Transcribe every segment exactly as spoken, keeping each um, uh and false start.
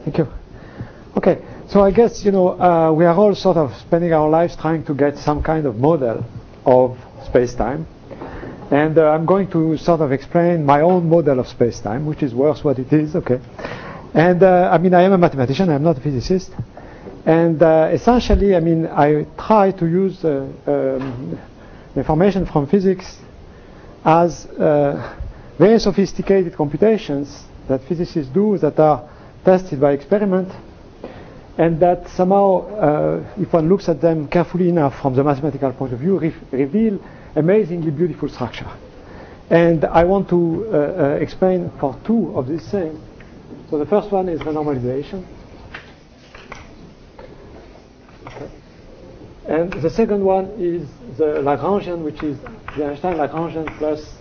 Thank you. Okay, so I guess, you know, uh, we are all sort of spending our lives trying to get some kind of model of space-time. And uh, I'm going to sort of explain my own model of space-time, which is worse what it is, okay. And uh, I mean, I am a mathematician, I'm not a physicist. And uh, essentially, I mean, I try to use uh, um, information from physics as uh, very sophisticated computations that physicists do that are tested by experiment, and that somehow, uh, if one looks at them carefully enough from the mathematical point of view, re- reveal amazingly beautiful structure. And I want to uh, uh, explain for two of these things. So the first one is renormalization. Okay. And the second one is the Lagrangian, which is the Einstein Lagrangian plus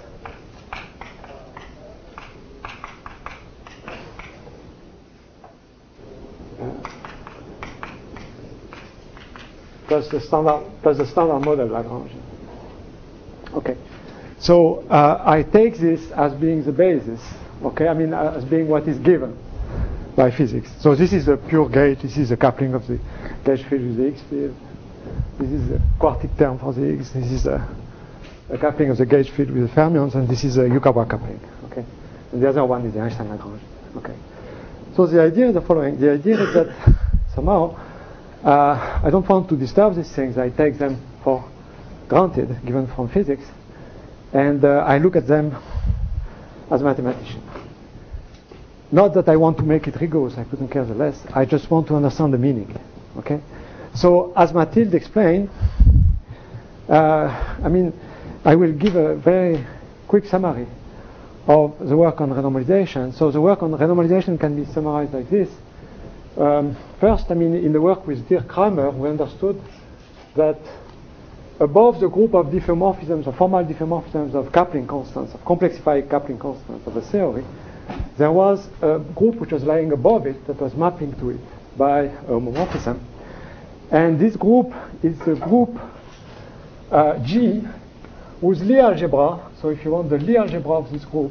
plus the standard plus the standard model Lagrangian. Okay, so uh, I take this as being the basis. Okay, I mean uh, as being what is given by physics. So this is a pure gauge. This is a coupling of the gauge field with the X field. This is a quartic term for the Higgs. This is a, a coupling of the gauge field with the fermions, and this is a Yukawa coupling. Okay, and the other one is the Einstein Lagrange. Okay, so the idea is the following: the idea is that somehow uh, I don't want to disturb these things. I take them for granted, given from physics, and uh, I look at them as a mathematician. Not that I want to make it rigorous. I couldn't care the less. I just want to understand the meaning. Okay. So, as Mathilde explained, uh, I mean, I will give a very quick summary of the work on renormalization. So, the work on renormalization can be summarized like this. Um, first, I mean, in the work with Dierk-Kreimer, we understood that above the group of diffeomorphisms, of formal diffeomorphisms of coupling constants, of complexified coupling constants of the theory, there was a group which was lying above it that was mapping to it by homomorphism. And this group is the group uh, G, whose Lie algebra, so if you want the Lie algebra of this group,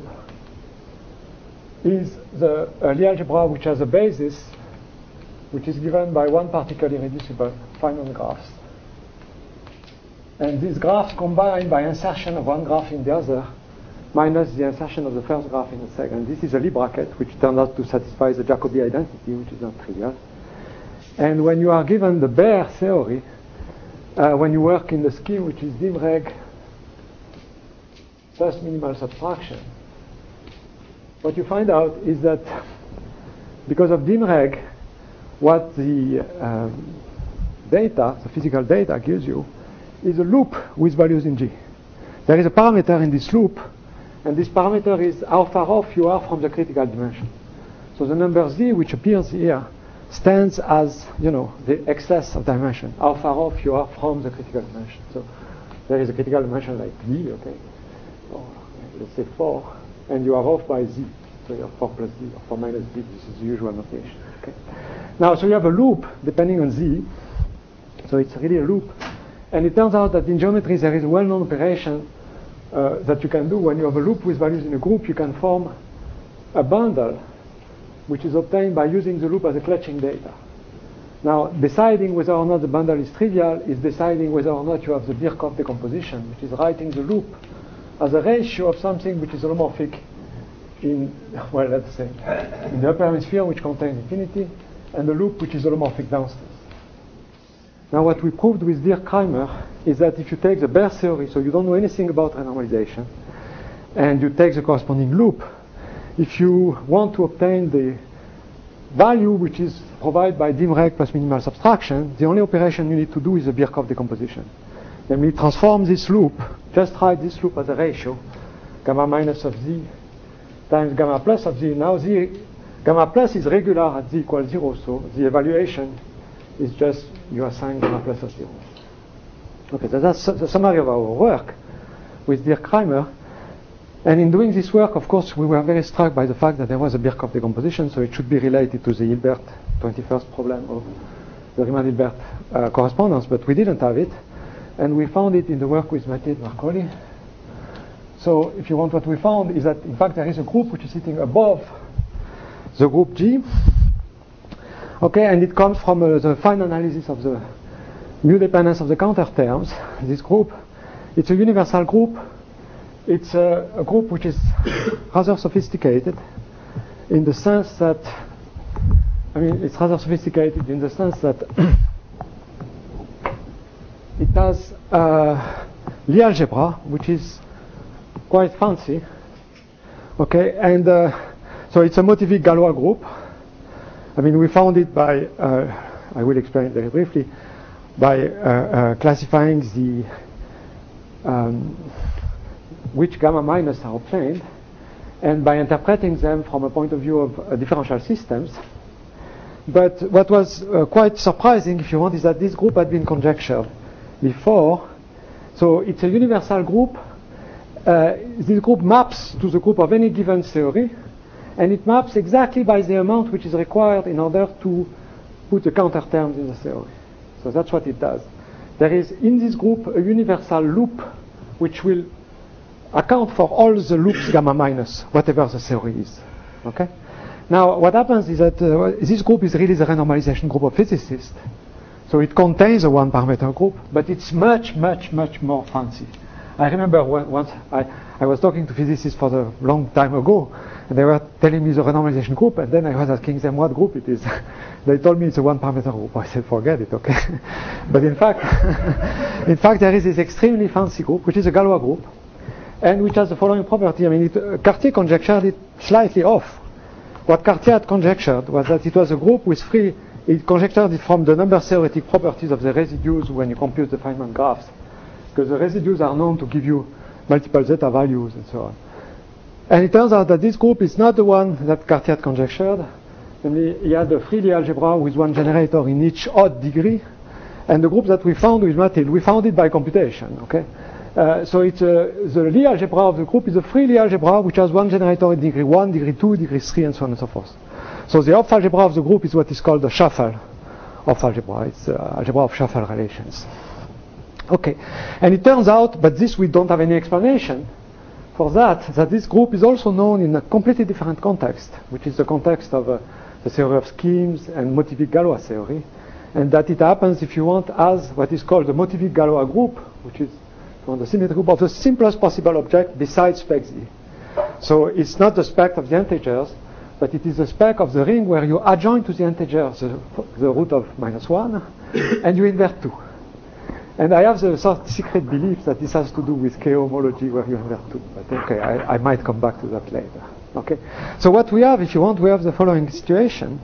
is the uh, Lie algebra which has a basis, which is given by one particle irreducible Feynman graphs. And these graphs combine by insertion of one graph in the other, minus the insertion of the first graph in the second. This is a Lie bracket, which turned out to satisfy the Jacobi identity, which is not trivial. And when you are given the bare theory, uh, when you work in the scheme which is Dymreg plus minimal subtraction, what you find out is that because of Dymreg, what the um, data, the physical data gives you, is a loop with values in G. There is a parameter in this loop, and this parameter is how far off you are from the critical dimension. So the number Z, which appears here, stands as, you know, the excess of dimension, how far off you are from the critical dimension. So there is a critical dimension like D, okay, or let's say four, and you are off by Z. So you have four plus Z, or four minus Z, this is the usual notation. Okay. Now, so you have a loop depending on Z, so it's really a loop. And it turns out that in geometry there is a well-known operation uh, that you can do when you have a loop with values in a group. You can form a bundle which is obtained by using the loop as a clutching data. Now, deciding whether or not the bundle is trivial is deciding whether or not you have the Birkhoff decomposition, which is writing the loop as a ratio of something which is holomorphic in, well, let's say, in the upper hemisphere, which contains infinity, and the loop which is holomorphic downstairs. Now, what we proved with Dierk-Kreimer is that if you take the bare theory, so you don't know anything about renormalization, and you take the corresponding loop, if you want to obtain the value which is provided by Dymreg plus minimal subtraction, the only operation you need to do is the Birkhoff decomposition. Namely, transform this loop, just write this loop as a ratio, gamma minus of Z times gamma plus of Z. Now, Z, gamma plus is regular at Z equals zero, so the evaluation is just you assign gamma plus of zero. Okay, so that's the summary of our work with Dierk-Kreimer. And in doing this work, of course, we were very struck by the fact that there was a Birkhoff decomposition, so it should be related to the Hilbert twenty-first problem of the Riemann-Hilbert uh, correspondence, but we didn't have it. And we found it in the work with Mathilde Marcoli. So if you want, what we found is that, in fact, there is a group which is sitting above the group G, Okay, and it comes from uh, the fine analysis of the mu dependence of the counter terms. This group, it's a universal group. It's a, a group which is rather sophisticated in the sense that, I mean, it's rather sophisticated in the sense that it has uh, Lie algebra, which is quite fancy. Okay, and uh, so it's a motivic Galois group. I mean, we found it by, uh, I will explain it very briefly, by uh, uh, classifying the um, which gamma minus are obtained, and by interpreting them from a point of view of uh, differential systems. But what was uh, quite surprising, if you want, is that this group had been conjectured before. So it's a universal group. Uh, this group maps to the group of any given theory, and it maps exactly by the amount which is required in order to put the counter terms in the theory. So that's what it does. There is in this group a universal loop which will account for all the loops gamma minus, whatever the theory is. Okay? Now, what happens is that uh, this group is really the renormalization group of physicists. So it contains a one-parameter group, but it's much, much, much more fancy. I remember when, once I, I was talking to physicists for a long time ago, and they were telling me the renormalization group, and then I was asking them what group it is. They told me it's a one-parameter group. I said, forget it, okay? But in fact, in fact, there is this extremely fancy group, which is a Galois group, and which has the following property. I mean, it, uh, Cartier conjectured it slightly off. What Cartier had conjectured was that it was a group with free, it conjectured it from the number theoretic properties of the residues when you compute the Feynman graphs, because the residues are known to give you multiple zeta values and so on. And it turns out that this group is not the one that Cartier had conjectured. Namely, he had a free Lie algebra with one generator in each odd degree, and the group that we found with Mathilde, we found it by computation, okay? Uh, so it's uh, the Lie algebra of the group is a free Lie algebra which has one generator in degree one, degree two, degree three, and so on and so forth. So the Hopf algebra of the group is what is called the shuffle of algebra. It's uh, algebra of shuffle relations. Okay, and it turns out, but this we don't have any explanation for that, that this group is also known in a completely different context, which is the context of uh, the theory of schemes and motivic Galois theory, and that it happens, if you want, as what is called the motivic Galois group, which is on the symmetry group of the simplest possible object besides spec Z. So it's not the spec of the integers, but it is the spec of the ring where you adjoin to the integers the, the root of minus one, and you invert two. And I have the sort of secret belief that this has to do with K-homology where you invert two. But okay, I, I might come back to that later. Okay. So what we have, if you want, we have the following situation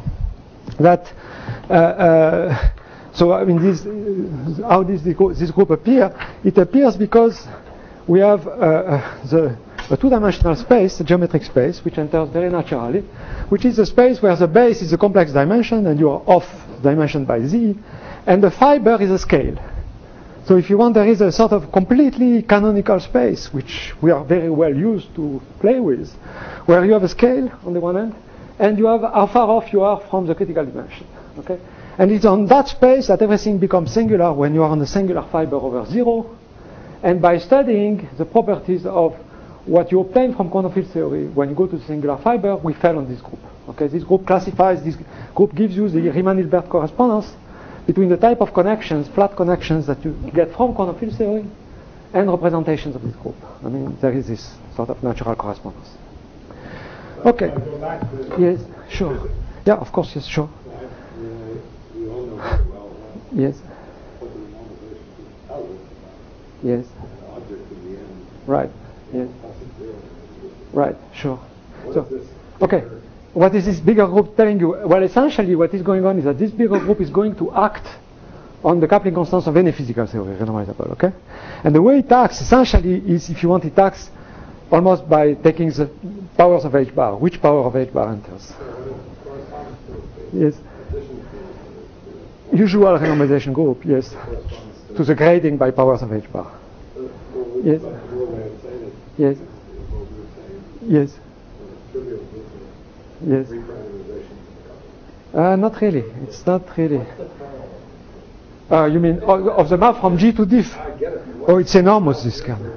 that uh, uh, so I mean, this, uh, how does this group appear? It appears because we have uh, uh, the a two-dimensional space, a geometric space, which enters very naturally, which is a space where the base is a complex dimension and you are off dimension by Z, and the fiber is a scale. So if you want, there is a sort of completely canonical space, which we are very well used to play with, where you have a scale on the one hand, and you have how far off you are from the critical dimension. Okay? And it's on that space that everything becomes singular when you are on a singular fiber over zero. And by studying the properties of what you obtain from quantum field theory when you go to the singular fiber, we fell on this group. Okay? This group classifies, this group gives you the Riemann-Hilbert correspondence between the type of connections, flat connections that you get from quantum field theory and representations of this group. I mean, there is this sort of natural correspondence. Okay. Yes, sure. Yeah, of course, yes, sure. We all know very well yes. what the normalization out is. Yes. The object in the end. Right. Yes. Right, sure. What So, is this okay. What is this bigger group telling you? Well, essentially what is going on is that this bigger group is going to act on the coupling constants of any physical theory, renormalizable, okay? And the way it acts essentially is, if you want, it acts almost by taking the powers of H bar. Which power of H bar enters? Yes. Usual renormalization group, yes. To the grading by powers of H bar. Yes. Yes. Yes. Yes. Uh, not really. It's not really. Uh, you mean oh, of the map from G to diff? Oh, it's enormous, this kernel.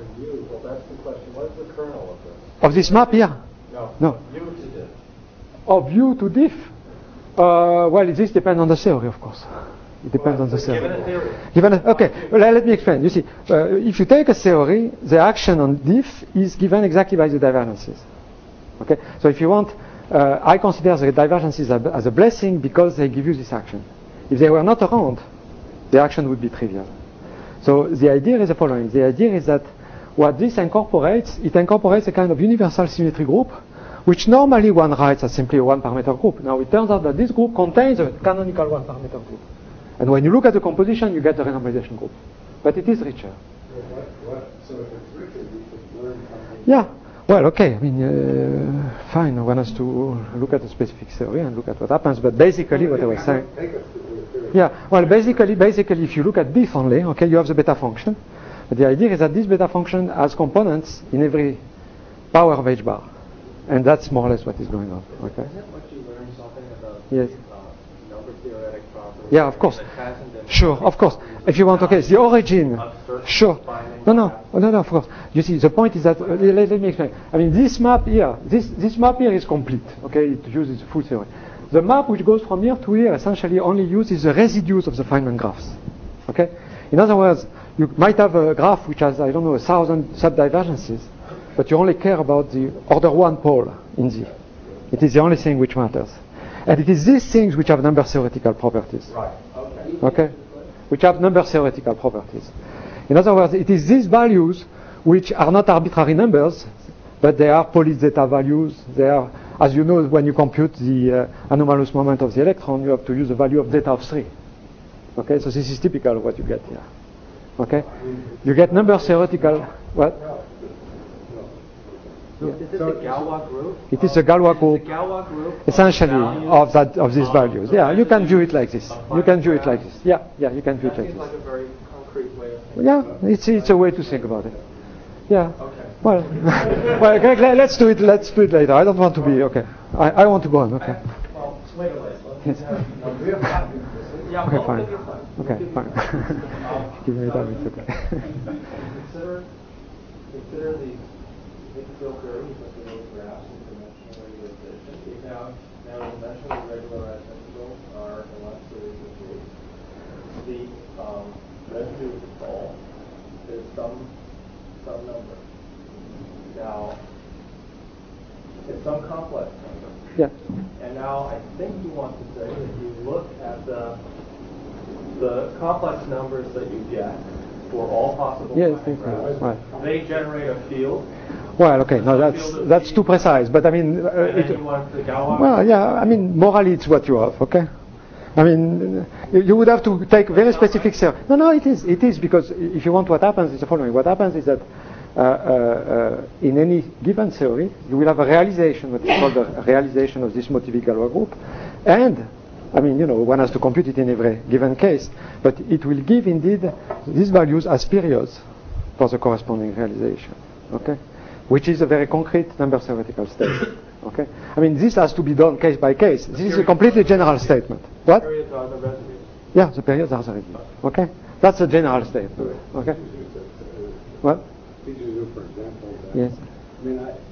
Of this map here? No. No. Of U to diff? Uh, well, this depends on the theory, of course. It depends well, on the theory. Given a theory. Given a, okay, well, let me explain. You see, uh, if you take a theory, the action on diff is given exactly by the divergences. Okay, so if you want, uh, I consider the divergences as a blessing because they give you this action. If they were not around, the action would be trivial. So the idea is the following. The idea is that what this incorporates, it incorporates a kind of universal symmetry group, which normally one writes as simply a one-parameter group. Now it turns out that this group contains a canonical one-parameter group. And when you look at the composition, you get the renormalization group. But it is richer. So, what, what, so if it's richer, we should learn something. Yeah. Well, okay. I mean, uh, fine. One has to look at a specific theory and look at what happens. But basically, what I was saying. Take us to the theory. Yeah. Well, basically, basically, if you look at diff only, okay, you have the beta function. But the idea is that this beta function has components in every power of h bar, and that's more or less what is going on. Okay. Isn't what you learned something about Yes. uh, number theoretic properties? Yeah, of course. and the transcendental Sure, of course. If you want, okay, it's the origin. of certain Sure. findings No, no, perhaps. oh, no, no, of course. You see, the point is that, uh, let, let me explain. I mean, this map here, this, this map here is complete, okay? It uses full theory. The map which goes from here to here essentially only uses the residues of the Feynman graphs, okay? In other words, you might have a graph which has, I don't know, a thousand subdivergences, but you only care about the order one pole in Z. It is the only thing which matters. And it is these things which have number theoretical properties. Right. Okay. Okay, which have number theoretical properties. In other words, it is these values which are not arbitrary numbers, but they are Pauli zeta values. They are, as you know, when you compute the uh, anomalous moment of the electron, you have to use the value of zeta of three. Okay, so this is typical of what you get here. Okay, you get number theoretical. What? Is this a Galois group? It is a Galois group. The Galois group Essentially, values of that of these of values. the Yeah, you can view it residues like this. of You can Feynman view it like graphs. this. Yeah, yeah, you can view it That like seems this. like a very concrete way of thinking. Yeah, it's it's a way to think about it. Yeah. Okay. Well, well, okay, le- let's do it. Let's do it later. I don't want to be okay. I, I want to go on. Okay. Well, wait a minute. Yes. Yeah, Okay, both fine. of you fine. Okay, Both of you fine. Um, Give me so time. It's okay. Consider, consider the Higgs-field theory, you put the little graphs in dimensional regularization. You have now dimensionally regularized integrals are in one series of groups. The um, residue of the ball is some some number. Now, it's some complex number. Yeah. And now I think you want to say that you look at the the complex numbers that you get for all possible Yes, Feynman thank you. graphs. Right. They generate a field. Well, okay. No, that's that's too precise. But I mean, uh, And then it, you want the Galois. well, yeah. I mean, morally, it's what you have. Okay. I mean, you, you would have to take very specific theory. No, no, it is. It is because if you want, what happens is the following. What happens is that uh, uh, uh, in any given theory, you will have a realization, what is called a realization of this motivic Galois group, and I mean, you know, one has to compute it in every given case, but it will give indeed these values as periods for the corresponding realization. Okay, which is a very concrete number theoretical statement. Okay, I mean, this has to be done case by case. This is a completely general statement. What? Periods are the residues. Yeah, the periods are the residues. Okay, that's a general statement. Okay, what? Could you do, for example, that, Yes. I mean, I,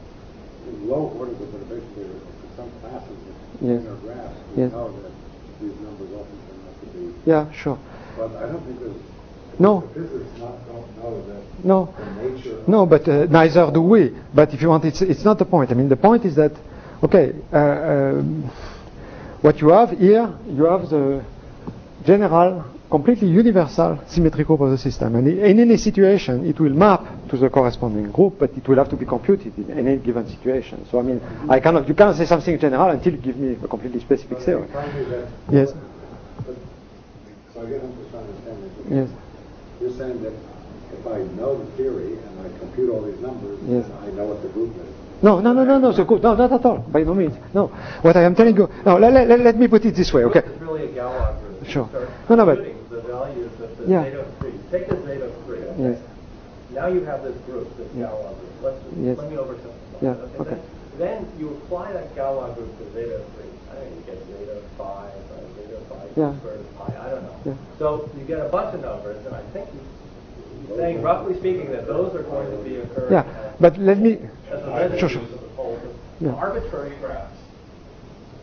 in low orders of perturbation theory, for some classes of Yes. linear graphs, we Yes. know that these numbers often turn out to be, Yeah, sure. but I don't think there's, No. the physicists not, don't know that No. the nature of No, but uh, neither do we. But if you want, it's it's not the point. I mean, the point is that, okay, uh, um, what you have here, you have the general, completely universal symmetry group of the system, and in any situation, it will map to the corresponding group, but it will have to be computed in any given situation. So, I mean, I cannot, you cannot say something general until you give me a completely specific But theory. finally that, Yes. but, so I guess I'm just trying to understand this. Yes. You're saying that if I know the theory and I compute all these numbers, Yes. then I know what the group is. No, no, no, no, no, so good. No, not at all. By no means. No. What I am telling you, no, let, let, let me put it this way, okay? It's really a Galois group. Sure. You start No, no, but- computing the values of the Yeah. zeta of three. Take the zeta of three. Okay? Yes. Now you have this group, this Yeah. Galois group. Let's just, Yes. let me oversimplify. Yeah, it, okay. Then, then you apply that Galois group to zeta of three. I think you get zeta of five, uh, zeta of five Yeah. squared of pi. I don't know. Yeah. So you get a bunch of numbers, and I think you, you're saying, roughly speaking, that those are going to be occurring. Yeah, as- but let me, as the residues sure, sure. of the whole. Yeah. Arbitrary graphs.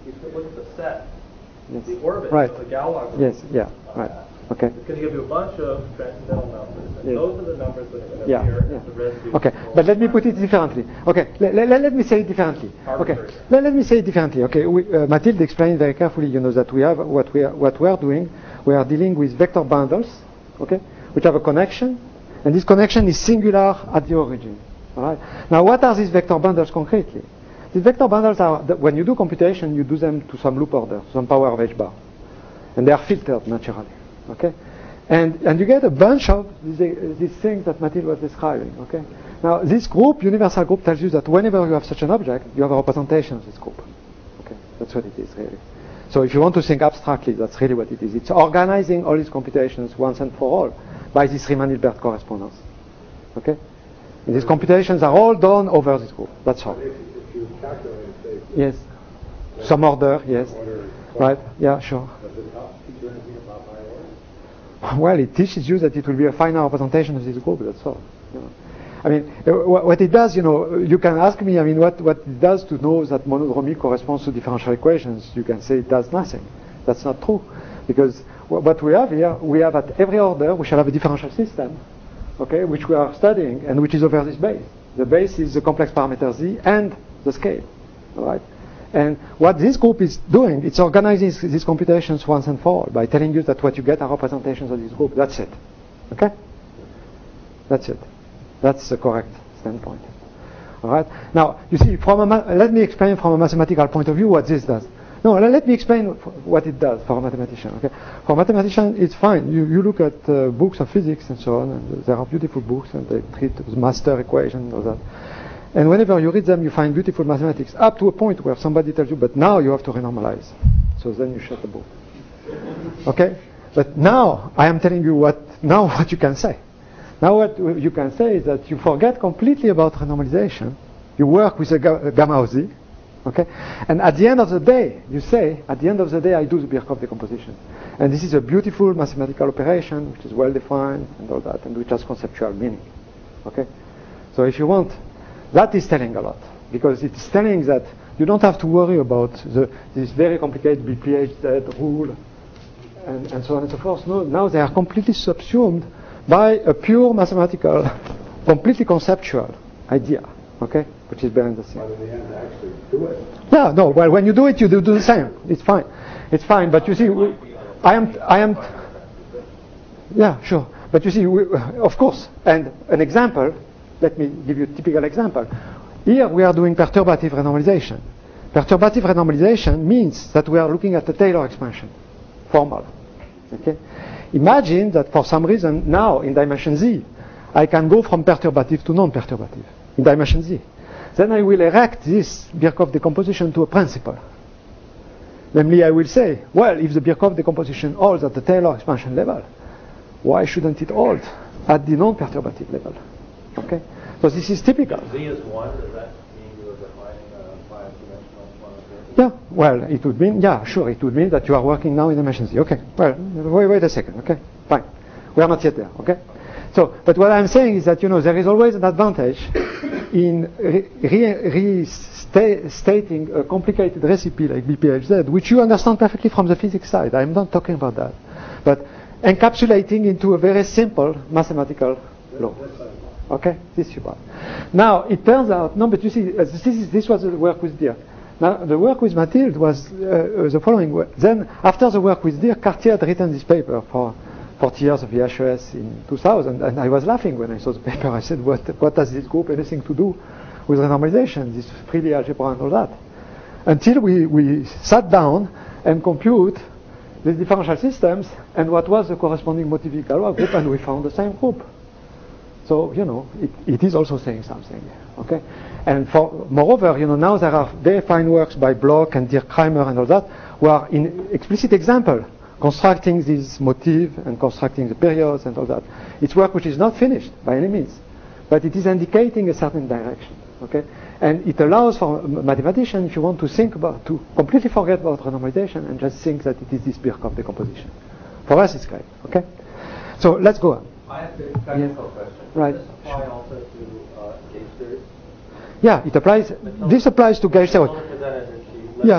you can look at the set, Yes. the orbit Right. of the Galois group. Yes. Yeah. on Right. that. Okay. It's going to give you a bunch of transcendental numbers, and Yes. those are the numbers that are going to Yeah, appear yeah. as the residue. Okay, control but let me line. put it differently. Okay, let, let, let me say it differently. Okay, Arbitrary. let, let me say it differently. Okay, we, uh, Mathilde explained very carefully. You know that we have what we are what we are doing. We are dealing with vector bundles, okay, which have a connection, and this connection is singular at the origin. All right. Now, what are these vector bundles concretely? These vector bundles are the, when you do computation, you do them to some loop order, some power of h bar, and they are filtered naturally. Okay. And, and you get a bunch of these, uh, these things that Mathilde was describing. Okay. Now, this group, universal group, tells you that whenever you have such an object, you have a representation of this group. Okay. That's what it is, really. So if you want to think abstractly, that's really what it is. It's organizing all these computations once and for all by this Riemann-Hilbert correspondence. Okay. And these computations are all done over this group. That's all. If, if you calculate, say, Yes. Some order. Yes. order, Right. Yeah. Sure. does it help teach you anything about high order? Well, it teaches you that it will be a final representation of this group. That's all. You know. I mean, uh, wh- what it does, you know, you can ask me. I mean, what what it does to know that monodromy corresponds to differential equations? You can say it does nothing. That's not true, because wh- what we have here, we have at every order, we shall have a differential system, okay, which we are studying and which is over this base. The base is the complex parameter z and the scale, all right. And what this group is doing, it's organizing these computations once and for all by telling you that what you get are representations of this group. That's it. Okay? That's it. That's the correct standpoint. All right? Now, you see, from a ma- let me explain from a mathematical point of view what this does. No, let, let me explain what it does for a mathematician. Okay? For a mathematician, it's fine. You, you look at uh, books of physics and so on, and there are beautiful books, and they treat the master equation and all that. And whenever you read them, you find beautiful mathematics, up to a point where somebody tells you, but now you have to renormalize. So then you shut the book. Okay? But now, I am telling you what, now what you can say. Now what you can say is that you forget completely about renormalization. You work with a, ga- a gamma of z. Okay? And at the end of the day, you say, at the end of the day, I do the Birkhoff decomposition. And this is a beautiful mathematical operation, which is well defined and all that, and which has conceptual meaning. Okay? So if you want, that is telling a lot, because it's telling that you don't have to worry about the, this very complicated B P H Z rule and, and so on and so forth. No, now they are completely subsumed by a pure mathematical, completely conceptual idea, okay, which is behind the scene. But in the end, to actually do it. Yeah, no, well, when you do it, you do, do the same. It's fine. It's fine, but you see, we, I am, I am, yeah, sure. But you see, we, of course, and an example, let me give you a typical example. Here we are doing perturbative renormalization. Perturbative renormalization means that we are looking at the Taylor expansion, formal. Okay? Imagine that for some reason now in dimension z, I can go from perturbative to non-perturbative in dimension z. Then I will erect this Birkhoff decomposition to a principle. Namely, I will say, well, if the Birkhoff decomposition holds at the Taylor expansion level, why shouldn't it hold at the non-perturbative level? Okay? So this is typical. Z is one. Does that mean you are defining a five-dimensional monotherapy? Yeah, well, it would mean, yeah, sure, it would mean that you are working now in dimension z. Okay, well, wait, wait a second, okay, fine. We are not yet there, okay? So, but what I'm saying is that, you know, there is always an advantage in restating re- re- a complicated recipe like B P H Z, which you understand perfectly from the physics side. I'm not talking about that. But encapsulating into a very simple mathematical law. Okay, this you got. Now it turns out, no, but you see, uh, this is this was the work with Dirk. Now the work with Mathilde was uh, uh, the following. Way. Then after the work with Dirk, Cartier had written this paper for forty years of the H E S in two thousand, and I was laughing when I saw the paper. I said, "What? What has this group anything to do with renormalization? This freely algebra and all that?" Until we we sat down and compute the differential systems and what was the corresponding motivic Galois group, and we found the same group. So, you know, it, it is also saying something, okay? And for, moreover, you know, now there are very fine works by Bloch and Dirk Kreimer and all that, who are in explicit example, constructing this motif and constructing the periods and all that. It's work which is not finished by any means, but it is indicating a certain direction, okay? And it allows for a mathematician, if you want to think about, to completely forget about renormalization and just think that it is this Birkhoff decomposition. For us, it's great, okay? So let's go on. I have a technical Yes. question. Right. Does this apply also to uh, gauge theory? Yeah, it applies. This applies to gauge theory. Only presented that she left Yeah. herself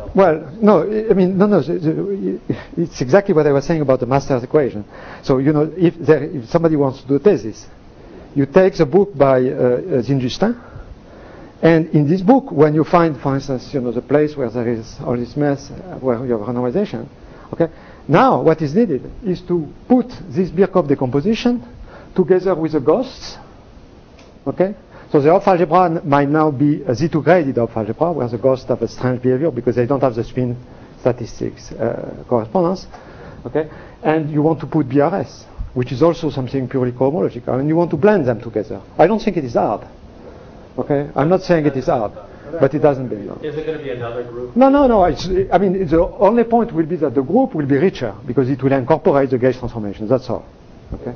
Well, no, I mean, no, no. It's exactly what I was saying about the Master's equation. So, you know, if, there, if somebody wants to do a thesis, you take the book by uh, Zinn-Justin, and in this book, when you find, for instance, you know, the place where there is all this mess, uh, where you have randomization, okay. Now, what is needed is to put this Birkhoff decomposition together with the ghosts, okay. So the Hopf algebra might now be a Z two graded Hopf algebra, where the ghosts have a strange behavior because they don't have the spin statistics uh, correspondence. Okay, and you want to put B R S, which is also something purely cohomological, and you want to blend them together. I don't think it is hard. Okay, I'm not saying it is hard, but it doesn't be. No. Is it going to be another group? No, no, no. It's, I mean, the only point will be that the group will be richer because it will incorporate the gauge transformations. That's all. Okay.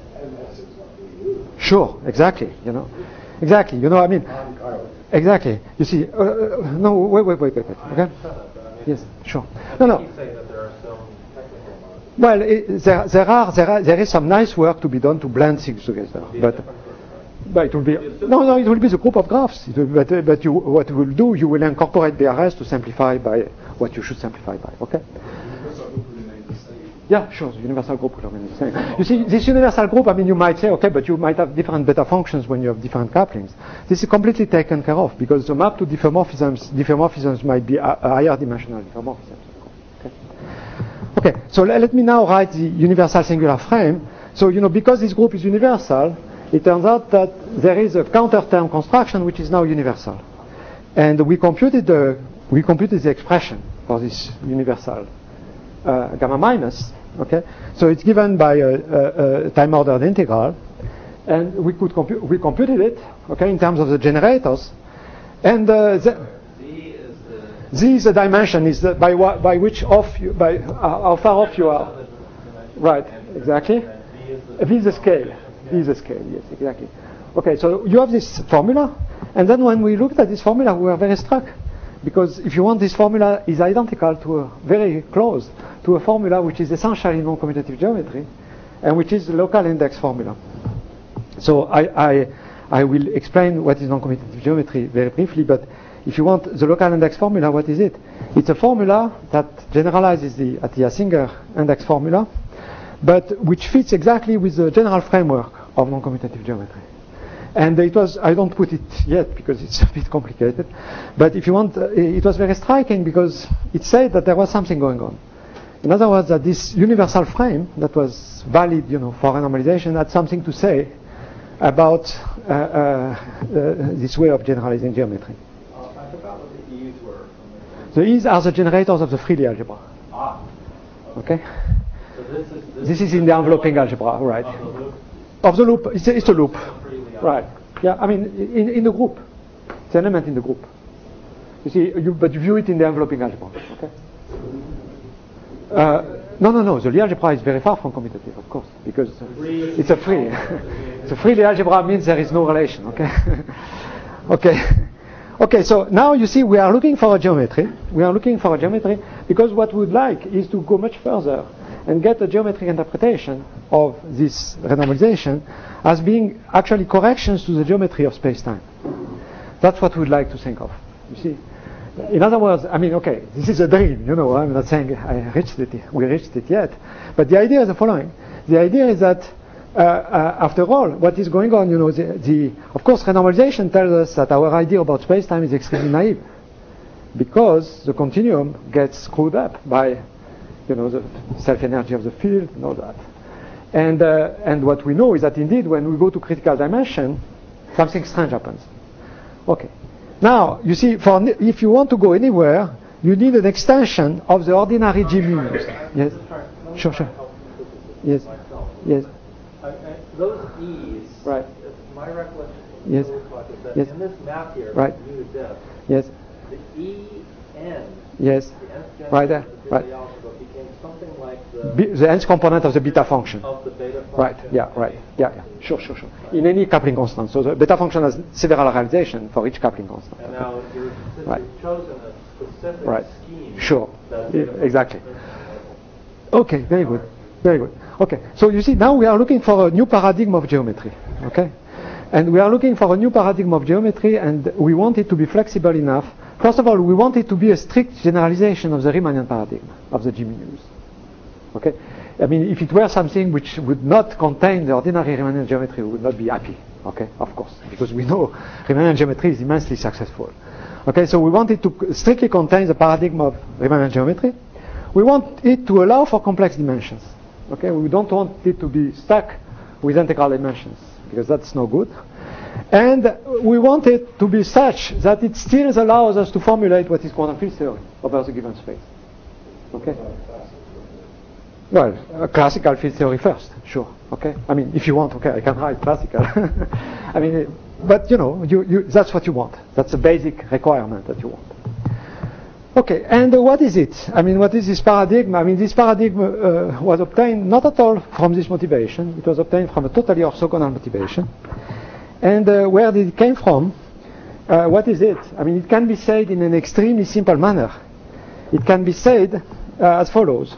Sure, exactly. You know. Exactly, you know, I mean, exactly. You see, uh, uh, no, wait, wait, wait, wait, wait. Okay? Yes, sure. No, no. Well, it, there, there are, there are, there is some nice work to be done to blend things together, but, but it will be no, no, it will be the group of graphs. It will, but, uh, but you, what you will do, you will incorporate B R S to simplify by what you should simplify by. Okay? Yeah, sure, the universal group will remain the same. You see, this universal group, I mean, you might say, okay, but you might have different beta functions when you have different couplings. This is completely taken care of, because the map to diffeomorphisms, diffeomorphisms might be a, a higher dimensional diffeomorphisms. Okay, okay, so l- let me now write the universal singular frame. So, you know, because this group is universal, it turns out that there is a counter term construction which is now universal. And we computed the, we computed the expression for this universal Uh, gamma minus, okay? So it's given by a, a, a time-ordered integral, and we could compu- we computed it, okay, in terms of the generators, and uh, the Z is the Z is the dimension is the, by wa- by which off you by uh, how far off you are, right? Exactly. V is the scale. V is the scale. Yes, exactly. Okay, so you have this formula, and then when we looked at this formula, we were very struck. Because if you want, this formula is identical to a very close to a formula which is essentially non-commutative geometry, and which is the local index formula. So I, I, I will explain what is non-commutative geometry very briefly, but if you want the local index formula, what is it? It's a formula that generalizes the Atiyah-Singer index formula, but which fits exactly with the general framework of non-commutative geometry. And it was, I don't put it yet because it's a bit complicated, but if you want, uh, it was very striking because it said that there was something going on. In other words, that this universal frame that was valid, you know, for renormalization had something to say about uh, uh, uh, this way of generalizing geometry. Uh, I forgot what the E's were. The E's are the generators of the Freely algebra. Ah. Okay? So this is this, This is in the enveloping algebra, right? Of the loop. Of the loop, it's a, it's a loop. Freely Right. Yeah, I mean, in, in the group. It's an element in the group. You see, you, but you view it in the enveloping algebra. Okay? Uh, no, no, no. The Lie algebra is very far from commutative, of course, because it's a free. It's a free Lie algebra means there is no relation. Okay? Okay. Okay, so now you see we are looking for a geometry. We are looking for a geometry because what we would like is to go much further and get a geometric interpretation of this renormalization as being actually corrections to the geometry of space-time. That's what we'd like to think of. You see, in other words, I mean, okay, this is a dream. You know, I'm not saying I reached it. We reached it yet, but the idea is the following: the idea is that uh, uh, after all, what is going on? You know, the, the of course renormalization tells us that our idea about space-time is extremely naive because the continuum gets screwed up by, you know, the self-energy of the field and all that. And, uh, and what we know is that indeed when we go to critical dimension, something strange happens. Okay. Now, you see, for if you want to go anywhere, you need an extension of the ordinary G mu. Yes? Sure, sure. Yes. Yes. I, I, those E's, right. my recollection from yes. the talk is that yes. in this map here, right. mu to depth, yes. the E N, yes. the nth right there, the right. algebra became something like the, B, the nth component of the beta function. Of the beta function. Right, yeah, right. Yeah, yeah. Sure, sure, sure. Right. In any coupling constant. So the beta function has several realizations for each coupling constant. And now you're, since right. you've chosen a specific right. scheme. Sure. Yeah, exactly. Function. Okay, very good. Very good. Okay, so you see, now we are looking for a new paradigm of geometry. Okay? And we are looking for a new paradigm of geometry, and we want it to be flexible enough First of all, we want it to be a strict generalization of the Riemannian paradigm of the G menus. Okay? I mean, if it were something which would not contain the ordinary Riemannian geometry, we would not be happy. Okay, of course, because we know Riemannian geometry is immensely successful. Okay, so we want it to strictly contain the paradigm of Riemannian geometry. We want it to allow for complex dimensions. Okay, we don't want it to be stuck with integral dimensions, because that's no good. And we want it to be such that it still allows us to formulate what is quantum field theory over the given space. Okay? Well, uh, classical field theory first, sure. Okay? I mean, if you want, okay, I can write classical. I mean, uh, but you know, you, you, that's what you want. That's a basic requirement that you want. Okay, and uh, what is it? I mean, what is this paradigm? I mean, this paradigm uh, was obtained not at all from this motivation. It was obtained from a totally orthogonal motivation. And uh, where did it came from? Uh, what is it? I mean, it can be said in an extremely simple manner. It can be said uh, as follows.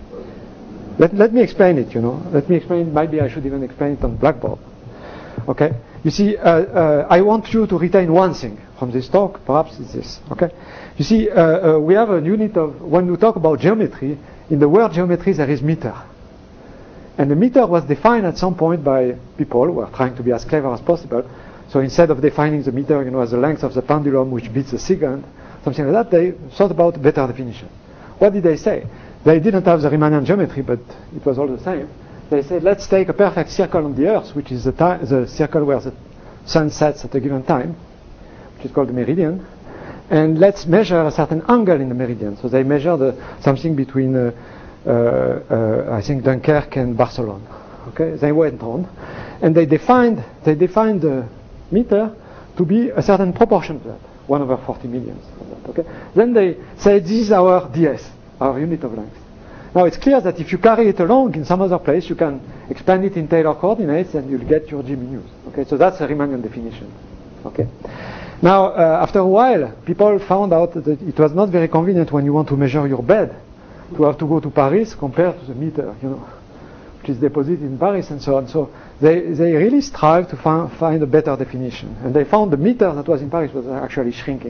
Let, let me explain it, you know. Let me explain, maybe I should even explain it on Blackboard. Okay? You see, uh, uh, I want you to retain one thing from this talk, perhaps it's this, okay? You see, uh, uh, we have a unit of, when we talk about geometry, in the word geometry there is meter. And the meter was defined at some point by people who are trying to be as clever as possible. So instead of defining the meter, you know, as the length of the pendulum which beats a second, something like that, they thought about a better definition. What did they say? They didn't have the Riemannian geometry, but it was all the same. They said, let's take a perfect circle on the Earth, which is the, ti- the circle where the sun sets at a given time, which is called the meridian, and let's measure a certain angle in the meridian. So they measured uh, something between, uh, uh, uh, I think, Dunkirk and Barcelona. Okay, they went on, and they defined they defined the meter to be a certain proportion to that, one over forty millions of that. Okay, then they said this is our D S, our unit of length. Now it's clear that if you carry it along in some other place, you can expand it in Taylor coordinates, and you'll get your G menus. Okay, so that's a Riemannian definition. Okay. Now, uh, after a while, people found out that it was not very convenient when you want to measure your bed to have to go to Paris compared to the meter, you know, which is deposited in Paris and so on. So they, they really strived to fi- find a better definition. And they found the meter that was in Paris was actually shrinking.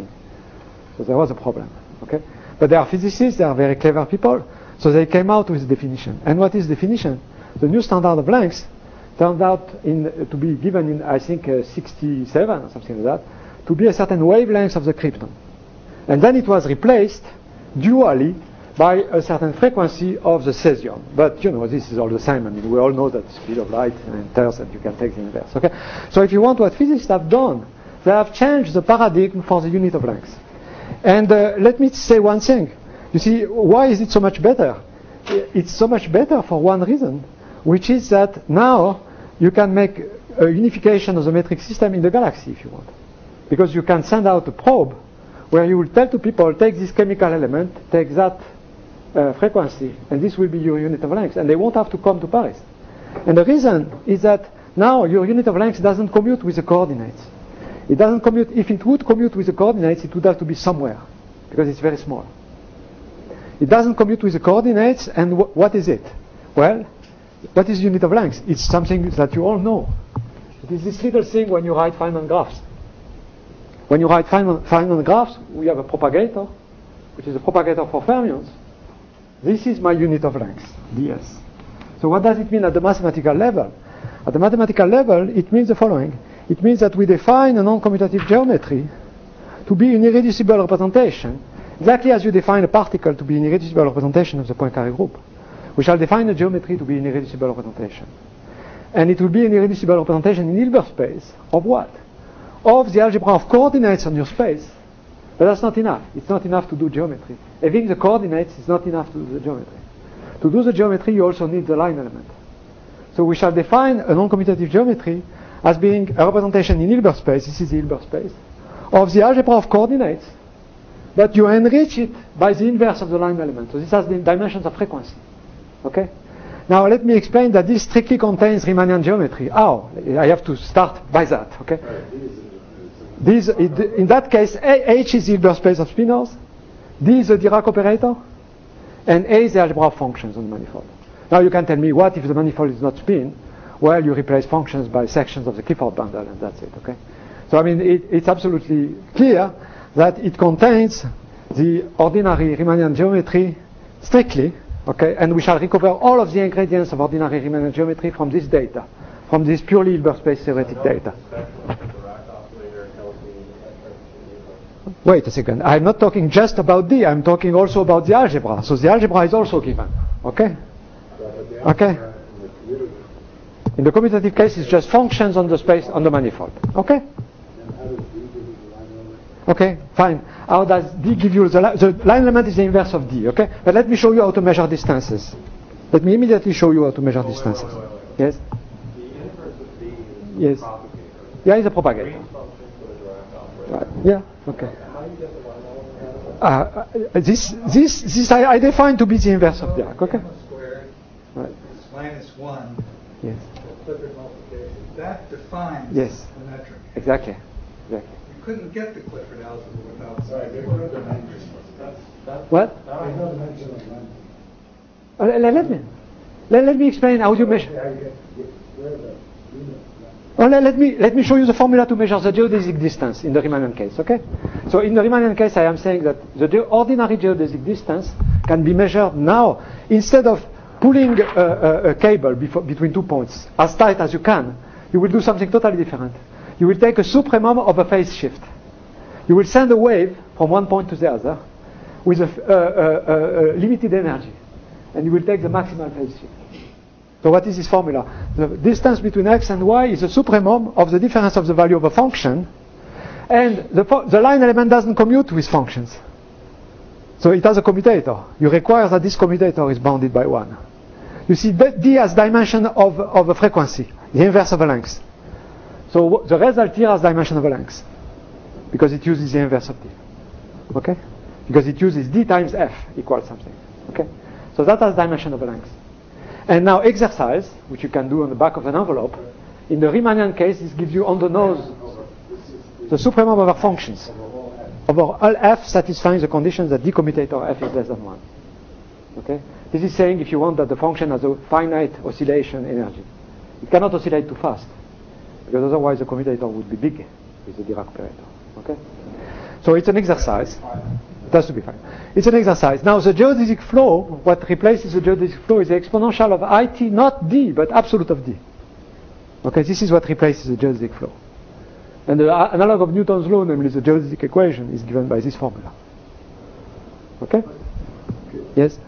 So there was a problem. Okay? But they are physicists, they are very clever people, so they came out with a definition. And what is definition? The new standard of length turned out in, uh, to be given in, I think, uh, sixty-seven or something like that, to be a certain wavelength of the krypton. And then it was replaced dually by a certain frequency of the cesium. But, you know, this is all the same. I mean, we all know that the speed of light enters and you can take the inverse. Okay? So if you want what physicists have done, they have changed the paradigm for the unit of length. And uh, let me say one thing. You see, why is it so much better? It's so much better for one reason, which is that now you can make a unification of the metric system in the galaxy if you want. Because you can send out a probe where you will tell to people, take this chemical element, take that uh, frequency, and this will be your unit of length. And they won't have to come to Paris. And the reason is that now your unit of length doesn't commute with the coordinates. It doesn't commute. If it would commute with the coordinates, it would have to be somewhere, because it's very small. It doesn't commute with the coordinates, and w- what is it? Well, what is unit of length? It's something that you all know. It is this little thing when you write Feynman graphs. When you write Feynman, Feynman graphs, we have a propagator, which is a propagator for fermions. This is my unit of length, ds. So what does it mean at the mathematical level? At the mathematical level, it means the following. It means that we define a non-commutative geometry to be an irreducible representation, exactly as you define a particle to be an irreducible representation of the Poincare group. We shall define a geometry to be an irreducible representation. And it will be an irreducible representation in Hilbert space of what? Of the algebra of coordinates on your space. But that's not enough. It's not enough to do geometry. Having the coordinates is not enough to do the geometry. To do the geometry, you also need the line element. So we shall define a non-commutative geometry as being a representation in Hilbert space, this is the Hilbert space, of the algebra of coordinates, but you enrich it by the inverse of the line element. So this has the dimensions of frequency. Okay? Now let me explain that this strictly contains Riemannian geometry. How? I have to start by that. Okay? These, in that case, H is the Hilbert space of spinors, D is the Dirac operator, and A is the algebra of functions on the manifold. Now you can tell me, what if the manifold is not spin? Well, you replace functions by sections of the Clifford bundle, and that's it. Okay? So I mean, it, it's absolutely clear that it contains the ordinary Riemannian geometry strictly, okay, and we shall recover all of the ingredients of ordinary Riemannian geometry from this data, from this purely Hilbert space theoretic data. Wait a second, I'm not talking just about D, I'm talking also about the algebra. So the algebra is also given, okay? Okay? In the commutative case, it's just functions on the space, on the manifold, okay? Okay, fine. How does D give you the, li- the line element is the inverse of D, okay? But let me show you how to measure distances. Let me immediately show you how to measure distances. Wait, wait, wait, wait. Yes? The inverse of D is Yes. the propagator. Yeah, it's a propagator. Green's function for the Dirac operator. Right. Yeah, okay. How do you get the line element out of that? Uh, uh, this, this, this I, I define to be the inverse of Dirac, okay? Gamma squared Right. is minus one, Yes. the Clifford multiplication. That defines Yes. the metric. Exactly. Exactly. You couldn't get the Clifford algebra without Sorry, there's no dimension. That's, that's, What? now I There's know no the dimension of length. Uh, let, let me let, let me explain how you measure. How you get, get where the unit. Oh, let, let me let me show you the formula to measure the geodesic distance in the Riemannian case. Okay. So in the Riemannian case, I am saying that the ge- ordinary geodesic distance can be measured now instead of pulling a, a, a cable before, between two points as tight as you can. You will do something totally different. You will take a supremum of a phase shift. You will send a wave from one point to the other with a, uh, uh, uh, limited energy, and you will take the maximal phase shift. So what is this formula? The distance between x and y is the supremum of the difference of the value of a function, and the, fo- the line element doesn't commute with functions. So it has a commutator. You require that this commutator is bounded by one. You see, D has dimension of, of a frequency, the inverse of a length. So w- the result here has dimension of a length, because it uses the inverse of D. Okay? Because it uses D times F equals something. Okay? So that has dimension of a length. And now exercise, which you can do on the back of an envelope, in the Riemannian case, this gives you on the nose the supremum over functions, over all F satisfying the condition that D commutator F is less than one. Okay? This is saying if you want that the function has a finite oscillation energy. It cannot oscillate too fast, because otherwise the commutator would be big with the Dirac operator. Okay? So it's an exercise. It has to be fine. It's an exercise. Now the geodesic flow, what replaces the geodesic flow is the exponential of I T, not D, but absolute of D. Okay, this is what replaces the geodesic flow. And the uh, analog of Newton's law, namely the geodesic equation, is given by this formula. Okay? Yes?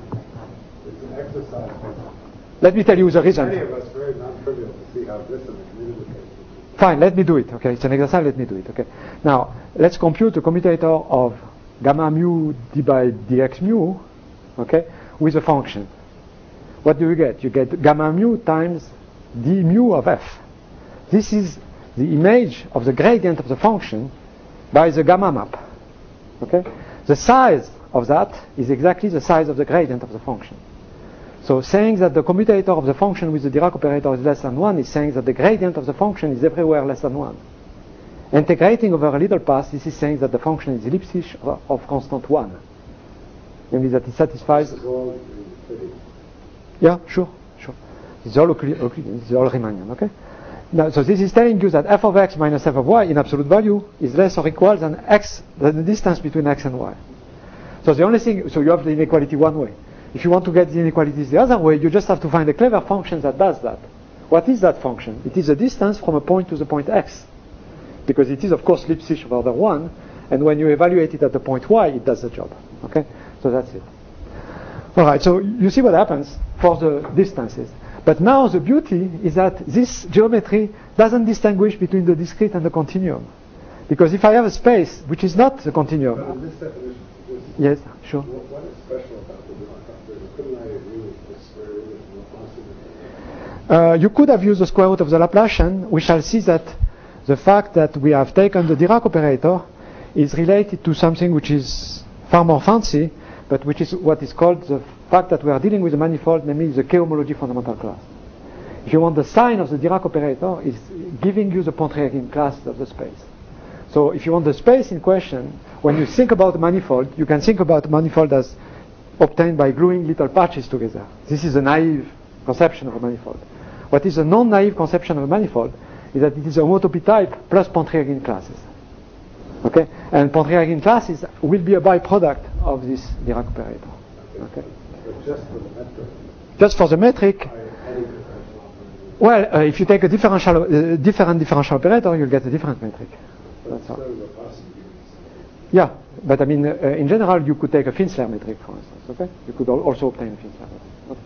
It's an exercise. Let me tell you the reason. Many of us very non-trivial to see how this in the community case. Fine, let me do it. Okay, it's an exercise, let me do it. Okay. Now, let's compute the commutator of gamma mu d by dx mu, okay, with a function. What do you get? You get gamma mu times d mu of f. This is the image of the gradient of the function by the gamma map. Okay? The size of that is exactly the size of the gradient of the function. So saying that the commutator of the function with the Dirac operator is less than one is saying that the gradient of the function is everywhere less than one. Integrating over a little path, this is saying that the function is ellipsic of, of constant one. Namely that it satisfies... This is all pretty. Yeah, sure, sure. It's all Euclidean, it's all Riemannian, okay? Now, so this is telling you that f of x minus f of y in absolute value is less or equal than x, than the distance between x and y. So the only thing, so you have the inequality one way. If you want to get the inequalities the other way, you just have to find a clever function that does that. What is that function? It is the distance from a point to the point x. Because it is, of course, elliptic of order one, and when you evaluate it at the point y, it does the job. Okay? So that's it. All right, so you see what happens for the distances. But now the beauty is that this geometry doesn't distinguish between the discrete and the continuum. Because if I have a space which is not the But continuum... in this definition, this, Yes, sure. what, what is special about the Dirac operator? Couldn't I agree with the square root of the Laplacian? Uh, you could have used the square root of the Laplacian. We shall see that the fact that we have taken the Dirac operator is related to something which is far more fancy, but which is what is called the fact that we are dealing with a manifold, namely the k-homology fundamental class. If you want, the sign of the Dirac operator is giving you the Pontryagin class of the space. So if you want the space in question, when you think about a manifold, you can think about a manifold as obtained by gluing little patches together. This is a naive conception of a manifold. What is a non-naive conception of a manifold is that it is a homotopy type plus Pontryagin classes. Okay, and Pontryagin classes will be a byproduct of this Dirac operator. Okay, But just for the metric, just for the metric. I- any differential operator. Well, uh, if you take a differential, uh, different differential operator, you'll get a different metric. But That's it's all. very robust. Yeah, but I mean, uh, in general, you could take a Finsler metric, for instance. Okay, you could al- also obtain a Finsler metric.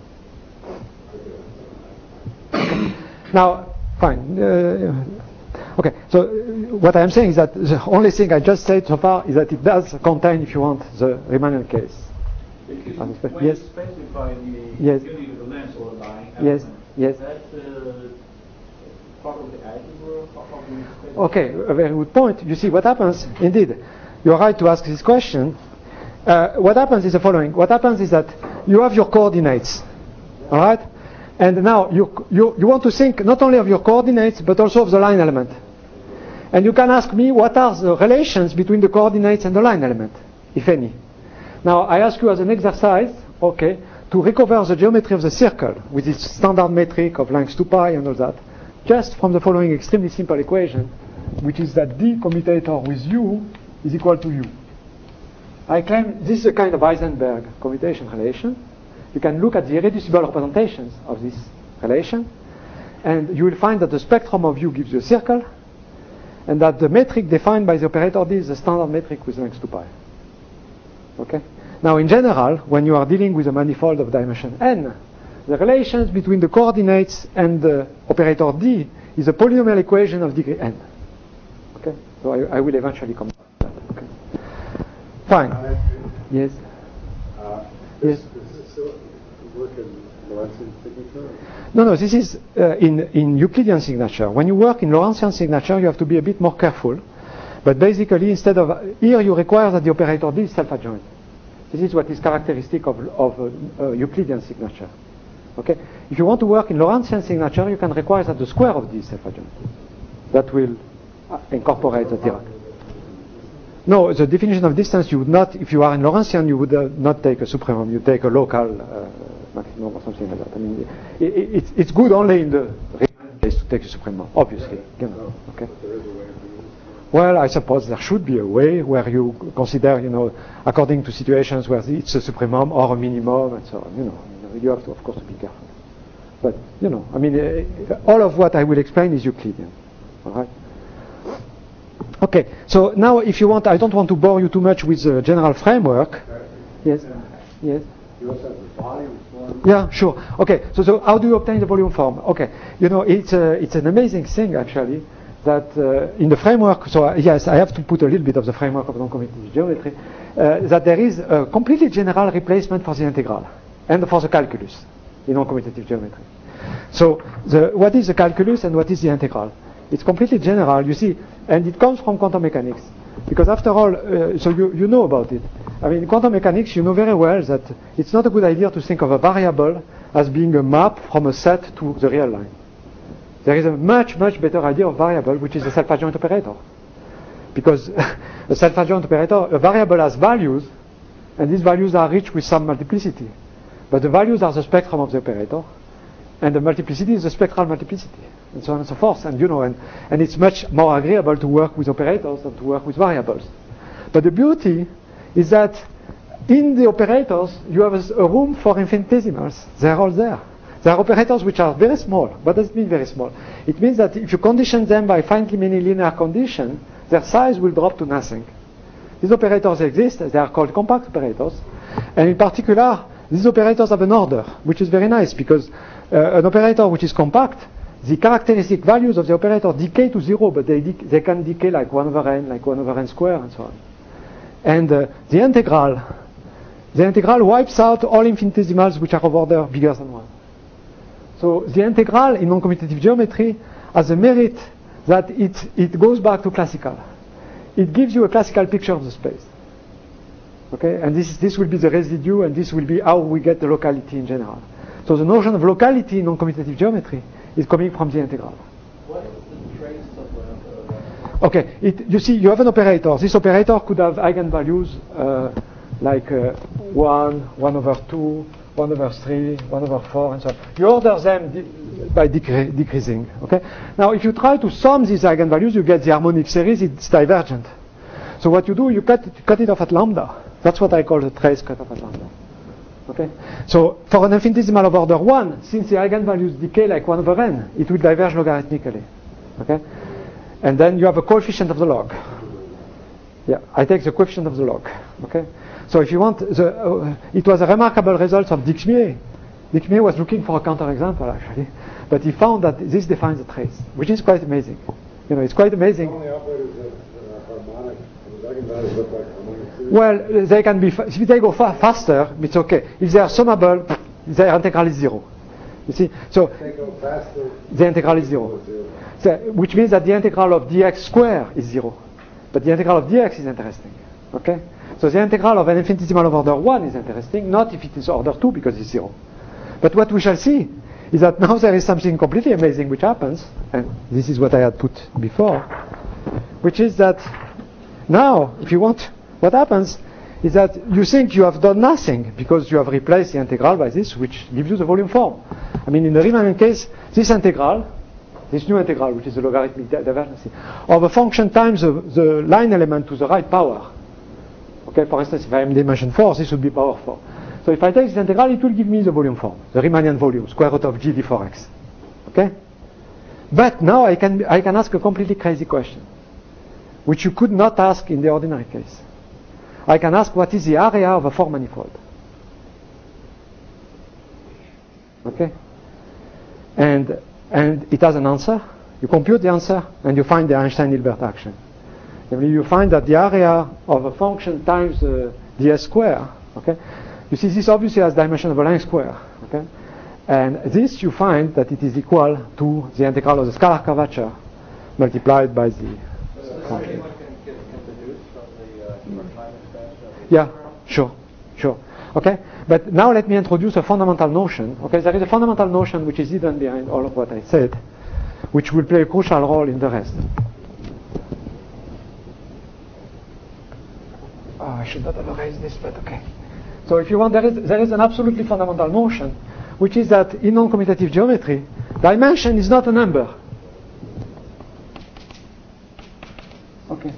Okay. Now, fine. Uh, okay, so uh, what I'm saying is that the only thing I just said so far is that it does contain, if you want, the Riemannian case. Because As a spe- when yes. you specify the Yes. unity of the length or line Yes, element, yes. that's uh, part of the algebra, part of the space. Okay, a very good point. You see, what happens, indeed, you're right to ask this question. Uh, what happens is the following. What happens is that you have your coordinates, all right? And now you, you, you want to think not only of your coordinates, but also of the line element. And you can ask me, what are the relations between the coordinates and the line element, if any? Now, I ask you as an exercise, okay, to recover the geometry of the circle with its standard metric of length two pi and all that, just from the following extremely simple equation, which is that D commutator with U is equal to U. I claim this is a kind of Heisenberg commutation relation. You can look at the irreducible representations of this relation, and you will find that the spectrum of U gives you a circle, and that the metric defined by the operator D is the standard metric with length two pi. Okay? Now, in general, when you are dealing with a manifold of dimension n, the relations between the coordinates and the operator D is a polynomial equation of degree n. Okay? So I, I will eventually come back to that. Okay. Fine. I- Yes. Uh, Yes. Does this still work in Lorentzian signature? No, no, this is uh, in, in Euclidean signature. When you work in Lorentzian signature, you have to be a bit more careful. But basically, instead of here, you require that the operator D is self-adjoint. This is what is characteristic of, of uh, uh, Euclidean signature. Okay? If you want to work in Lorentzian signature, you can require that the square of D is self-adjoint. That will uh, incorporate the Dirac. No, the definition of distance, you would not, if you are in Lorentzian, you would uh, not take a supremum. You take a local uh, maximum or something like that. I mean, it, it, it's, it's good only in the Riemann case to take a supremum, obviously. You know, okay? But there is a way of doing it. Well, I suppose there should be a way where you consider, you know, according to situations where it's a supremum or a minimum and so on. You know, you have to, of course, to be careful. But, you know, I mean, uh, all of what I will explain is Euclidean. All right? Okay, so now if you want, I don't want to bore you too much with the general framework. Yes? Yes? You also have the volume form. Yeah, sure. Okay, so, so how do you obtain the volume form? Okay, you know, it's, a, it's an amazing thing, actually, that uh, in the framework, so uh, yes, I have to put a little bit of the framework of non-commutative geometry, uh, that there is a completely general replacement for the integral and for the calculus in non-commutative geometry. So the, what is the calculus and what is the integral? It's completely general, you see, and it comes from quantum mechanics. Because after all, uh, so you, you know about it. I mean, in quantum mechanics, you know very well that it's not a good idea to think of a variable as being a map from a set to the real line. There is a much, much better idea of variable, which is a self-adjoint operator. Because a self-adjoint operator, a variable has values, and these values are rich with some multiplicity. But the values are the spectrum of the operator, and the multiplicity is the spectral multiplicity, and so on and so forth. And you know, and, and it's much more agreeable to work with operators than to work with variables. But the beauty is that in the operators, you have a, a room for infinitesimals. They're all there. There are operators which are very small. What does it mean, very small? It means that if you condition them by finitely many linear conditions, their size will drop to nothing. These operators exist. They are called compact operators. And in particular, these operators have an order, which is very nice, because uh, an operator which is compact, the characteristic values of the operator decay to zero, but they, dec- they can decay like one over n, like one over n squared, and so on. And uh, the integral, the integral wipes out all infinitesimals which are of order bigger than one. So the integral in non-commutative geometry has a merit that it, it goes back to classical. It gives you a classical picture of the space. Okay, and this, this will be the residue, and this will be how we get the locality in general. So the notion of locality in non-commutative geometry is coming from the integral. What is the trace of lambda? Okay, it, you see, you have an operator. This operator could have eigenvalues uh, like uh, one, one over two, one over three, one over four, and so on. You order them di- by decre- decreasing. Okay. Now, if you try to sum these eigenvalues, you get the harmonic series. It's divergent. So what you do, you cut it, cut it off at lambda. That's what I call the trace cut off at lambda. Okay. So for an infinitesimal of order one, since the eigenvalues decay like one over n, it will diverge logarithmically. Okay. And then you have a coefficient of the log. Yeah, I take the coefficient of the log. Okay. So if you want, the, uh, it was a remarkable result of Dixmier. Dixmier was looking for a counterexample actually, but he found that this defines a trace, which is quite amazing. You know, it's quite amazing. Only operators that are harmonic, the eigenvalues look like harmonic series. Well, they can be. Fa- if they go fa- faster, it's okay. If they are summable, their integral is zero. You see, so If they go faster, the integral is zero. zero. So, which means that the integral of dx square is zero, but the integral of dx is interesting. Okay. So the integral of an infinitesimal of order one is interesting, not if it is order two because it's zero. But what we shall see is that now there is something completely amazing which happens, and this is what I had put before, which is that now, if you want, what happens is that you think you have done nothing because you have replaced the integral by this, which gives you the volume form. I mean, in the Riemann case, this integral, this new integral, which is the logarithmic divergence of a function times the, the line element to the right power. Okay, for instance, if I am dimension four, this would be power four. So if I take this integral, it will give me the volume form, the Riemannian volume, square root of g d four x. Okay? But now I can I can ask a completely crazy question, which you could not ask in the ordinary case. I can ask what is the area of a four manifold. Okay? And and it has an answer. You compute the answer and you find the Einstein-Hilbert action. You find that the area of a function times uh, ds square, okay? You see this obviously has dimension of a length square, okay? And this you find that it is equal to the integral of the scalar curvature multiplied by the So this function. anyone can get can deduce from the uh, short time expansion of the Yeah, integral? sure, sure. Okay, but now let me introduce a fundamental notion. Okay, there is a fundamental notion which is hidden behind all of what I said, which will play a crucial role in the rest. Oh, I should not have erased this, but okay. So if you want, there is, there is an absolutely fundamental notion, which is that in non-commutative geometry, dimension is not a number. Okay.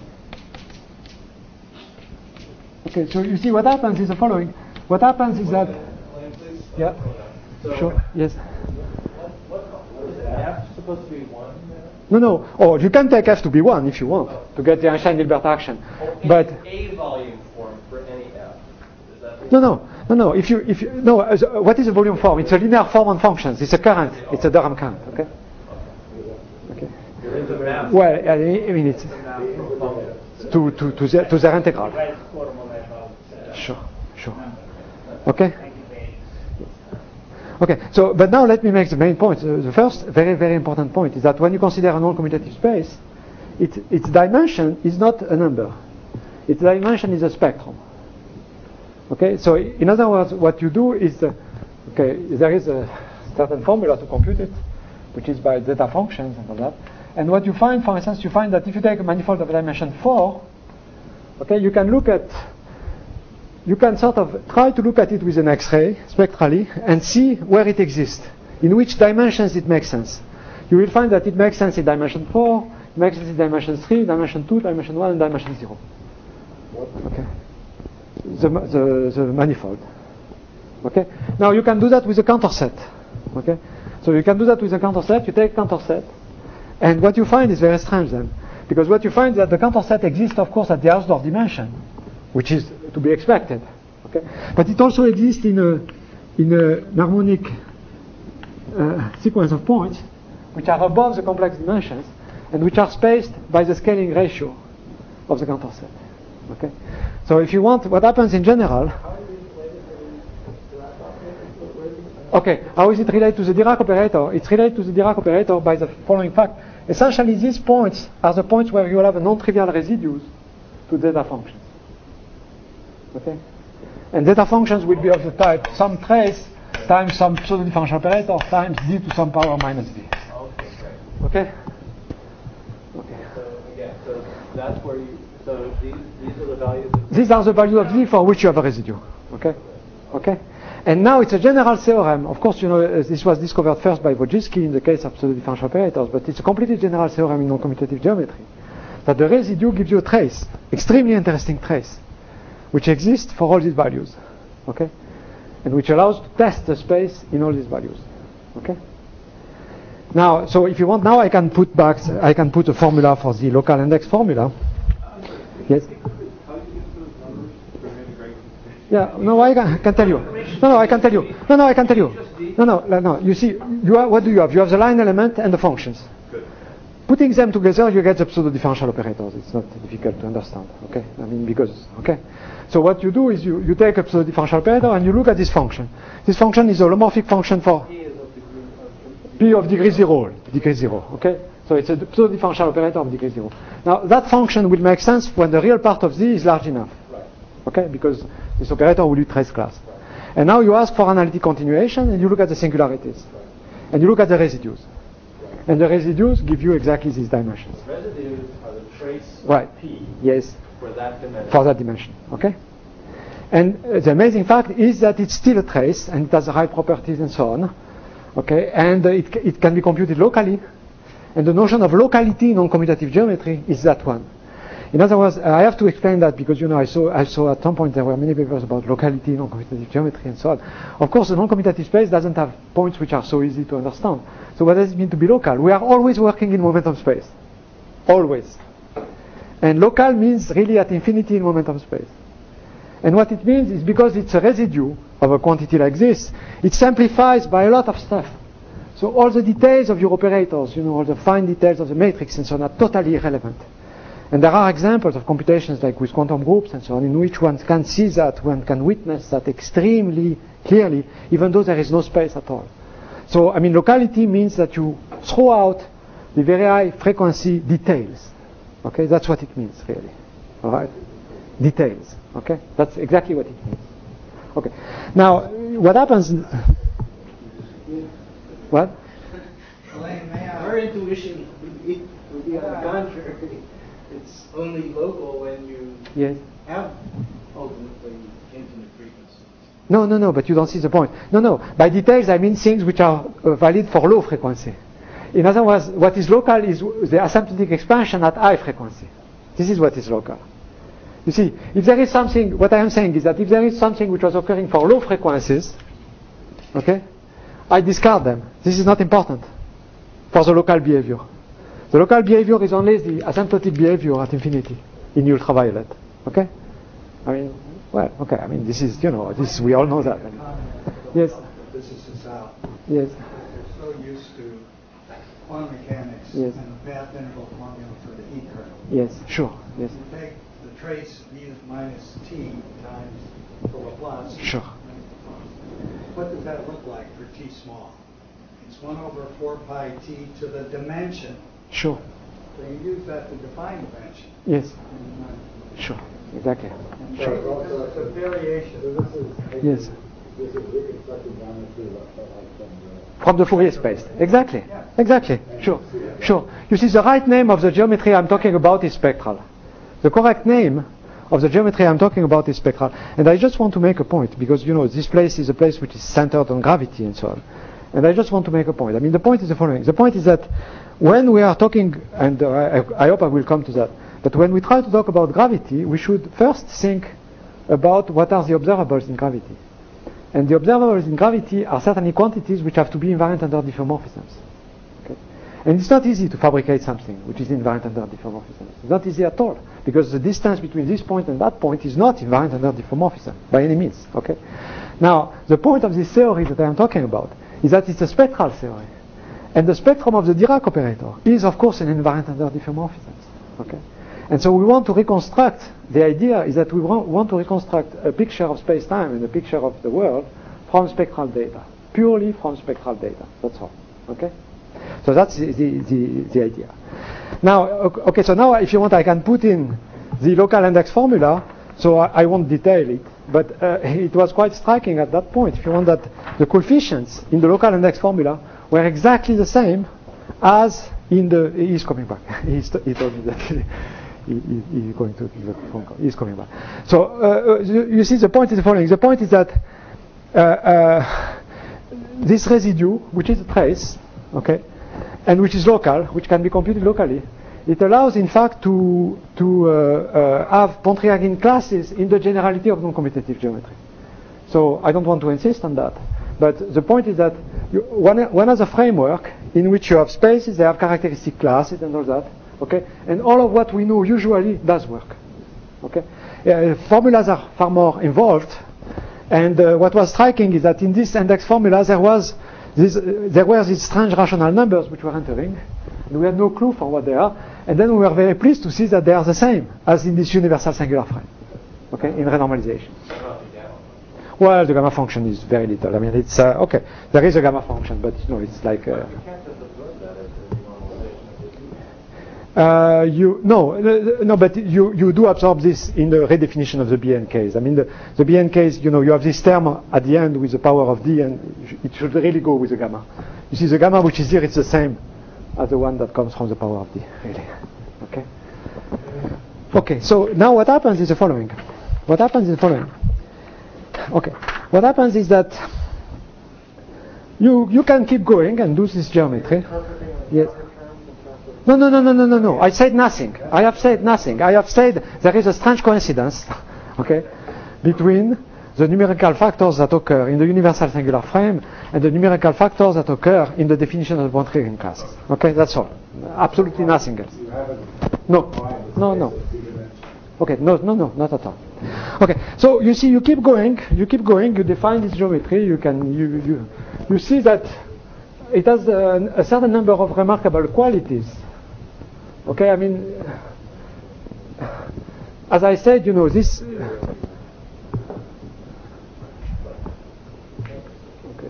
Okay, so you see what happens is the following. What happens is that... Yeah, sure, yes. What, what is F supposed to be one? No, no. Oh, you can take F to be one if you want to get the Einstein-Hilbert action, but a volume form for any F. Is that no, no, no, no. If you, if you, no. Uh, what is a volume form? It's a linear form on functions. It's a current. It's a Durham current. Okay. Okay. It's a math. Well, I mean, it's to to to their, to their integral. Sure, sure. Okay. Okay, so, but now let me make the main point. Uh, the first very, very important point is that when you consider a non-commutative space, it, its dimension is not a number. Its dimension is a spectrum. Okay, so in other words, what you do is, uh, okay, there is a certain formula to compute it, which is by zeta functions and all that. And what you find, for instance, you find that if you take a manifold of dimension four, okay, you can look at You can sort of try to look at it with an X-ray spectrally and see where it exists, in which dimensions it makes sense. You will find that it makes sense in dimension four, it makes sense in dimension three, dimension two, dimension one, and dimension zero. Okay. The, the, the manifold. Okay. Now you can do that with a counter set. Okay. So you can do that with a counter set. You take counter set, and what you find is very strange then, because what you find is that the counter set exists, of course, at the Hausdorff dimension, which is to be expected, okay? But it also exists in a in a, an harmonic uh, sequence of points which are above the complex dimensions and which are spaced by the scaling ratio of the counter set. Okay? So if you want, what happens in general? Okay, how is it related to the Dirac operator? It's related to the Dirac operator by the following fact. Essentially, these points are the points where you will have a non-trivial residues to zeta functions. Okay, and zeta functions will be of the type some trace times some pseudo-differential operator times d to some power minus v. Okay, great. Okay. Okay. So again, so that's where you. So these these are the values. Of These are the values of z for which you have a residue. Okay. Okay. And now it's a general theorem. Of course, you know uh, this was discovered first by Wojcicki in the case of pseudo-differential operators, but it's a completely general theorem in non-commutative geometry. that the residue gives you a trace, extremely interesting trace, which exists for all these values, okay, and which allows to test the space in all these values, okay. Now, so if you want, now I can put back, I can put a formula for the local index formula. Yes. Yeah, no, I can, I can tell you. No, no, I can tell you. No, no, I can tell you. No, no, no, no. You see, you are, what do you have? You have the line element and the functions. Good. Putting them together, you get the pseudo-differential operators. It's not difficult to understand, okay? I mean, because, okay? So what you do is you, you take a pseudo-differential operator and you look at this function. This function is a holomorphic function for P of degree zero, degree zero, okay? So it's a pseudo-differential operator of degree zero. Now, that function will make sense when the real part of Z is large enough, okay? Because this operator will be trace class. And now you ask for analytic continuation and you look at the singularities. And you look at the residues. And the residues give you exactly these dimensions. Residues are the trace Right. of P Yes. for that dimension. For that dimension, okay? And uh, the amazing fact is that it's still a trace and it has the right properties and so on, okay? And uh, it, c- it can be computed locally. And the notion of locality in non-commutative geometry is that one. In other words, I have to explain that because, you know, I saw, I saw at some point there were many papers about locality in non-commutative geometry and so on. Of course, the non-commutative space doesn't have points which are so easy to understand. So what does it mean to be local? We are always working in momentum space. Always. And local means really at infinity in momentum space. And what it means is because it's a residue of a quantity like this, it simplifies by a lot of stuff. So all the details of your operators, you know, all the fine details of the matrix and so on are totally irrelevant. And there are examples of computations like with quantum groups and so on in which one can see that, one can witness that extremely clearly, even though there is no space at all. So, I mean, locality means that you throw out the very high frequency details. Okay, that's what it means, really. All right? Details. Okay? That's exactly what it means. Okay. Now, what happens... What? Elaine, may I- Our intuition would be, would be on the contrary. It's only local when you Yes. have ultimately infinite frequencies. No, no, no, but you don't see the point. No, no. By details, I mean things which are uh, valid for low frequency. In other words, what is local is the asymptotic expansion at high frequency. This is what is local. You see, if there is something, what I am saying is that if there is something which was occurring for low frequencies, okay, I discard them. This is not important for the local behavior. The local behavior is only the asymptotic behavior at infinity in ultraviolet. Okay? I mean, well, okay, I mean, this is, you know, this we all know that. I mean, yes. This is the South. Yes. They're so used to quantum mechanics Yes. and the path interval formula for the E curve. Yes, sure. Yes. You take the trace E minus T times the Laplace. Sure. What does that look like for T small? It's one over four pi T to the dimension. Sure. So you use that to define dimension. Yes. Sure. Exactly. And Sure. so this is a variation. This is, Yes. this is reconstructed geometry like from the From the Fourier space. Exactly. Exactly. Sure. Sure. You see, the right name of the geometry I'm talking about is spectral. The correct name of the geometry I'm talking about is spectral. And I just want to make a point, because, you know, this place is a place which is centered on gravity and so on. And I just want to make a point. I mean, the point is the following. The point is that when we are talking, and uh, I, I hope I will come to that, but when we try to talk about gravity, we should first think about what are the observables in gravity. And the observables in gravity are certainly quantities which have to be invariant under diffeomorphisms. Okay? And it's not easy to fabricate something which is invariant under diffeomorphisms. It's not easy at all, because the distance between this point and that point is not invariant under diffeomorphism by any means. Okay? Now, the point of this theory that I am talking about is that it's a spectral theory. And the spectrum of the Dirac operator is, of course, an invariant under diffeomorphisms. Okay? And so we want to reconstruct, the idea is that we want to reconstruct a picture of space-time and a picture of the world from spectral data, purely from spectral data. That's all. Okay? So that's the, the, the, the idea. Now, okay, so now if you want, I can put in the local index formula, so I, I won't detail it, but uh, it was quite striking at that point, if you want, that the coefficients in the local index formula were exactly the same as in the, he's coming back. he's, he told me that he, he, he's going to give a phone call. He's coming back. So uh, you, you see, the point is the following. The point is that uh, uh, this residue, which is a trace, okay, and which is local, which can be computed locally, it allows, in fact, to, to uh, uh, have Pontryagin classes in the generality of non-commutative geometry. So I don't want to insist on that. But the point is that you, one, one has a framework in which you have spaces, they have characteristic classes and all that. Okay? And all of what we know usually does work. Okay? Uh, formulas are far more involved. And uh, what was striking is that in this index formula there was this, uh, there were these strange rational numbers which were entering, and we had no clue for what they are. And then we were very pleased to see that they are the same as in this universal singular frame. Okay, in renormalization. Well, the gamma function is very little. I mean, it's uh, okay. There is a gamma function, but you know, it's like. Uh, Uh, you no no, but you, you do absorb this in the redefinition of the B N case. I mean, the, the B N case, you know, you have this term at the end with the power of D, and it should really go with the gamma. You see, the gamma which is here, it's the same as the one that comes from the power of D, really. Okay. Okay. So now what happens is the following. What happens is the following. Okay. What happens is that you you can keep going and do this geometry. Yes. No, no, no, no, no, no, no. I said nothing. I have said nothing. I have said there is a strange coincidence, okay, between the numerical factors that occur in the universal singular frame and the numerical factors that occur in the definition of the Pontryagin classes. Okay, that's all. Absolutely nothing else. No, no, no. Okay, no, no, no, not at all. Okay, so you see, you keep going, you keep going, you define this geometry, you can, you, you, you see that it has a, a certain number of remarkable qualities. Okay, I mean, as I said, you know, this. Uh, okay.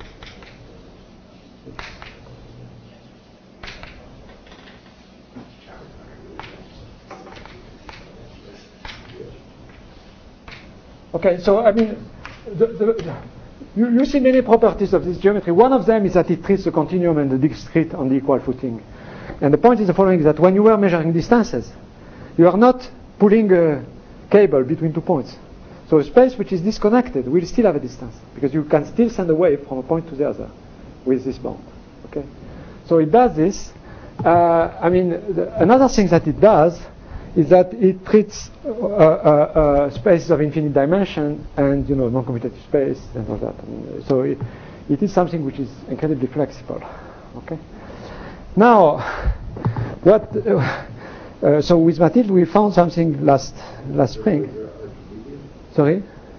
Okay, so I mean, the, the, you, you see many properties of this geometry. One of them is that it treats the continuum and the discrete on the equal footing. And the point is the following, is that when you were measuring distances, you are not pulling a cable between two points. So a space which is disconnected will still have a distance, because you can still send a wave from a point to the other with this bound. Okay? So it does this. Uh, I mean, the, another thing that it does is that it treats uh, uh, uh, spaces of infinite dimension and, you know, non-commutative space and all that. And so it, it is something which is incredibly flexible. Okay? Now, what? Uh, uh, so with Mathilde, we found something last last spring. Sorry.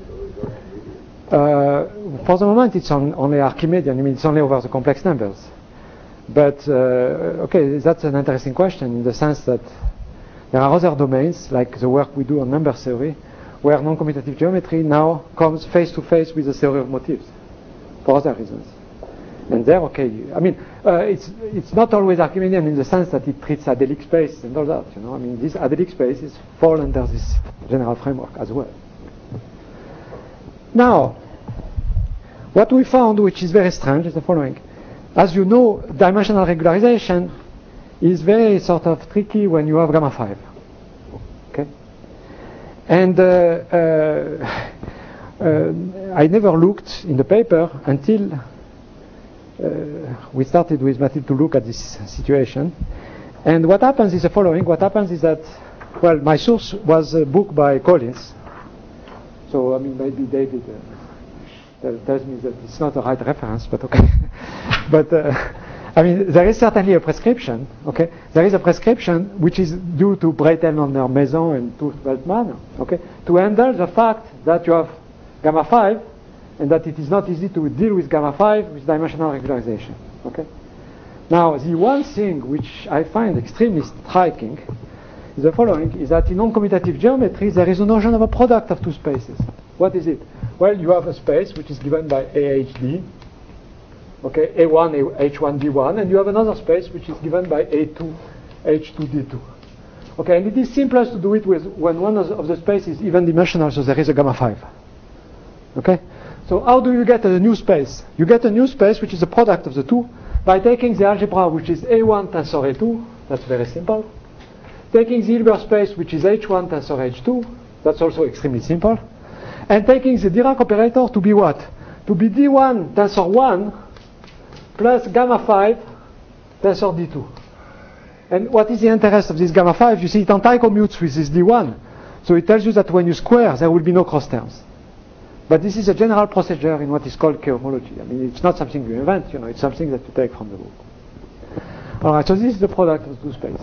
Uh, for the moment, it's on, only Archimedean. I mean, it's only over the complex numbers. But uh, okay, that's an interesting question in the sense that there are other domains, like the work we do on number theory, where non-commutative geometry now comes face to face with the theory of motifs for other reasons. And there, okay, I mean, uh, it's it's not always Archimedean in the sense that it treats adelic space and all that, you know. I mean, these adelic spaces fall under this general framework as well. Now, what we found, which is very strange, is the following. As you know, dimensional regularization is very sort of tricky when you have gamma five. Okay? And uh, uh, uh, I never looked in the paper until Uh, we started with Mathilde to look at this situation. And what happens is the following. What happens is that, well, my source was a book by Collins. So, I mean, maybe David uh, tells me that it's not the right reference, but okay. but, uh, I mean, there is certainly a prescription, okay? There is a prescription which is due to Breitelmann, Maison, and Tuch-Veltman, okay? To handle the fact that you have gamma five, and that it is not easy to deal with gamma five with dimensional regularization. Okay. Now, the one thing which I find extremely striking is the following: is that in non-commutative geometry there is a notion of a product of two spaces. What is it? Well, you have a space which is given by A H D, okay, A one, H one, D one, and you have another space which is given by A two, H two, D two. Okay, and it is simplest to do it with when one of the spaces is even dimensional, so there is a gamma five. Okay. So how do you get a new space? You get a new space which is a product of the two by taking the algebra which is A one tensor A two, that's very simple. Taking the Hilbert space which is H one tensor H two, that's also extremely simple. And taking the Dirac operator to be what? To be D one tensor one plus gamma five tensor D two. And what is the interest of this gamma five? You see, it anti-commutes with this D one. So it tells you that when you square, there will be no cross terms. But this is a general procedure in what is called K-homology. I mean, it's not something you invent, you know, it's something that you take from the book. All right, so this is the product of two spaces.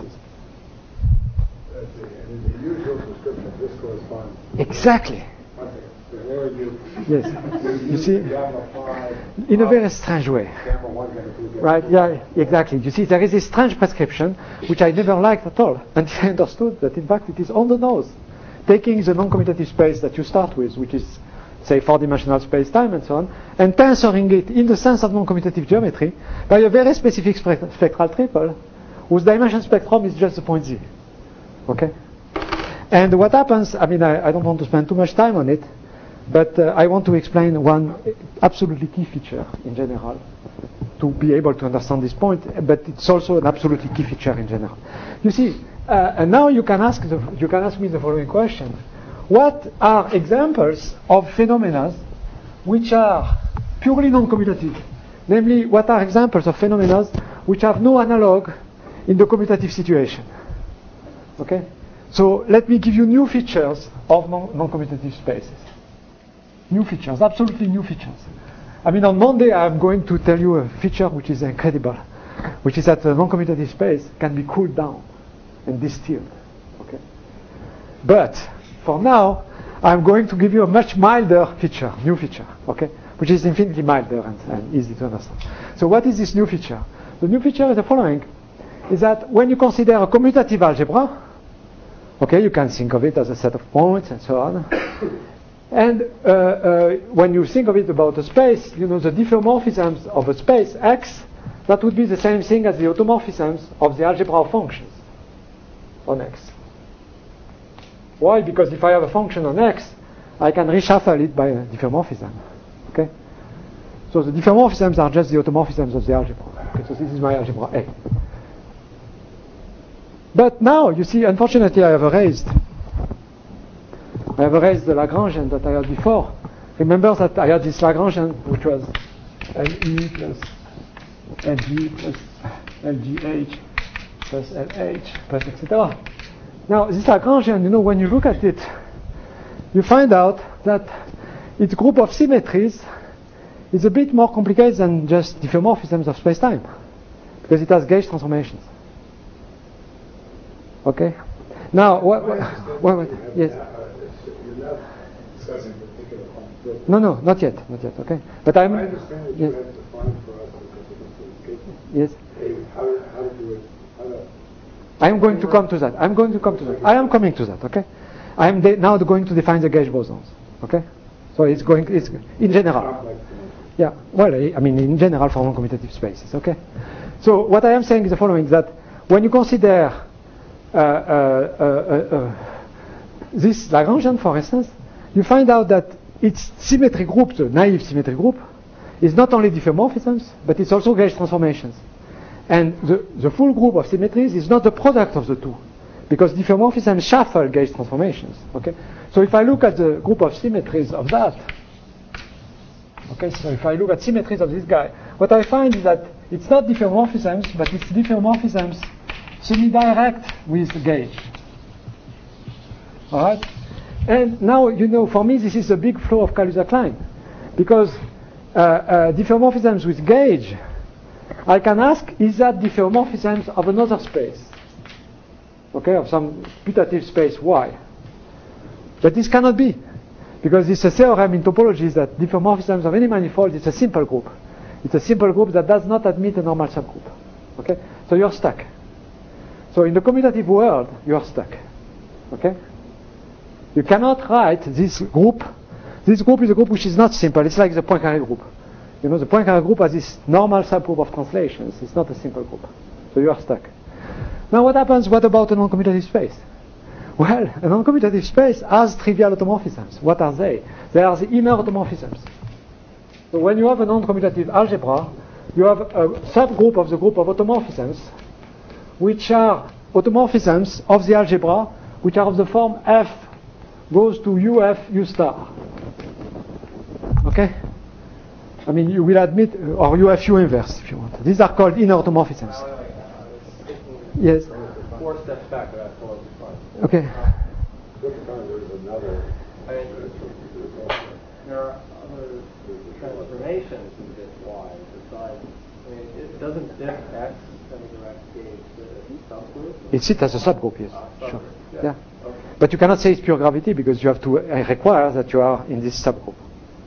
That's it. And in the usual description, this corresponds. Exactly. Okay. So there you. Yes. You see? Gamma five. In a very strange way. Gamma one, gamma two, gamma Right, yeah, exactly. You see, there is this strange prescription, which I never liked at all, until I understood that, in fact, it is on the nose. Taking the non-commutative space that you start with, which is, say, four-dimensional space-time and so on, and tensoring it in the sense of non-commutative geometry by a very specific spe- spectral triple, whose dimension spectrum is just the point Z. Okay? And what happens, I mean, I, I don't want to spend too much time on it, but uh, I want to explain one absolutely key feature in general to be able to understand this point, but it's also an absolutely key feature in general. You see, uh, and now you can ask the, you can ask me the following question: what are examples of phenomena which are purely non-commutative? Namely, what are examples of phenomena which have no analog in the commutative situation? Okay, so let me give you new features of non- non-commutative spaces. New features, absolutely new features. I mean, on Monday I'm going to tell you a feature which is incredible, which is that the non-commutative space can be cooled down and distilled. Okay, but for now I'm going to give you a much milder feature, new feature. Okay, which is infinitely milder and, and easy to understand. So what is this new feature? The new feature is the following: is that when you consider a commutative algebra, okay, you can think of it as a set of points and so on. And uh, uh, when you think of it about a space, you know, the diffeomorphisms of a space X, that would be the same thing as the automorphisms of the algebra of functions on X. Why? Because if I have a function on X, I can reshuffle it by a diffeomorphism. Okay? So the diffeomorphisms are just the automorphisms of the algebra. Okay, so this is my algebra A. But now, you see, unfortunately, I have erased I have erased the Lagrangian that I had before. Remember that I had this Lagrangian, which was L E plus L G plus L G H plus L H plus et cetera. Now, this Lagrangian, you know, when you look at it, you find out that its group of symmetries is a bit more complicated than just diffeomorphisms of space-time, because it has gauge transformations. Okay? Now, what? what, what, what yes. You're not discussing particular conflict. No, no, not yet, not yet. Okay, but I'm. I understand that yes. you have defined for us because of this case. Yes. Hey, how, how to do it? How to I am going to come to that. I'm going to come to that. I am coming to that. Okay. I am de- now going to define the gauge bosons. Okay. So it's going. It's in general. complex. Yeah. Well, I mean, in general for non-commutative spaces. Okay. So what I am saying is the following: that when you consider uh, uh, uh, uh, uh, this Lagrangian, for instance, you find out that its symmetry group, the naive symmetry group, is not only diffeomorphisms, but it's also gauge transformations. And the, the full group of symmetries is not the product of the two, because diffeomorphisms shuffle gauge transformations. Okay, so if I look at the group of symmetries of that, okay, so if I look at symmetries of this guy, what I find is that it's not diffeomorphisms, but it's diffeomorphisms semi-direct with gauge. All right, and now you know, for me, this is a big flow of Kaluza-Klein, because uh, uh, diffeomorphisms with gauge, I can ask, is that diffeomorphisms of another space? Okay, of some putative space Y. But this cannot be, because it's a theorem in topology that diffeomorphisms of any manifold is a simple group. It's a simple group that does not admit a normal subgroup. Okay, so you're stuck. So in the commutative world, you're stuck. Okay, you cannot write this group. This group is a group which is not simple. It's like the Poincaré group. You know, the Poincaré group has this normal subgroup of translations. It's not a simple group. So you are stuck. Now what happens, what about a non-commutative space? Well, a non-commutative space has trivial automorphisms. What are they? They are the inner automorphisms. So when you have a non-commutative algebra, you have a subgroup of the group of automorphisms, which are automorphisms of the algebra, which are of the form F goes to U F U star. Okay? I mean, you will admit, or U F U inverse, if you want. These are called inner automorphisms. Yes. Four steps back, and that's all it's fine. Okay. There's another. I mean, there are other transformations in this Y besides. I mean, it doesn't diff X semi-direct gauge the subgroup. It's it as a subgroup, yes. Uh, Sure. subgroup, Yeah. yeah. Okay. But you cannot say it's pure gravity because you have to uh, require that you are in this subgroup.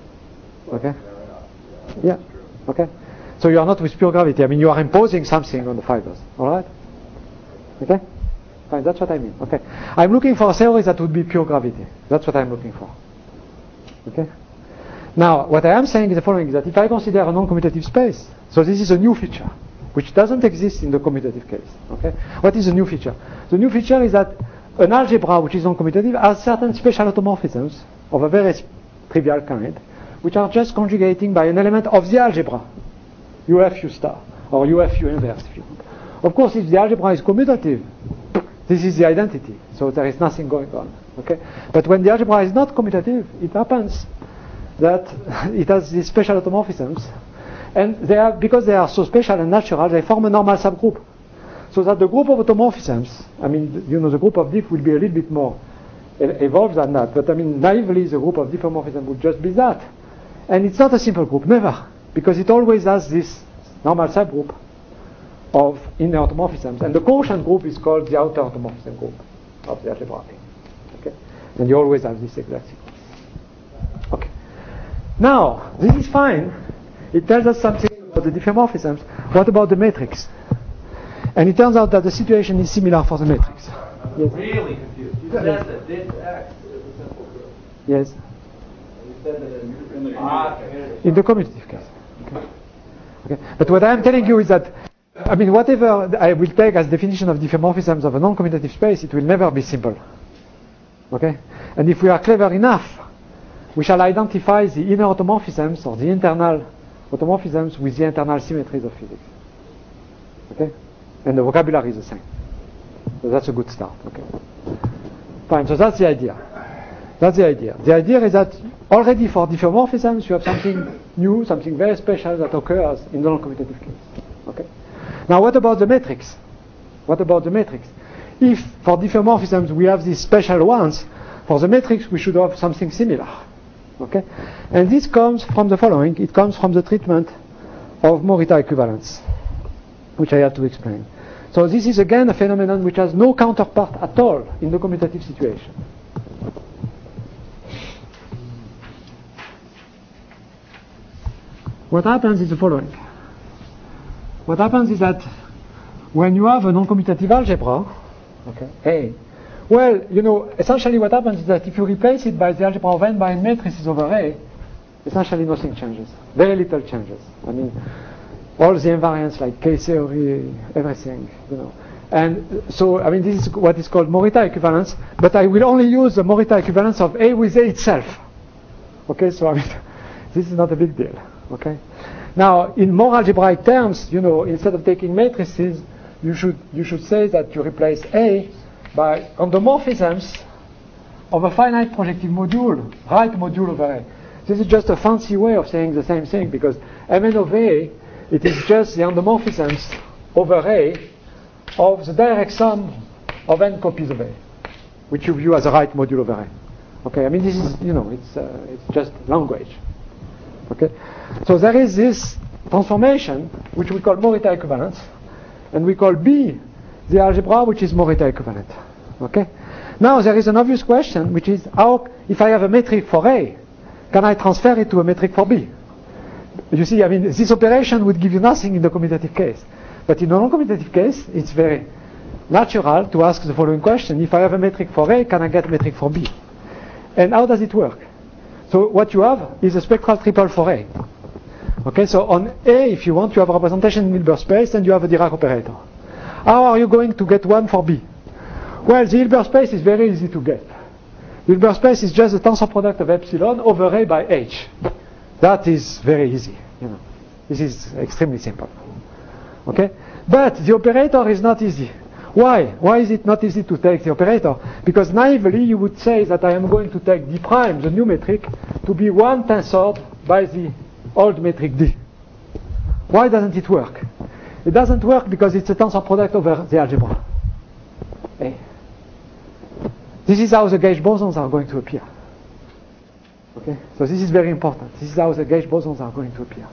Okay? Fair enough. Yeah. That's true. Okay? So you are not with pure gravity. I mean, you are imposing something on the fibers. All right? Okay? Fine, that's what I mean. Okay. I'm looking for a theory that would be pure gravity. That's what I'm looking for. Okay? Now, what I am saying is the following, is that if I consider a non-commutative space, so this is a new feature, which doesn't exist in the commutative case. Okay? What is a new feature? The new feature is that an algebra which is non-commutative has certain special automorphisms of a very trivial kind, which are just conjugating by an element of the algebra, U F U star, or U F U inverse, if you want. Of course, if the algebra is commutative, this is the identity, so there is nothing going on. Okay? But when the algebra is not commutative, it happens that it has these special automorphisms, and they are, because they are so special and natural, they form a normal subgroup. So that the group of automorphisms, I mean, you know, the group of diff will be a little bit more evolved than that, but I mean, naively, the group of diffeomorphism would just be that. And it's not a simple group, never, because it always has this normal subgroup of inner automorphisms, and the quotient group is called the outer automorphism group of the algebra. Okay, and you always have this exact sequence. Okay. Now, this is fine. It tells us something about the diffeomorphisms. What about the matrix? And it turns out that the situation is similar for the matrix. I'm Yes. really confused. You said that this X is a simple group. Yes. You said that in the ah, In the commutative case. Okay. Okay. But what I am telling you is that, I mean, whatever I will take as definition of diffeomorphisms of a non-commutative space, it will never be simple. Okay? And if we are clever enough, we shall identify the inner automorphisms or the internal automorphisms with the internal symmetries of physics. Okay? And the vocabulary is the same. So that's a good start. Okay. Fine. So that's the idea. That's the idea. The idea is that already for diffeomorphisms, you have something new, something very special that occurs in the non-commutative case. Okay. Now, what about the matrix? What about the matrix? If for diffeomorphisms we have these special ones, for the matrix we should have something similar. Okay. And this comes from the following. It comes from the treatment of Morita equivalence, which I have to explain. So this is again a phenomenon which has no counterpart at all in the commutative situation. What happens is the following. What happens is that when you have a non-commutative algebra, okay, A, well, you know, essentially what happens is that if you replace it by the algebra of n by n matrices over A, essentially nothing changes. Very little changes. I mean, all the invariants like K-theory, everything, you know. And so, I mean, this is what is called Morita equivalence, but I will only use the Morita equivalence of A with A itself. Okay, so I mean, this is not a big deal. Okay. Now, in more algebraic terms, you know, instead of taking matrices, you should you should say that you replace A by endomorphisms of a finite projective module, right module over A. This is just a fancy way of saying the same thing because M n of A, it is just the endomorphisms over A of the direct sum of n copies of A, which you view as a right module over A. Okay, I mean this is, you know, it's uh, it's just language. Okay, so there is this transformation which we call Morita equivalence, and we call B the algebra which is Morita equivalent. Okay, now there is an obvious question, which is how, if I have a metric for A, can I transfer it to a metric for B? You see, I mean, this operation would give you nothing in the commutative case, but in a non-commutative case, it's very natural to ask the following question: if I have a metric for A, can I get a metric for B? And how does it work? So what you have is a spectral triple for A. Okay, so on A, if you want, you have a representation in Hilbert space and you have a Dirac operator. How are you going to get one for B? Well, the Hilbert space is very easy to get. The Hilbert space is just the tensor product of epsilon over A by H. That is very easy. You know, this is extremely simple. Okay, but the operator is not easy. Why? Why is it not easy to take the operator? Because naively you would say that I am going to take D prime, the new metric, to be one tensored by the old metric D. Why doesn't it work? It doesn't work because it's a tensor product over the algebra. A. This is how the gauge bosons are going to appear. Okay, so this is very important. This is how the gauge bosons are going to appear.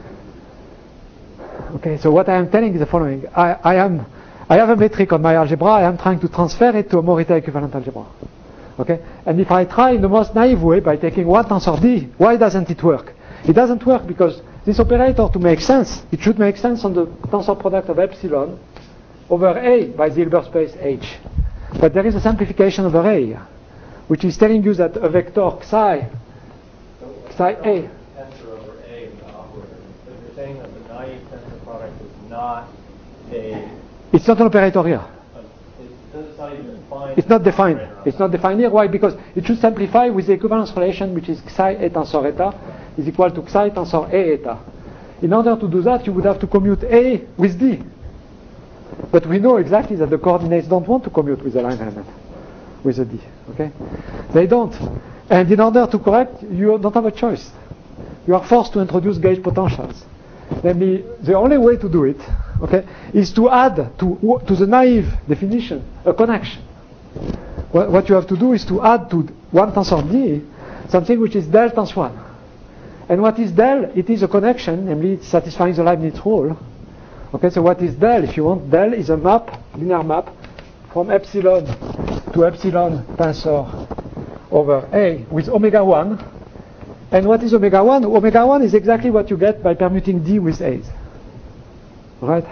Okay, so what I am telling is the following. I, I am, I have a metric on my algebra. I am trying to transfer it to a Morita equivalent algebra. Okay, and if I try in the most naive way by taking one tensor D, why doesn't it work? It doesn't work because this operator, to make sense, it should make sense on the tensor product of epsilon over A by the Hilbert space H. But there is a simplification over A, which is telling you that a vector psi, psi A. Tensor over A is the operator. So you're saying that the naive tensor product is not a. It's not an operator here. It's not even defined. It's not defined. It's not defined here. Why? Because it should simplify with the equivalence relation, which is psi A tensor eta is equal to psi tensor A eta. In order to do that, you would have to commute A with D. But we know exactly that the coordinates don't want to commute with the line element, with a D. Okay? They don't. And in order to correct, you don't have a choice. You are forced to introduce gauge potentials. Namely, the only way to do it, okay, is to add to to the naive definition a connection. What, what you have to do is to add to one tensor D something which is del tens one. And what is del? It is a connection, namely it's satisfying the Leibniz rule. Okay, so what is del? If you want, del is a map, linear map, from epsilon to epsilon tensor over A with omega one. And what is omega one? Omega one is exactly what you get by permuting D with A's. Right?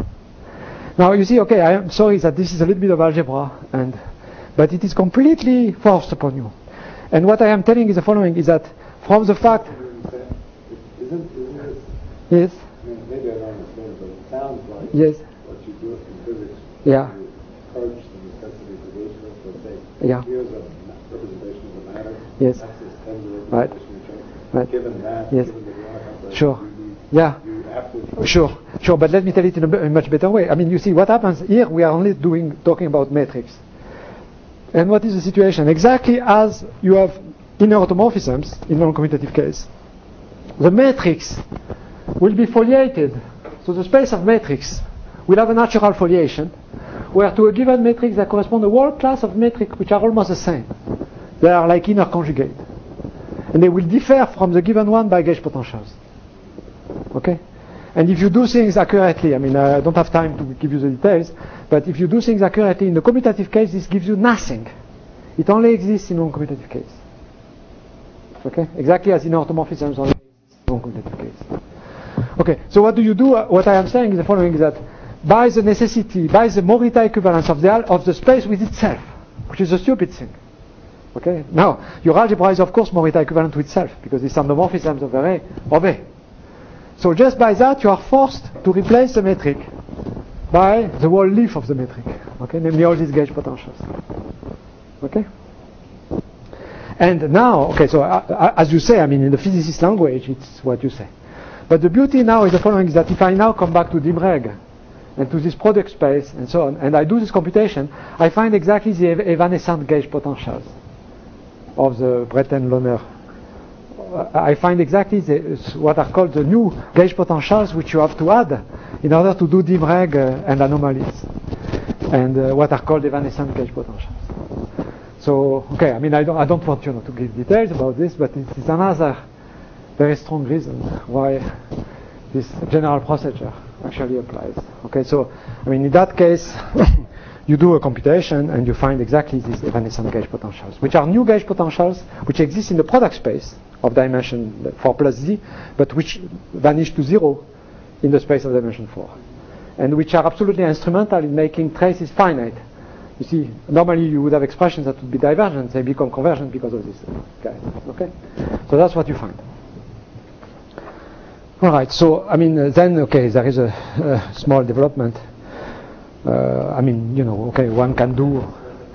Now you see, okay, I am sorry that this is a little bit of algebra, and but it is completely forced upon you. And what I am telling is the following, is that from the fact... Isn't, isn't this, Yes? I mean, maybe I don't understand, but it sounds like Yes. what you do in physics, Yeah. you approach the necessity for gauge, let's say, Yeah. here's a representation of the matter, Yes. that's this tensor Right. representation of change. Right. Given that, Yes. given the Gromov operation, Sure. you need, Yeah. you have to... Sure, sure, but let me tell it in a, b- a much better way. I mean, you see, what happens here, we are only doing talking about metrics. And what is the situation? Exactly as you have inner automorphisms in non-commutative case, the matrix will be foliated. So the space of matrix will have a natural foliation, where to a given matrix there correspond a whole class of metrics which are almost the same. They are like inner conjugate. And they will differ from the given one by gauge potentials. Okay? And if you do things accurately, I mean, I don't have time to give you the details, but if you do things accurately in the commutative case, this gives you nothing. It only exists in non-commutative case. Okay? Exactly as in automorphisms only exist in non-commutative case. Okay, so what do you do? What I am saying is the following, is that by the necessity, by the Morita equivalence of the, of the space with itself, which is a stupid thing. Okay? Now, your algebra is of course Morita equivalent to itself, because it's endomorphisms of A of A. So just by that, you are forced to replace the metric by the whole leaf of the metric. Okay, namely all these gauge potentials. Okay. And now, okay, so uh, as you say, I mean, in the physicist language, it's what you say. But the beauty now is the following: is that if I now come back to Dimreg and to this product space and so on, and I do this computation, I find exactly the ev- evanescent gauge potentials of the Breton-Lohner. I find exactly the, what are called the new gauge potentials, which you have to add in order to do Dimreg uh, and anomalies, and uh, what are called evanescent gauge potentials. So, okay, I mean, I don't, I don't want you know, to give details about this, but it is another very strong reason why this general procedure actually applies. Okay, so, I mean, in that case, you do a computation and you find exactly these evanescent gauge potentials, which are new gauge potentials which exist in the product space of dimension four plus z, but which vanish to zero in the space of dimension four, and which are absolutely instrumental in making traces finite. You see, normally you would have expressions that would be divergent, they become convergent because of this guy. Okay, so that's what you find. All right, so I mean, uh, then okay, there is a, a small development. Uh, I mean, you know, okay, one can do.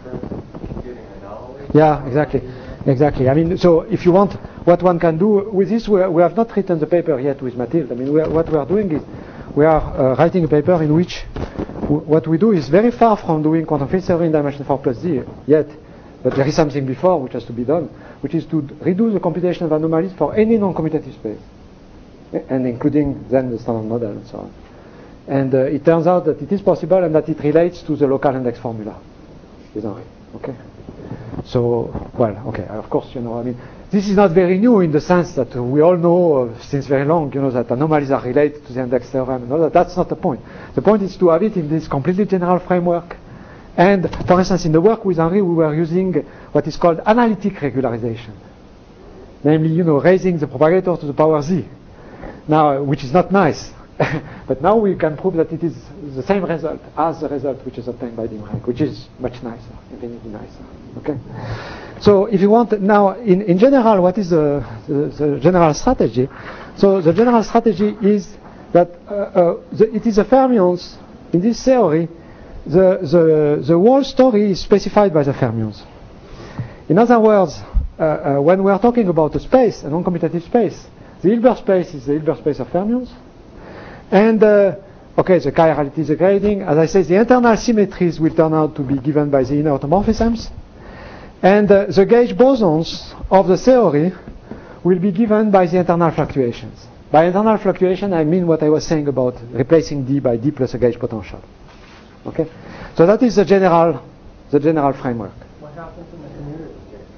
Yeah, exactly, exactly. I mean, so if you want, what one can do with this, we, we have not written the paper yet with Mathilde. I mean, we are, what we are doing is we are uh, writing a paper in which w- what we do is very far from doing quantum field theory in dimension four plus z yet, but there is something before which has to be done, which is to redo the computation of anomalies for any non-commutative space, and including then the standard model and so on. And uh, it turns out that it is possible and that it relates to the local index formula with Henry. Okay. So, well, okay, of course, you know, I mean, this is not very new in the sense that we all know uh, since very long, you know, that anomalies are related to the index theorem and all that. That's not the point. The point is to have it in this completely general framework. And, for instance, in the work with Henry, we were using what is called analytic regularization. Namely, you know, raising the propagator to the power z. Now, which is not nice. But now we can prove that it is the same result as the result which is obtained by Dymregg, which is much nicer, infinitely nicer. Okay. So if you want now, in, in general, what is the, the, the general strategy? So the general strategy is that uh, uh, the, it is the fermions in this theory. The, the the whole story is specified by the fermions. In other words, uh, uh, when we are talking about a space, a non-commutative space, the Hilbert space is the Hilbert space of fermions. And, uh, okay, the chirality is the grading. As I say, the internal symmetries will turn out to be given by the inner automorphisms. And uh, the gauge bosons of the theory will be given by the internal fluctuations. By internal fluctuation, I mean what I was saying about replacing D by D plus a gauge potential. Okay? So that is the general, the general framework. What happens in the community?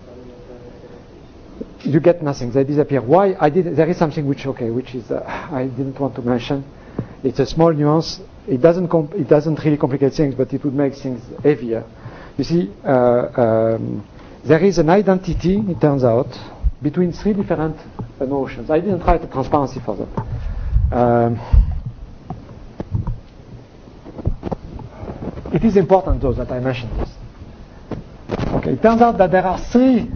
You get nothing. They disappear. Why? I did. There is something which, okay, which is uh, I didn't want to mention. It's a small nuance. It doesn't comp- it doesn't really complicate things, but it would make things heavier. You see, uh, um, there is an identity, it turns out, between three different uh, notions. I didn't write a transparency for them. Um, it is important, though, that I mention this. Okay, it turns out that there are three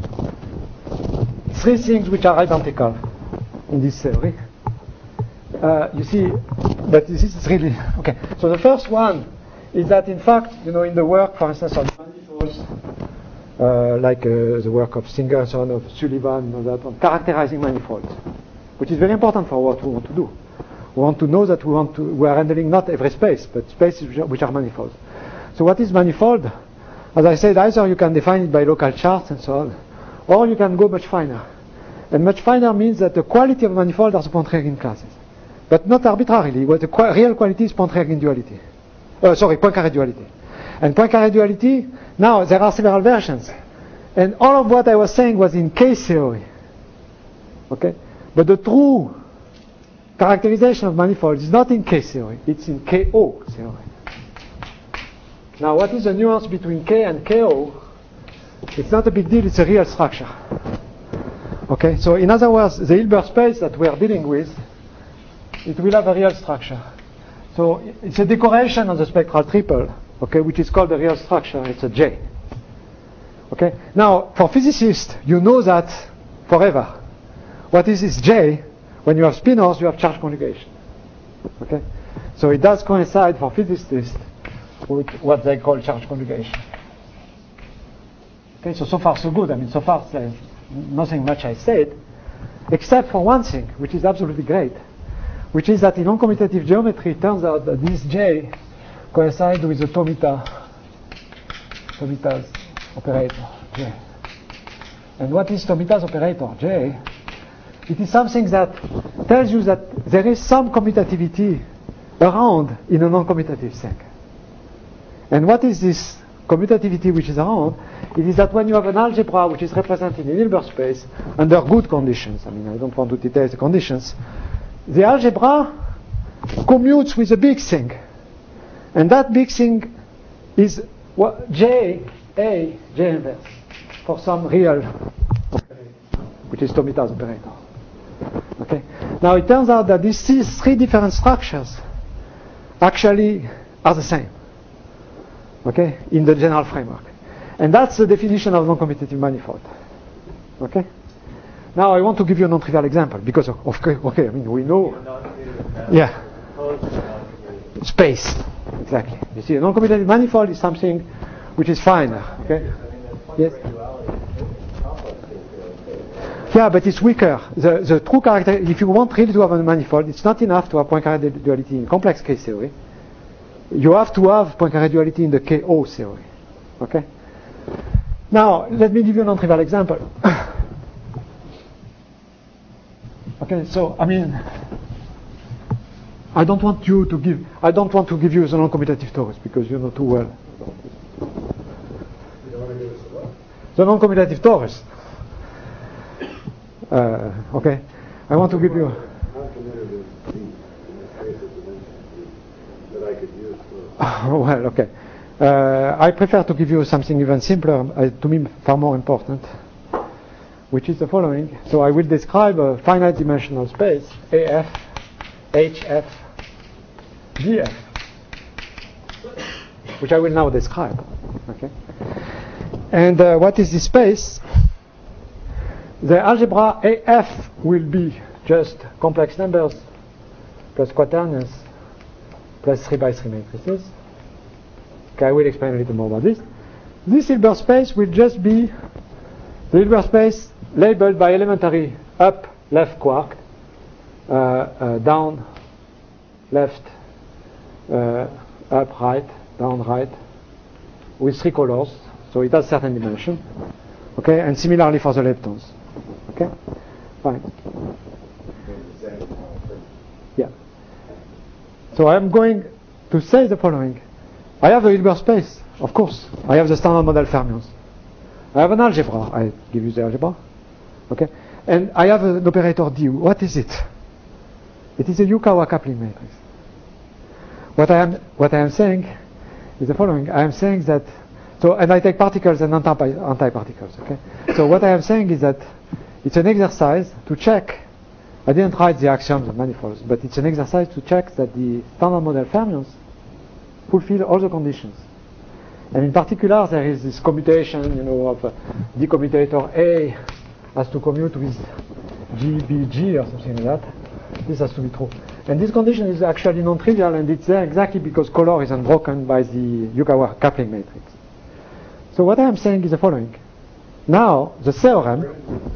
three things which are identical in this theory. Uh, you see, but this is really okay. So the first one is that, in fact, you know, in the work, for instance, on manifolds, uh, like uh, the work of Singer and so on, of Sullivan, and all that, on characterizing manifolds, which is very important for what we want to do. We want to know that we want to we are handling not every space, but spaces which are, which are manifolds. So what is manifold? As I said, either you can define it by local charts and so on, or you can go much finer. And much finer means that the quality of manifold are the Pointryagin classes. But not arbitrarily. What the qu- real quality is Pointryagin duality. Uh, sorry, Poincaré duality. And Poincaré duality, now there are several versions. And all of what I was saying was in K theory. Okay? But the true characterization of manifolds is not in K theory, it's in K O theory. Now, what is the nuance between K and K O? It's not a big deal, it's a real structure. Okay, so in other words, the Hilbert space that we are dealing with, it will have a real structure. So it's a decoration on the spectral triple, okay, which is called a real structure. It's a J. Okay, now for physicists, you know that forever. What is this J? When you have spinors, you have charge conjugation. Okay, so it does coincide for physicists with what they call charge conjugation. Okay, so so far so good. I mean, so far there's nothing much I said, except for one thing, which is absolutely great, which is that in non-commutative geometry, it turns out that this J coincides with the Tomita, Tomita's operator, J. And what is Tomita's operator, J? It is something that tells you that there is some commutativity around in a non-commutative thing. And what is this commutativity which is around? It is that when you have an algebra which is represented in Hilbert space under good conditions, I mean, I don't want to detail the conditions, the algebra commutes with a big thing. And that big thing is what, J, A, J inverse, for some real operator, which is Tomita's operator. Okay. Now it turns out that these three different structures actually are the same. Okay, in the general framework. And that's the definition of non-commutative manifold. Okay? Now I want to give you a non-trivial example because of, of okay, I mean we know yeah. Space. Exactly. You see, a non-commutative manifold is something which is finer. Okay? Yes. Yeah, but it's weaker. The the true character, if you want really to have a manifold, it's not enough to have Poincaré duality in complex K theory. You have to have Poincaré duality in the K O theory. Okay? Now, let me give you a non-trivial example. Okay, so, I mean, I don't want you to give. I don't want to give you the non-commutative torus because you know too well. You don't want to give us a what? The non-commutative torus. Uh, okay, I want to give you. Non-commutative D, in this case of dimension D, that I could use for. Well, okay. Uh, I prefer to give you something even simpler, uh, to me far more important, which is the following. So I will describe a finite dimensional space, A F, H F, G F, which I will now describe. Okay. And uh, what is this space? The algebra A F will be just complex numbers plus quaternions plus three by three matrices. Okay, I will explain a little more about this. This Hilbert space will just be the Hilbert space labeled by elementary up, left quark, uh, uh, down, left, uh, up, right, down, right, with three colors. So it has certain dimension. Okay, and similarly for the leptons. Okay, fine. Yeah. So I am going to say the following. I have a Hilbert space, of course. I have the standard model fermions. I have an algebra. I give you the algebra. Okay, and I have an operator D. What is it? It is a Yukawa coupling matrix. What I am what I am saying is the following. I am saying that. So, and I take particles and anti anti-particles. Okay. So what I am saying is that it's an exercise to check. I didn't write the axioms of manifolds, but it's an exercise to check that the standard model fermions fulfill all the conditions. And in particular, there is this commutation, you know, of uh, D commutator A has to commute with G B G or something like that. This has to be true. And this condition is actually non-trivial, and it's there exactly because color is unbroken by the Yukawa coupling matrix. So what I am saying is the following. Now, the theorem...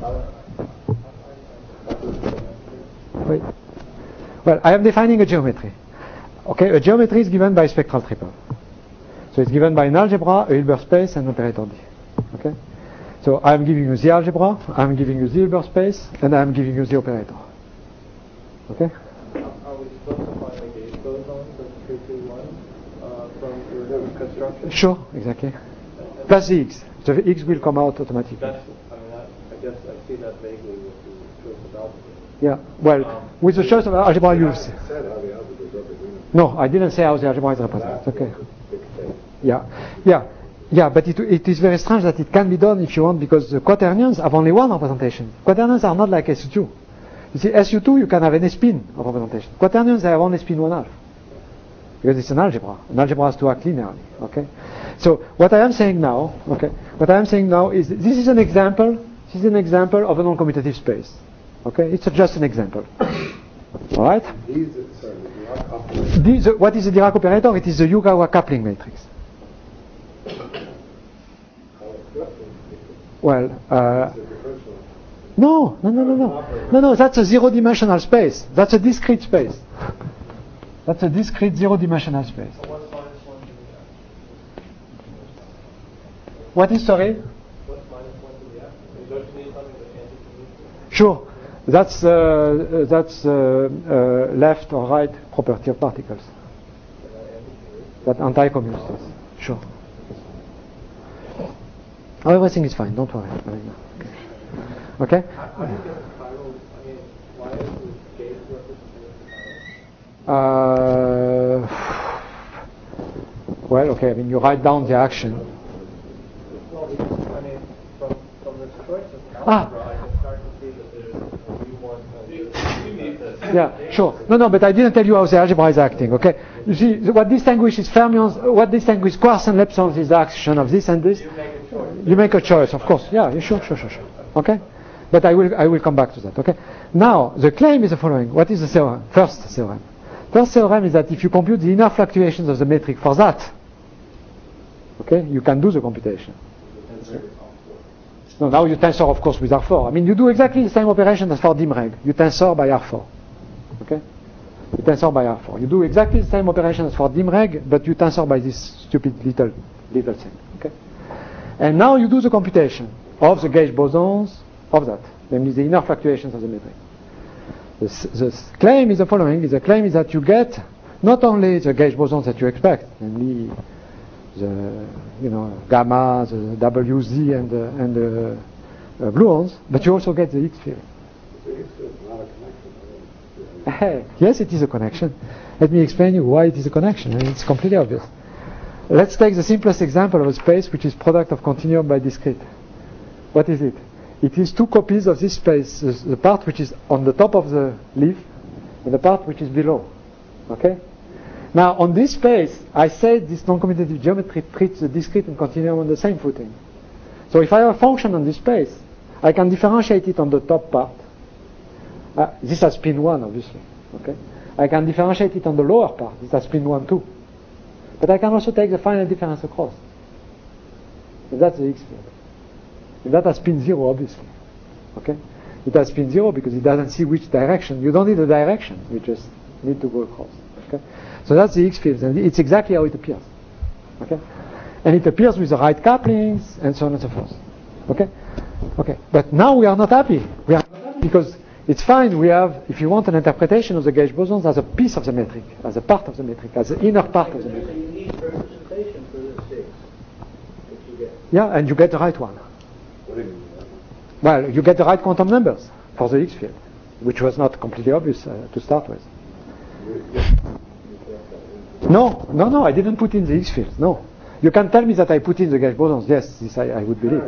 Wait. Well, I am defining a geometry. Okay, a geometry is given by a spectral triple. So it's given by an algebra, a Hilbert space, and an operator D. Okay? So I'm giving you the algebra, I'm giving you the Hilbert space, and I'm giving you the operator. Okay? Are we supposed to find the gauge bosons of three two one uh, from your construction? Sure, exactly. Plus the X. The X will come out automatically. That's, I mean, that, I guess I see that vaguely with the choice of algebra. Yeah, well, Um, with the choice of algebra, you said how the algebra is represented. No, I didn't say how the algebra is represented. That's Okay. what dictates. Yeah, yeah, yeah. But it, it is very strange that it can be done if you want, because the quaternions have only one representation. Quaternions are not like S U two. You see, S U two you can have any spin of representation. Quaternions they have only spin one half because it's an algebra. An algebra has to act linearly. Okay. So what I am saying now, okay, what I am saying now is this is an example. This is an example of a non-commutative space. Okay, it's a, just an example. All right. These are, sorry, the Dirac operator. This, uh, what is the Dirac operator? It is the Yukawa coupling matrix. Well, uh, no, no, no, no, no, no, no. That's a zero-dimensional space. That's a discrete space. That's a discrete zero-dimensional space. So what's minus one to the F? What is sorry? What's minus one to the F? You don't need something that anti-commutes. Sure. That's uh, that's uh, uh, left or right property of particles. That anti-commutes this. Sure. Oh, everything is fine. Don't worry. Okay. Okay. How do you get the spiral? I mean, why is the gauge represented Uh, well, okay. I mean, you write down the action. Well, because, I mean, from from this choice of Ah. algebra, I can start to see that there's a U one. Uh, Yeah, sure. No, no, but I didn't tell you how the algebra is acting, okay? You see, what distinguishes fermions, what distinguishes quarks and leptons is the action of this and this. you make a choice. You make a choice, of course. Yeah, yeah, sure, sure, sure, sure. Okay? But I will, I will come back to that, okay? Now, the claim is the following. What is the theorem? First theorem. First theorem is that if you compute the inner fluctuations of the metric for that, okay, you can do the computation. No, now you tensor, of course, with R four. I mean, you do exactly the same operation as for Dimreg. You tensor by R four. Okay? You tensor by R four. You do exactly the same operation as for Dimreg, but you tensor by this stupid little little thing. Okay? And now you do the computation of the gauge bosons of that, namely the inner fluctuations of the metric. The, s- the s- claim is the following: is the claim is that you get not only the gauge bosons that you expect, namely the you know gamma, the W Z, and the, and the uh, gluons, but you also get the X field. The Higgs field is not a connection. Yes, it is a connection. Let me explain you why it is a connection, and it's completely obvious. Let's take the simplest example of a space, which is product of continuum by discrete. What is it? It is two copies of this space, the, the part which is on the top of the leaf and the part which is below. Okay? Now, on this space, I said this non-commutative geometry treats the discrete and continuum on the same footing. So if I have a function on this space, I can differentiate it on the top part. Uh, this has spin one, obviously. Okay? I can differentiate it on the lower part. This has spin one too. But I can also take the final difference across. And that's the X field. And that has spin zero, obviously. Okay? It has spin zero because it doesn't see which direction. You don't need a direction. You just need to go across. Okay? So that's the X field. And it's exactly how it appears. Okay? And it appears with the right couplings and so on and so forth. Okay? Okay. But now we are not happy. We are not happy because it's fine. We have, if you want, an interpretation of the gauge bosons as a piece of the metric, as a part of the metric, as the inner part of the metric. You need representation for this six that you get. Yeah, and you get the right one. What do you mean? Well, you get the right quantum numbers for the X field, which was not completely obvious uh, to start with. No, no, no, I didn't put in the X field. No. You can tell me that I put in the gauge bosons. Yes, this I, I would believe.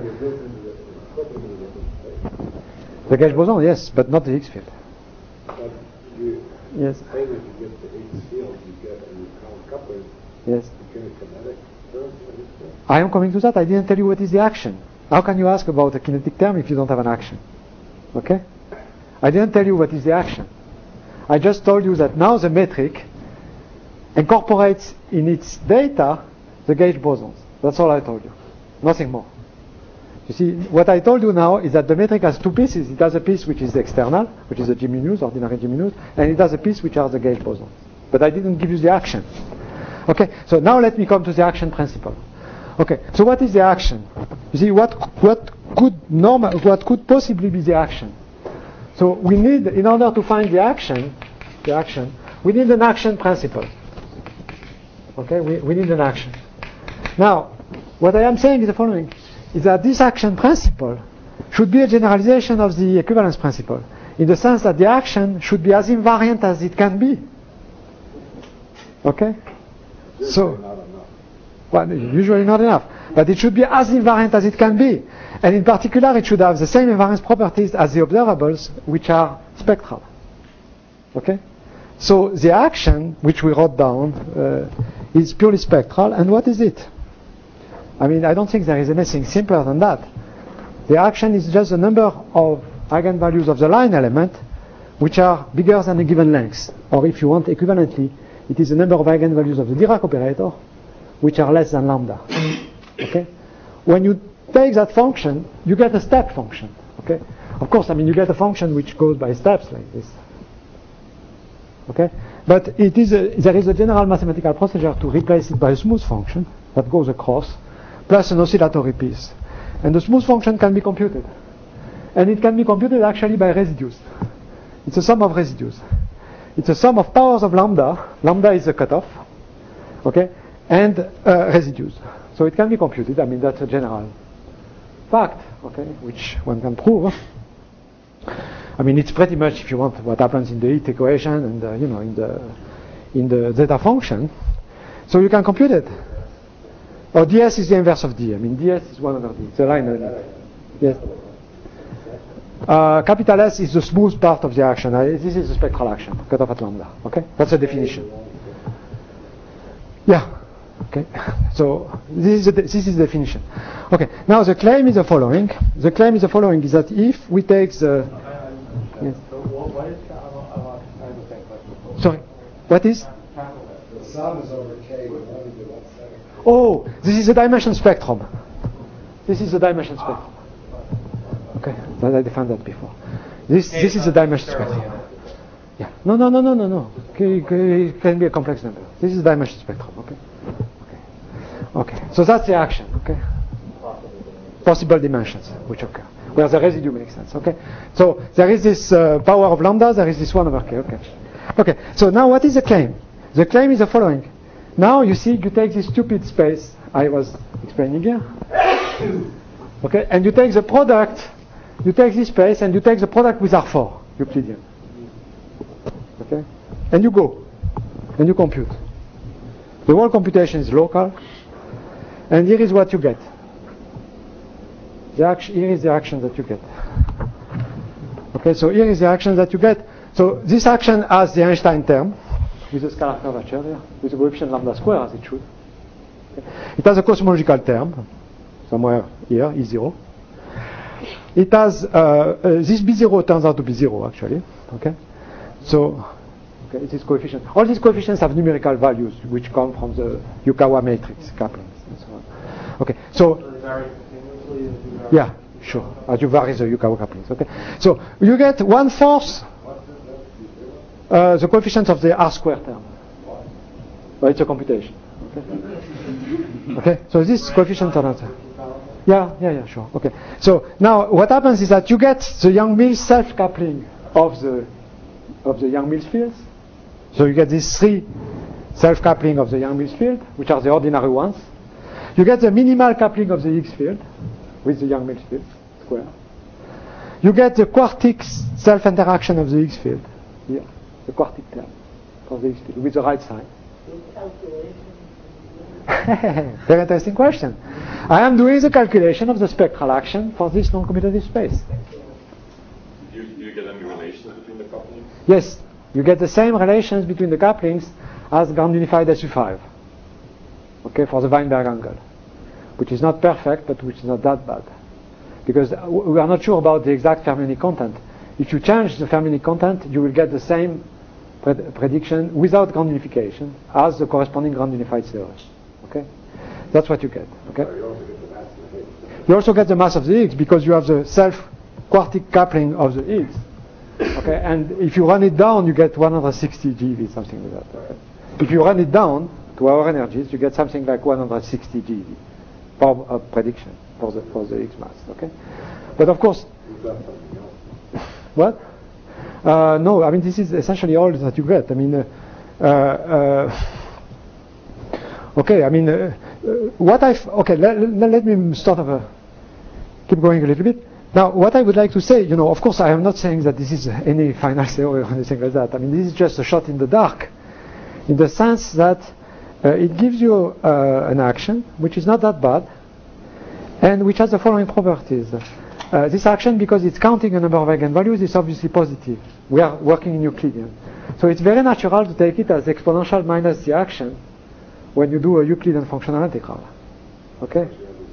The gauge boson, yes, but not the X field. But you Yes. say that you get the Higgs field, you get and you count coupling, Yes. you get a kinetic term for Higgs field. I am coming to that. I didn't tell you what is the action. How can you ask about a kinetic term if you don't have an action? Okay? I didn't tell you what is the action. I just told you that now the metric incorporates in its data the gauge bosons. That's all I told you. Nothing more. You see, what I told you now is that the metric has two pieces. It has a piece which is external, which is the G mu news, ordinary G mu news, and it has a piece which are the gauge bosons. But I didn't give you the action. Okay, so now let me come to the action principle. Okay, so what is the action? You see, what what could normal, what could possibly be the action? So we need, in order to find the action, the action, we need an action principle. Okay, we, we need an action. Now, what I am saying is the following: is that this action principle should be a generalization of the equivalence principle, in the sense that the action should be as invariant as it can be. Okay? So, Not enough. well, usually not enough, but it should be as invariant as it can be. And in particular, it should have the same invariance properties as the observables, which are spectral. Okay? So the action, which we wrote down, uh, is purely spectral. And what is it? I mean, I don't think there is anything simpler than that. The action is just the number of eigenvalues of the line element, which are bigger than a given length. Or if you want equivalently, it is the number of eigenvalues of the Dirac operator, which are less than lambda. Okay? When you take that function, you get a step function. Okay? Of course, I mean, you get a function which goes by steps like this. Okay? But it is a, there is a general mathematical procedure to replace it by a smooth function that goes across, plus an oscillatory piece. And the smooth function can be computed. And it can be computed actually by residues. It's a sum of residues. It's a sum of powers of lambda. Lambda is the cutoff. Okay? And uh, residues. So it can be computed. I mean, that's a general fact, okay, which one can prove. I mean, it's pretty much, if you want, what happens in the heat equation and uh, you know, in the in the zeta function. So you can compute it. Or ds is the inverse of d. I mean, ds is one over d. It's a line element. Yes. Uh, capital S is the smooth part of the action. Uh, this is the spectral action, cutoff at lambda. Okay, that's the definition. Yeah. Okay. So this is the, this is the definition. Okay. Now the claim is the following. The claim is the following: is that if we take the yes. So what, what is the, I want, I want, I have the same question. Sorry, what is? The sum is over K. We want to do that second. Oh, this is the dimension spectrum. This is the dimension spectrum. Okay, but I defined that before. This this is the dimension spectrum. Yeah. No, no, no, no, no, no. Okay, okay, it can be a complex number. This is the dimension spectrum. Okay. Okay. Okay. So that's the action. Okay. Possible dimensions which occur. where the residue makes sense. Okay, so there is this uh, power of lambda, there is this one over k. Okay, okay. So now what is the claim? The claim is the following. Now you see, you take this stupid space I was explaining here. Okay, and you take the product. You take this space and you take the product with R four Euclidean. Okay, and you go and you compute. The whole computation is local, and here is what you get. The action, here is the action that you get. Okay, so here is the action that you get. So this action has the Einstein term with the scalar curvature here, with the coefficient lambda square as it should. Okay. It has a cosmological term somewhere here, E zero. It has uh, uh, this B zero turns out to be zero actually. Okay, so okay, it is coefficient. All these coefficients have numerical values which come from the Yukawa matrix couplings and so on. Okay, so yeah, sure. As you vary the Yukawa couplings. Okay, so you get one fourth uh, the coefficient of the R square term. Well, it's a computation. Okay, okay. So this coefficient are not. Yeah, yeah, yeah, sure. Okay. So now what happens is that you get the Yang-Mills self-coupling of the of the Yang-Mills fields. So you get these three self-coupling of the Yang-Mills field, which are the ordinary ones. You get the minimal coupling of the Higgs field with the Yang-Mills field square. You get the quartic self-interaction of the Higgs field here, the quartic term for the Higgs field with the right sign. Very interesting question. I am doing the calculation of the spectral action for this non-commutative space. Do you, do you get any relations between the couplings? Yes, you get the same relations between the couplings as ground unified S U five. Okay, for the Weinberg angle, which is not perfect, but which is not that bad, because we are not sure about the exact fermionic content. If you change the fermionic content, you will get the same pred- prediction without ground unification as the corresponding ground unified theory. Okay, that's what you get. Okay, you also get the mass of the Higgs because you have the self-quartic coupling of the Higgs. Okay, and if you run it down, you get one hundred sixty GeV, something like that. Okay? If you run it down to our energies, you get something like one hundred sixty GeV for a prediction for the for the Higgs mass. Okay, but of course, what? Uh, no, I mean this is essentially all that you get. I mean, uh, uh, uh, okay, I mean, uh, uh, what I okay, let, let, let me sort of uh, keep going a little bit. Now, what I would like to say, you know, of course, I am not saying that this is any final theory or anything like that. I mean, this is just a shot in the dark, in the sense that uh, it gives you uh, an action which is not that bad, and which has the following properties. Uh, this action, because it's counting a number of eigenvalues, is obviously positive. We are working in Euclidean. So it's very natural to take it as exponential minus the action when you do a Euclidean functional integral. Okay?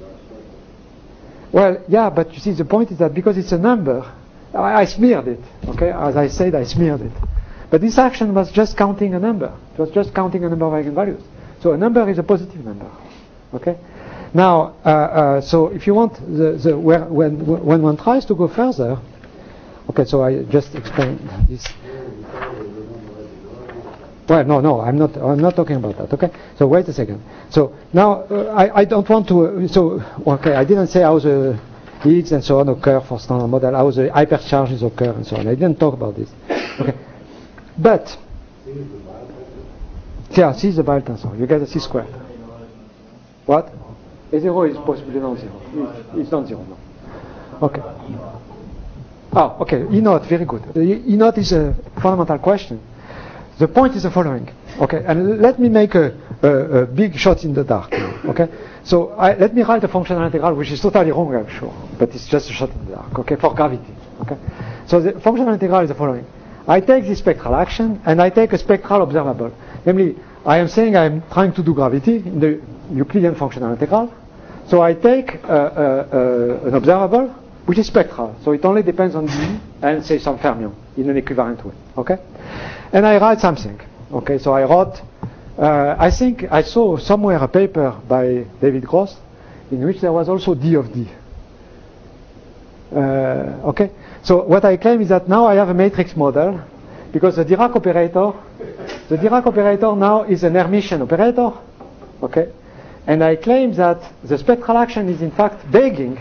Well, yeah, but you see, the point is that because it's a number, I, I smeared it. Okay? As I said, I smeared it. But this action was just counting a number. It was just counting a number of eigenvalues. So a number is a positive number. Okay? Now, uh, uh, so if you want, the, the where, when, when one tries to go further, okay, so I just explained this. Well, no, no, I'm not. I'm not talking about that. Okay. So wait a second. So now uh, I, I don't want to. Uh, so okay, I didn't say how the Higgs and so on occur for standard model, how the hypercharges occur and so on. I didn't talk about this. Okay. But yeah, C is the Biot tensor. You get a C squared. What? A zero is possibly non-zero. It's, it's non-zero, no. Okay. Oh, okay. E naught, very good. E naught is a fundamental question. The point is the following. Okay, and let me make a, a, a big shot in the dark. Okay, so I, let me write a functional integral, which is totally wrong, I'm sure, but it's just a shot in the dark. Okay, for gravity. Okay, so the functional integral is the following. I take this spectral action and I take a spectral observable. Namely, I am saying I'm trying to do gravity in the Euclidean functional integral. So I take uh, uh, uh, an observable which is spectral. So it only depends on D and say some fermion in an equivalent way. Okay, and I write something. Okay, so I wrote. Uh, I think I saw somewhere a paper by David Gross in which there was also D of D. Uh, okay, so what I claim is that now I have a matrix model because the Dirac operator, the Dirac operator now is an Hermitian operator. Okay, and I claim that the spectral action is in fact begging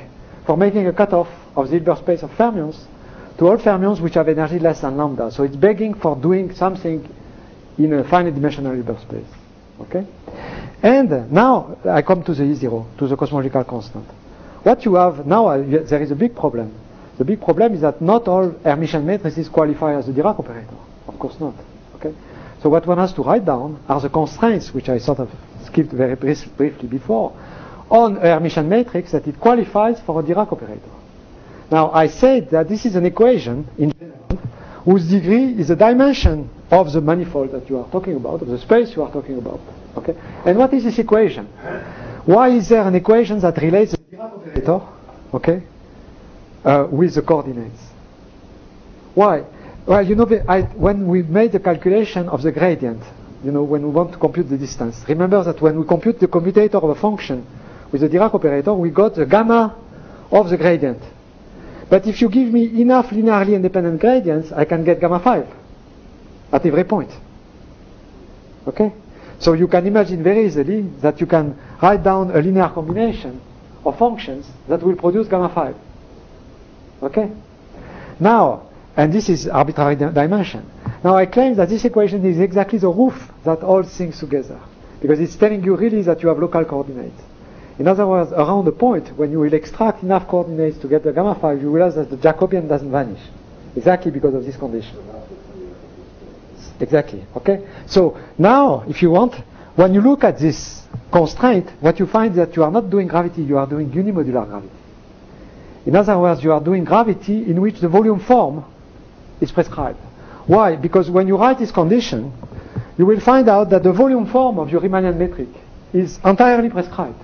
for making a cutoff of the Hilbert space of fermions to all fermions which have energy less than lambda. So it's begging for doing something in a finite dimensional Hilbert space. Okay? And now I come to the E zero, to the cosmological constant. What you have now, uh, there is a big problem. The big problem is that not all Hermitian matrices qualify as a Dirac operator. Of course not. Okay? So what one has to write down are the constraints, which I sort of skipped very brief, briefly before, on a Hermitian matrix that it qualifies for a Dirac operator. Now I said that this is an equation in general whose degree is the dimension of the manifold that you are talking about, of the space you are talking about. Okay? And what is this equation? Why is there an equation that relates the Dirac operator, okay, uh, with the coordinates? Why? Well, you know, I, when we made the calculation of the gradient, you know, when we want to compute the distance, remember that when we compute the commutator of a function with the Dirac operator, we got the gamma of the gradient. But if you give me enough linearly independent gradients, I can get gamma five at every point. Okay? So you can imagine very easily that you can write down a linear combination of functions that will produce gamma five. Okay? Now, and this is arbitrary di- dimension. Now I claim that this equation is exactly the roof that holds things together, because it's telling you really that you have local coordinates. In other words, around the point when you will extract enough coordinates to get the gamma five, you realize that the Jacobian doesn't vanish, exactly because of this condition. Exactly. Okay. So now, if you want, when you look at this constraint, what you find is that you are not doing gravity, you are doing unimodular gravity. In other words, you are doing gravity in which the volume form is prescribed. Why? Because when you write this condition, you will find out that the volume form of your Riemannian metric is entirely prescribed.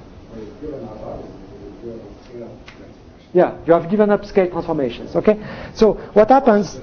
Yeah, you have given up scale transformations. Okay. So what happens?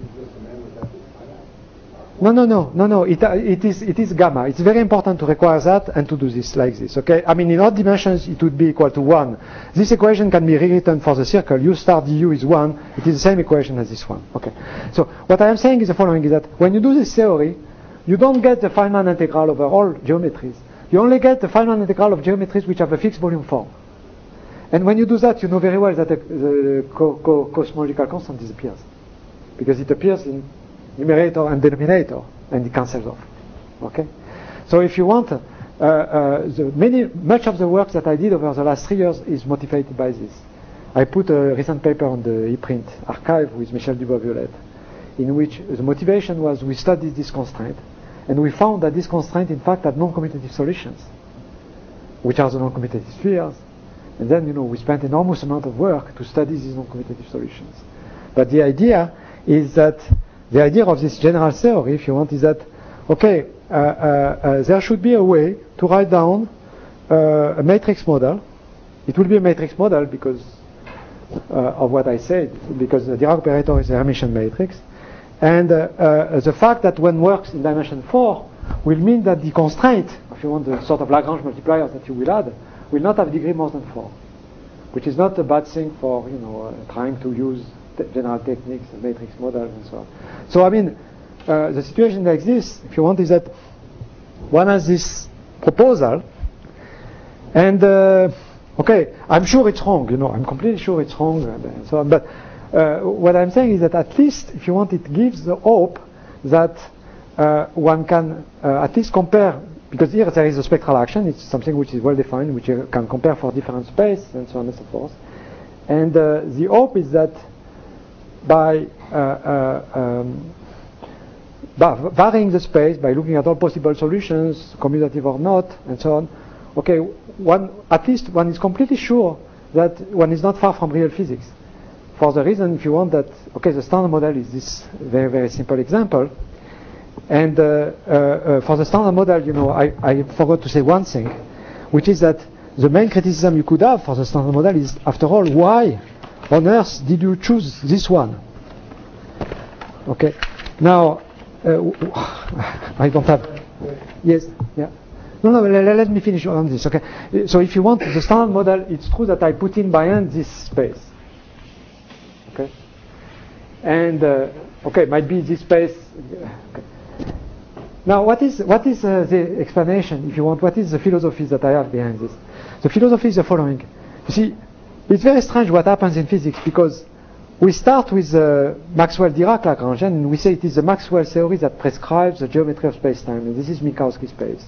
No, no, no, no, no. It, uh, it is it is gamma. It's very important to require that and to do this like this. Okay. I mean, in odd dimensions, it would be equal to one. This equation can be rewritten for the circle. U star du is one. It is the same equation as this one. Okay. So what I am saying is the following: is that when you do this theory, you don't get the Feynman integral over all geometries. You only get the Feynman integral of geometries which have a fixed volume form. And when you do that, you know very well that the, the co- co- cosmological constant disappears, because it appears in numerator and denominator, and it cancels off. Okay. So if you want, uh, uh, the many much of the work that I did over the last three years is motivated by this. I put a recent paper on the ePrint archive with Michel Dubois-Violette, in which the motivation was we studied this constraint, and we found that this constraint, in fact, had non-commutative solutions, which are the non-commutative spheres. And then, you know, we spent enormous amount of work to study these non-commutative solutions. But the idea is that the idea of this general theory, if you want, is that, okay, uh, uh, uh, there should be a way to write down uh, a matrix model. It will be a matrix model because uh, of what I said, because the Dirac operator is a Hermitian matrix. And uh, uh, the fact that one works in dimension four will mean that the constraint, if you want, the sort of Lagrange multipliers that you will add, will not have degree more than four, which is not a bad thing for, you know, uh, trying to use te- general techniques, matrix models, and so on. So, I mean, uh, the situation like this, if you want, is that one has this proposal, and, uh, okay, I'm sure it's wrong, you know, I'm completely sure it's wrong, and so on, but uh, what I'm saying is that at least, if you want, it gives the hope that uh, one can uh, at least compare. Because here there is a spectral action, it's something which is well defined, which you can compare for different space, and so on and so forth. And uh, the hope is that by, uh, uh, um, by varying the space, by looking at all possible solutions, commutative or not, and so on, okay, one at least one is completely sure that one is not far from real physics. For the reason, if you want, that, okay, the standard model is this very, very simple example. And uh, uh, uh, for the standard model, you know, I, I forgot to say one thing, which is that the main criticism you could have for the standard model is, after all, why on earth did you choose this one? Okay. Now, uh, I don't have. Yes. Yeah. No, no. Let, let me finish on this. Okay. So, if you want the standard model, it's true that I put in by hand this space. Okay. And uh, okay, might be this space. Okay. Now, what is what is uh, the explanation, if you want? What is the philosophy that I have behind this? The philosophy is the following. You see, It's very strange what happens in physics, because we start with uh, Maxwell-Dirac-Lagrangian, and we say it is the Maxwell theory that prescribes the geometry of space-time, and this is Minkowski space.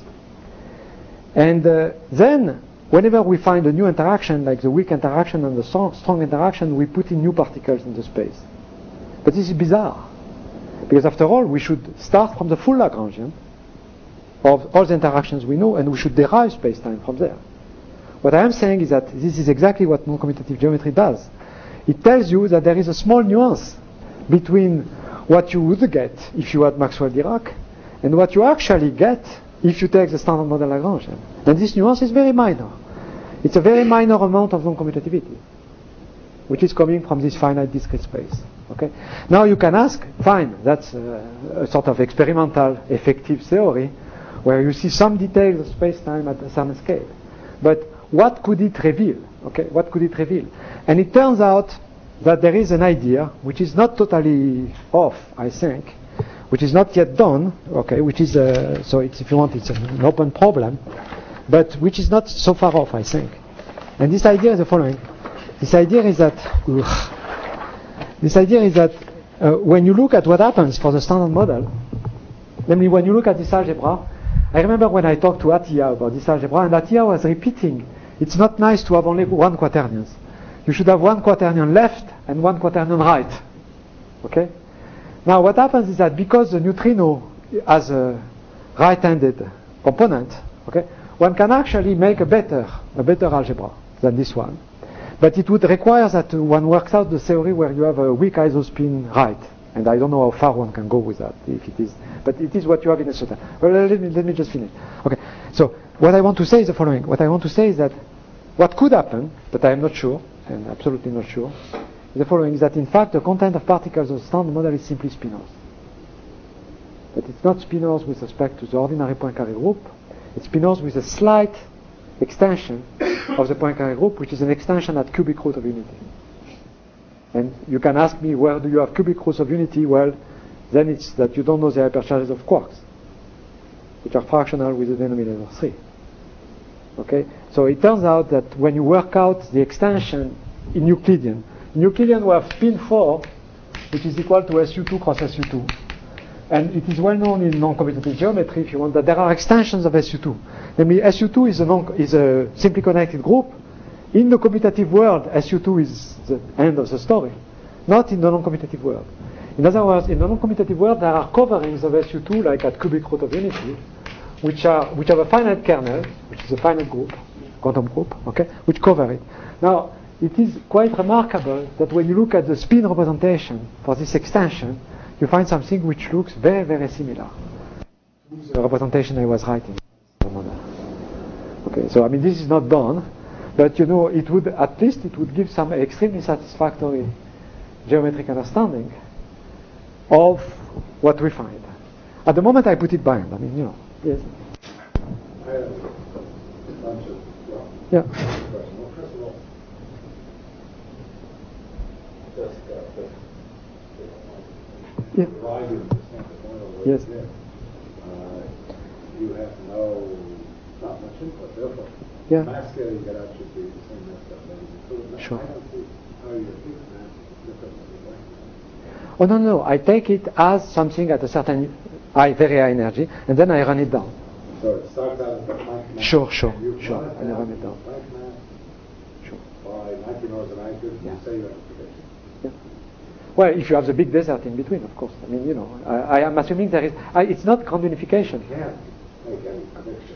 And uh, then, whenever we find a new interaction, like the weak interaction and the strong, strong interaction, we put in new particles into space. But this is bizarre, because after all, we should start from the full Lagrangian of all the interactions we know, and we should derive space-time from there. What I am saying is that this is exactly what non-commutative geometry does. It tells you that there is a small nuance between what you would get if you had Maxwell-Dirac and what you actually get if you take the standard model Lagrangian. And this nuance is very minor. It's a very minor amount of non-commutativity, which is coming from this finite discrete space. Okay? Now you can ask, fine, that's a, a sort of experimental effective theory where you see some details of space-time at a certain scale. But what could it reveal? Okay, what could it reveal? And it turns out that there is an idea which is not totally off, I think, which is not yet done. Okay, which is uh, so it's, if you want, it's an open problem, but which is not so far off, I think. And this idea is the following: this idea is that ugh, this idea is that uh, when you look at what happens for the standard model, namely when you look at this algebra. I remember when I talked to Atiyah about this algebra, and Atiyah was repeating, it's not nice to have only one quaternions. You should have one quaternion left and one quaternion right. Okay? Now what happens is that because the neutrino has a right-handed component, okay, one can actually make a better, a better algebra than this one. But it would require that one works out the theory where you have a weak isospin right. And I don't know how far one can go with that, if it is, but it is what you have in a certain. Well, let me let me just finish. Okay. So what I want to say is the following. What I want to say is that what could happen, but I am not sure, and absolutely not sure, is the following: is that in fact the content of particles of the standard model is simply spinors. But it's not spinors with respect to the ordinary Poincare group. It's spinors with a slight extension of the Poincare group, which is an extension at cubic root of unity. And you can ask me, where do you have cubic roots of unity? Well, then it's that you don't know the hypercharges of quarks, which are fractional with the denominator three. Okay? So it turns out that when you work out the extension in Euclidean, in Euclidean we have spin four, which is equal to S U two cross S U two. And it is well known in non-commutative geometry, if you want, that there are extensions of S U two. Namely, S U two is a, non- is a simply connected group. In the commutative world, S U two is the end of the story, not in the non-commutative world. In other words, in the non-commutative world, there are coverings of S U two, like at cubic root of unity, which are which have a finite kernel, which is a finite group, quantum group, okay, which cover it. Now, it is quite remarkable that when you look at the spin representation for this extension, you find something which looks very, very similar to the representation I was writing. Okay, so I mean, this is not done. But you know, it would at least it would give some extremely satisfactory geometric understanding of what we find. At the moment, I put it by hand. I mean, you know, yes. I have a bunch of well, Yeah. questions. Well, first of all, just uh, the, Yeah. the rising of the standard model. Yes. Uh, you have no not much input, therefore. Yeah. Mass scale you get out should be the same mass scale. So Sure. I don't see how your fixed mass is different than the blank mass. Oh no, no, I take it as something at a certain high, very high energy, and then I run it down. So it starts out as the Planck mass. Sure, sure, and you sure. run it And I down run it to down. the Planck mass Sure. by nineteen orders of magnitude. Yeah. You say you have a prediction. Yeah. Well, if you have the big desert in between, of course. I mean, you know, I, I am assuming there is. I, it's not grand unification. You can't make any prediction.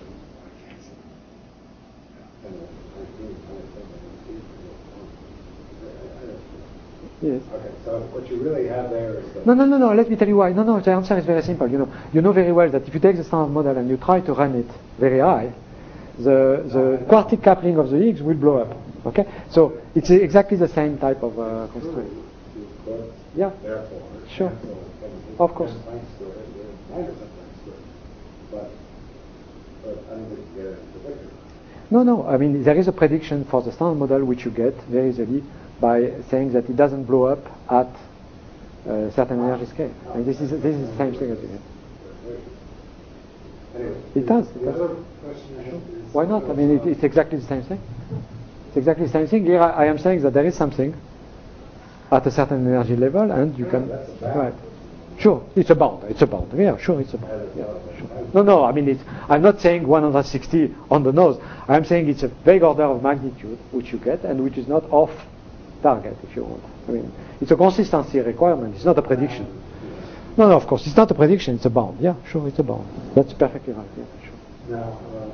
Yes. Okay, so what you really have there is the No, no, no, no. Let me tell you why. No, no. The answer is very simple. You know, you know very well that if you take the standard model and you try to run it very high, the the quartic coupling of the Higgs will blow up. Okay. So it's exactly the same type of uh, constraint. you could Yeah. therefore Sure. cancel ten- Of course. ten Planck squared with minus a Planck squared. But but I don't think you get any prediction. No, no. I mean, there is a prediction for the standard model which you get very easily by saying that it doesn't blow up at a certain energy scale. And this is this is the same thing as you get. Anyway, It does. The It does. other question I have is Why not? I mean, it, it's exactly the same thing. It's exactly the same thing. Here I, I am saying that there is something at a certain energy level, and you can. Right. Sure, it's a bound. It's a bound. Yeah, sure, it's a bound. Yeah, sure. No, no. I mean, it's, I'm not saying one hundred sixty on the nose. I'm saying it's a vague order of magnitude which you get, and which is not off target, if you want. I mean, it's a consistency requirement. It's not a prediction. No, no. Of course, it's not a prediction. It's a bound. Yeah, sure, it's a bound. That's perfectly right. Yeah, sure. Now, uh,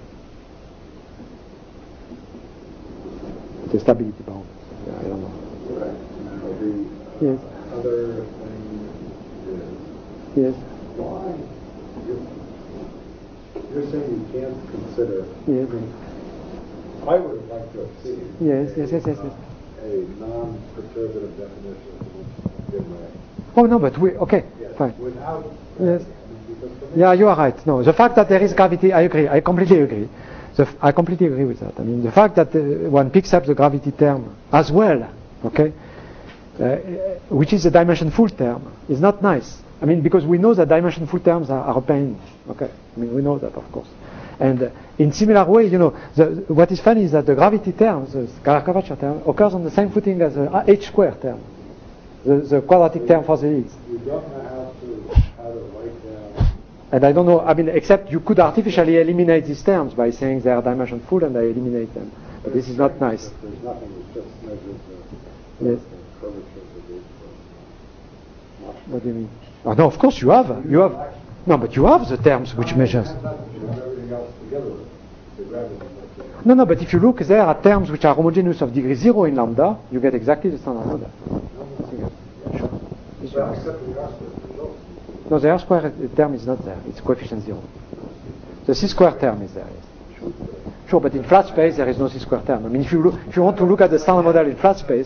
It's a stability bound. Yeah, I don't know. right. Now, the uh, Yes. other thing is Yes. why you're, you're saying you can't consider. Yes. I would have liked to have seen. Yes, a, yes, yes, yes, yes. uh, a non-perturbative definition of dim ray. Oh no, but we okay, Yes. fine. Without. Yes. I mean, because for me, Yeah, you are right. No, the fact that there is gravity, I agree. I completely agree. The f- I completely agree with that. I mean, the fact that uh, one picks up the gravity term as well, okay, uh, which is a dimension full term, is not nice. I mean, because we know that dimension full terms are, are a pain. Okay, I mean, we know that, of course. And uh, in similar way, you know, the, what is funny is that the gravity term, the scalar curvature term, occurs on the same footing as the h square term, the, the quadratic term for the Higgs. you don't know how to how to write down. And I don't know, I mean, except you could artificially eliminate these terms by saying they are dimension full and I eliminate them. But this is not nice. There's nothing that just measures the, Yes. the curvature of the Higgs. What do you mean? Oh, no, of course you have. You have. No, but you have the terms which measures. Everything else together, the gravity. No, no, but if you look there at terms which are homogeneous of degree zero in lambda, you get exactly the standard model. Sure. Yes, you Well, are. except for the R squared result. No, the R square term is not there. It's coefficient zero. The C square term is there. Yes. Sure. Sure, but in flat space there is no C square term. I mean, if you look, if you want to look at the standard model in flat space,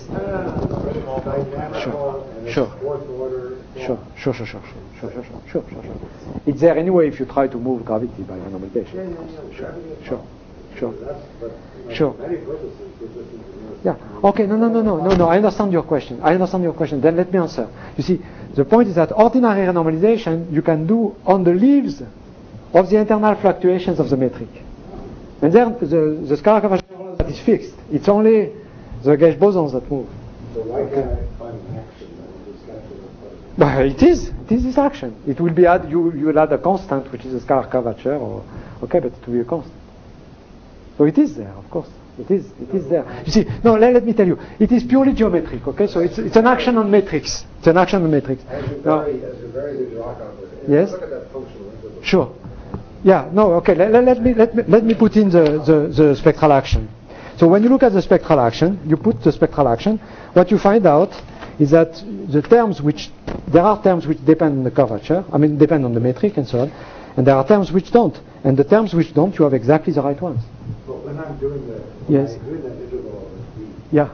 sure, sure, Fourth order. sure, sure, sure, sure, sure, sure, sure, sure, sure, sure. It's there anyway if you try to move gravity by renormalization. Sure, sure, sure. That's, but, you know, Sure. for many purposes, we're just engineers. Yeah. Okay. No. No. No. No. No. No. I understand your question. I understand your question. Then let me answer. You see, the point is that ordinary renormalization you can do on the leaves of the internal fluctuations of the metric, and then the the scalar curvature that is fixed. It's only the gauge bosons that move. So why can't I find an action that is calculated? Well, it is. It is this action. It will be add. You you will add a constant, which is a scalar curvature, or okay, but it will be a constant. So it is there, of course. It is. It is there. You see, no. Let, let me tell you. It is purely geometric. Okay, so it's it's an action on metrics. It's an action on metrics. As you Now, vary, as you vary the Dirac operator. Yes. Look at that functional interval. sure. Yeah. No. Okay. Let, let, let me let me let me put in the, the the spectral action. So when you look at the spectral action, you put the spectral action. What you find out is that the terms which there are terms which depend on the curvature. I mean, depend on the metric and so on, and there are terms which don't. And the terms which don't, you have exactly the right ones. But when I'm doing the, when Yes. I'm doing that interval of D, Yeah.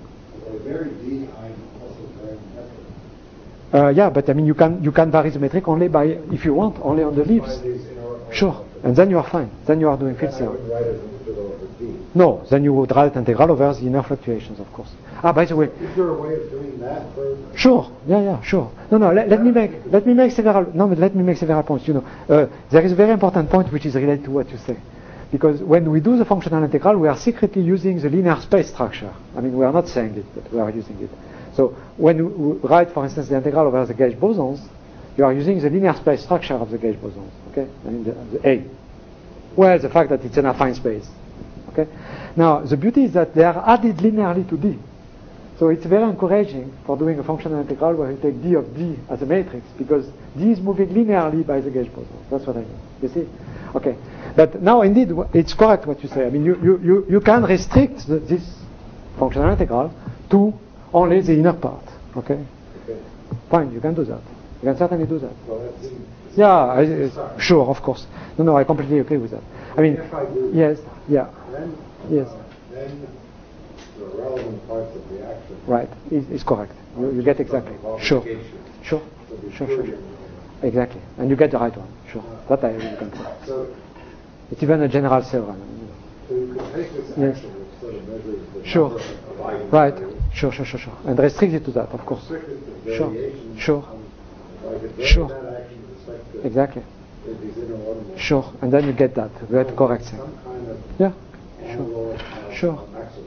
if I vary D, I'm also varying metric. Uh, yeah, but I mean, you can you can vary the metric only by, if you want, only on the leaves. Find these in order- Sure. And then you are fine. Then you are doing Then field I zero. wouldn't write it as an interval over D. No, then you would write integral over the inner fluctuations, of course. Ah, by the way, Is there a way of doing that for? sure, yeah, yeah, sure. No, no, let, let me make let me make several no, but let me make several points. You know, uh, there is a very important point which is related to what you say, because when we do the functional integral, we are secretly using the linear space structure. I mean, we are not saying it, but we are using it. So when we write, for instance, the integral over the gauge bosons, you are using the linear space structure of the gauge bosons. Okay, I mean the, the A. Well, the fact that it's an affine space. Okay. Now the beauty is that they are added linearly to D. So it's very encouraging for doing a functional integral where you take D of D as a matrix, because D is moving linearly by the gauge boson. That's what I mean. You see? Okay. But now indeed it's correct what you say. I mean you, you, you, you can restrict the, this functional integral to only the inner part. Okay? Okay. Fine, you can do that. You can certainly do that. Well, that seems. Yeah, I, uh, sure, of course. No, no, I completely agree with that. I mean, If I do yes, yeah, Then, yes, uh, then the relevant parts of the action. right, is is correct. You, you get exactly. Sure, sure, sure, sure, sure. Exactly, and you get the right one. Sure, that I really can say. So, It's even a general theorem. so you can take this Yes. action which sort of measures the Sure. number of items. Right, sure, sure, sure, sure, and restrict it to that, of course. Restricted to Sure, variations sure, on- if I could vary Sure. that action with respect to exactly. these inner ordinals. Sure, and then you get that, you get correct thing. Some kind of Yeah, annual, sure, uh, sure. maximum.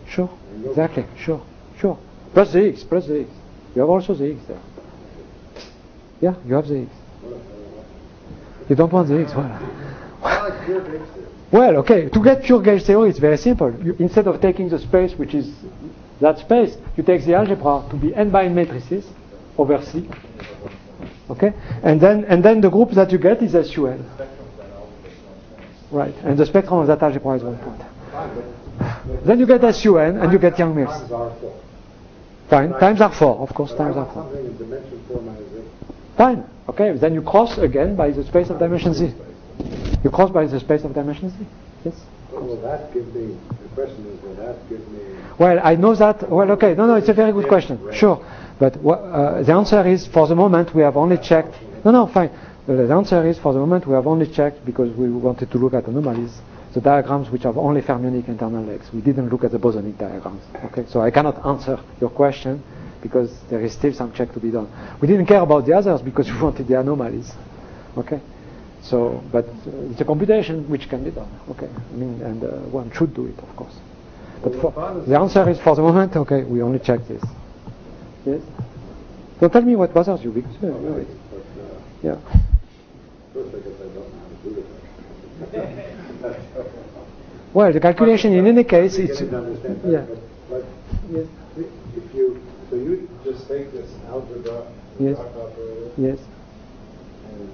sure, exactly, sure, sure. Plus the x, plus the x. You have also the x there. Yeah, you have the x. You don't want the x, well. I like pure gauge theory. Well, okay, to get pure gauge theory, it's very simple. You, instead of taking the space, which is that space, you take the algebra to be n by n matrices over C. Okay? And then and then the group that you get is S U N. Right. And the spectrum of that algebra is one point. Then you get S U N and you get Young-Mills. Times R four. Fine. Times are four, of course, But I times are want four. something in dimension four minus eight. Fine. Okay, then you cross again by the space of dimension Z. You cross by the space of dimension Z. Yes. Will that give me, the question is, will that give me... Well, I know that. Well, okay. No, no, it's a very good question. Sure. But wha- uh, the answer is, for the moment, we have only checked. No, no, fine. Uh, the answer is, for the moment, we have only checked, because we wanted to look at anomalies, the diagrams which have only fermionic internal legs. We didn't look at the bosonic diagrams. Okay. So I cannot answer your question, because there is still some check to be done. We didn't care about the others because we wanted the anomalies. Okay. So, but uh, it's a computation which can be done. Okay. I mean, and uh, one should do it, of course. But for, the answer is, for the moment, okay, we only check this. Yes. Don't tell me what bothers you, because uh, But, uh, yeah. first I guess I don't know how to do it. Well, the calculation in any case, I'm it's beginning to understand that, yeah. But, Yes. but if you, so you just take this algebra, Yes. dot operator, Yes. and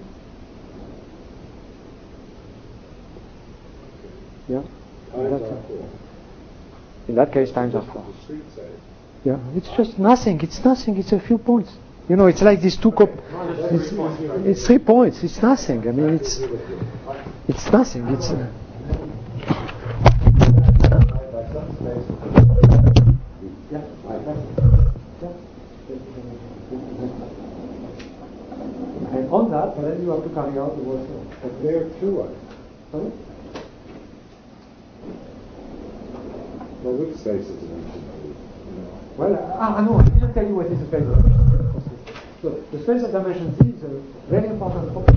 Yeah. In times that, R four. in that case, times are four. Discrete side. Yeah. It's just nothing. It's nothing. It's a few points. You know, it's like these two cop. It's, it's three points. It's nothing. I mean, it's it's nothing. It's. Uh, By some space. yeah. And on that, then you have to carry out the work. But there too, I, Sorry? well, which space is it in? You know? Well, uh, ah, no, I didn't tell you what is the space of dimension. So, the space of dimension Z is a very important property.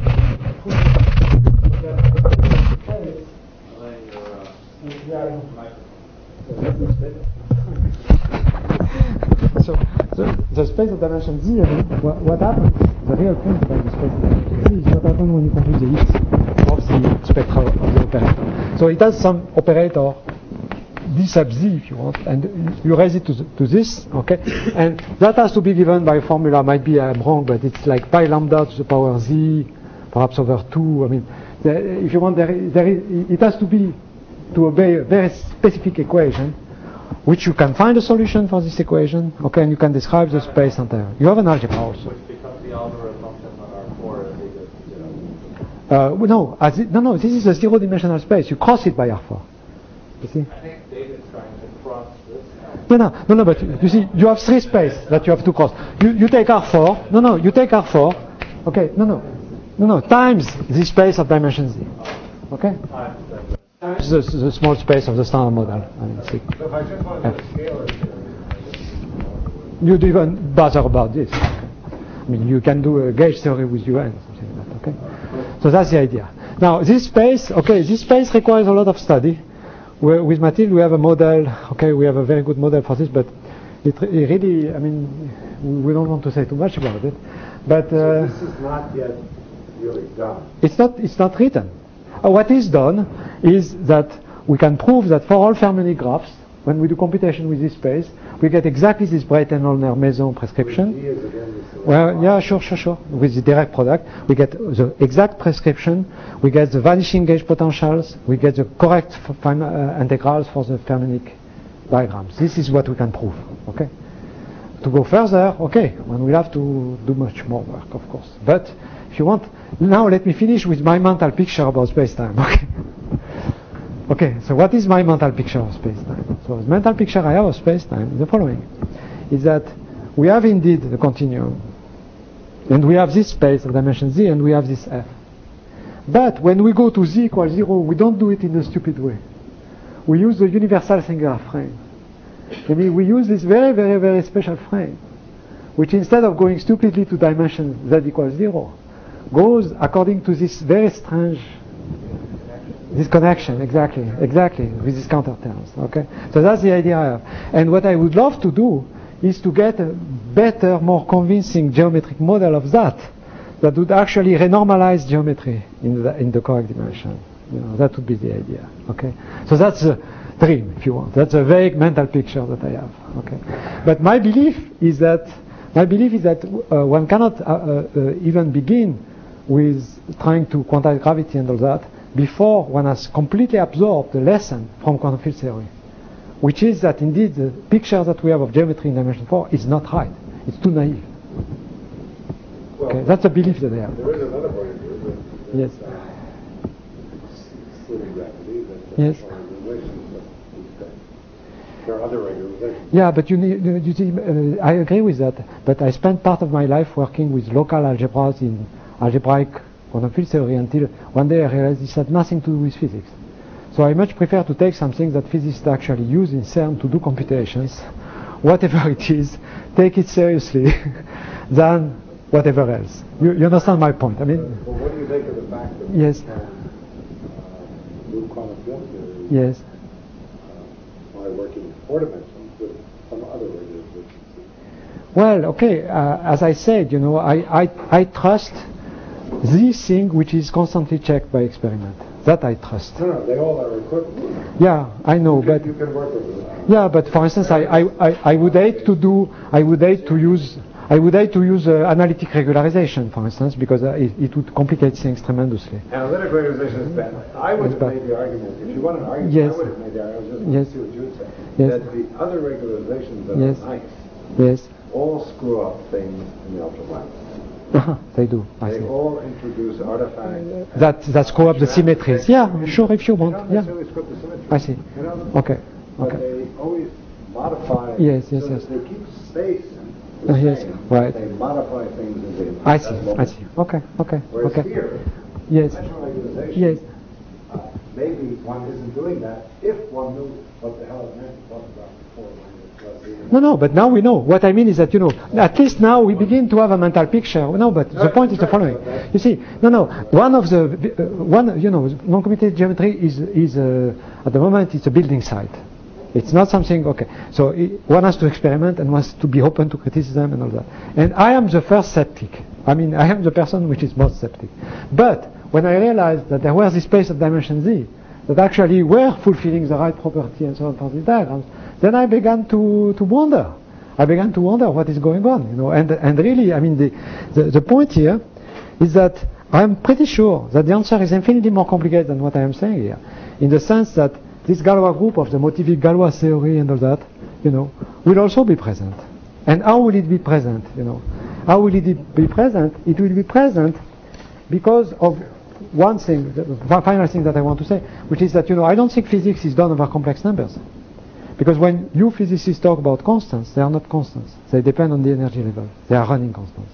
So, the, the space of dimension Z, I mean, what, what happens, the real point about the space of dimension Z is what happens when you compute the X of the spectra of the operator. So it has some operator d sub z, if you want, and you raise it to, the, to this, okay? And that has to be given by a formula. Might be I'm wrong, but it's like pi lambda to the power z, perhaps over two. I mean, the, if you want, there, is, there is, it has to be to obey a very specific equation, which you can find a solution for this equation, okay? And you can describe the space entirely. You have an algebra also. Which becomes the algebra function on R four as they go to zero. Uh, no, as it, no, no. This is a zero-dimensional space. You cross it by R four. You see? I think David's trying to cross this now. No, no, no, no, but you see, you have three space that you have to cross. You, you take R four, no, no, you take R four, okay, no, no, no, no, times the space of dimension Z, okay? Times the, the small space of the standard model. I mean, see. So if I just want to do a scalar theory, You'd even bother about this. I mean, you can do a gauge theory with U N, something like that, okay? So that's the idea. Now, this space, okay, this space requires a lot of study. We're, with Mathilde, we have a model, okay, we have a very good model for this, but it, it really, I mean, we don't want to say too much about it. But uh, so this is not yet really done. it's not, it's not written. Uh, what is done is that we can prove that for all fermionic graphs, when we do computation with this space, we get exactly this Brayton-Hoellner-Mason prescription. D is again this Well, yeah, sure, sure, sure. With the direct product, we get the exact prescription, we get the vanishing gauge potentials, we get the correct f- fin- uh, integrals for the fermionic diagrams. This is what we can prove, okay? To go further, okay, when we'll have to do much more work, of course. But if you want, now let me finish with my mental picture about space-time, okay? Okay, so what is my mental picture of space-time? So the mental picture I have of space-time is the following, is that we have indeed the continuum, and we have this space of dimension Z, and we have this F. But when we go to Z equals zero, we don't do it in a stupid way. We use the universal singular frame. I mean, we use this very, very, very special frame, which instead of going stupidly to dimension Z equals zero, goes according to this very strange this connection, exactly, exactly, with these counter terms. Okay, so that's the idea I have. And what I would love to do is to get a better, more convincing geometric model of that, that would actually renormalize geometry in the in the correct dimension. You know, that would be the idea. Okay, so that's a dream, if you want. That's a vague mental picture that I have. Okay, but my belief is that my belief is that uh, one cannot uh, uh, even begin with trying to quantize gravity and all that before one has completely absorbed the lesson from quantum field theory, which is that indeed the picture that we have of geometry in dimension four is not right. It's too naive. Well, Okay, that's a belief that I have. there is another point of view that, that Yes. uh, excluding gravity, that Yes. are regulations of these things. There are other regulations. Yeah, but you, need, you see, uh, I agree with that. But I spent part of my life working with local algebras in algebraic quantum field theory until one day I realized this had nothing to do with physics. So I much prefer to take something that physicists actually use in CERN to do computations, whatever it is, take it seriously, than whatever else. You, you understand my point? I mean, Well, what do you think of the fact that yes, we can uh, do quantum field theory yes. uh, by working in four dimensions with some other regulations? Well, okay, uh, as I said, you know, I, I, I trust this thing which is constantly checked by experiment. That I trust. No, no, they all are equivalent. Yeah, I know, You can, but you can work with them. yeah, but for instance, I, I, I, I would hate to do, I would hate to use, I would hate to use uh, analytic regularization, for instance, because uh, it, it would complicate things tremendously. Analytic regularization is bad. I would It's have bad. made the argument, if you want an argument, Yes. I would have made the argument, I was just Yes. to see what you would say, Yes. that the other regularizations that Yes. are nice Yes, all screw up things in the ultraviolet. they do. I They see. all introduce artifacts. That that screw up the symmetries. Yeah, sure, if you They want. don't Yeah, necessarily screw up the symmetry. I see. You know? Okay, But okay. they always modify. Yes, yes, so yes. that They keep space the Uh, same. yes, right. They modify things as they. I see. as I moments. see. Okay, okay, Whereas okay. here, Yes, dimensional regularization, yes. uh, maybe one isn't doing that if one knew what the hell it meant to talk about before. When it was even No, no, but now we know. What I mean is that, you know, at least now we begin to have a mental picture. No, but the Right, point is the right, following. right. You see, no, no, one of the, uh, one, you know, non-commutative geometry is, is uh, at the moment, it's a building site. It's not something, okay. So it, one has to experiment and wants to be open to criticism and all that. And I am the first skeptic. I mean, I am the person which is most skeptic. But when I realized that there was this space of dimension Z that actually were fulfilling the right property and so on for these diagrams, then I began to, to wonder. I began to wonder what is going on, you know. And and really, I mean, the, the, the point here is that I'm pretty sure that the answer is infinitely more complicated than what I am saying here, in the sense that this Galois group of the motivic Galois theory and all that, you know, will also be present. And how will it be present, you know? How will it be present? It will be present because of one thing, the final thing that I want to say, which is that, you know, I don't think physics is done over complex numbers. Because when you physicists talk about constants, they are not constants. They depend on the energy level. They are running constants.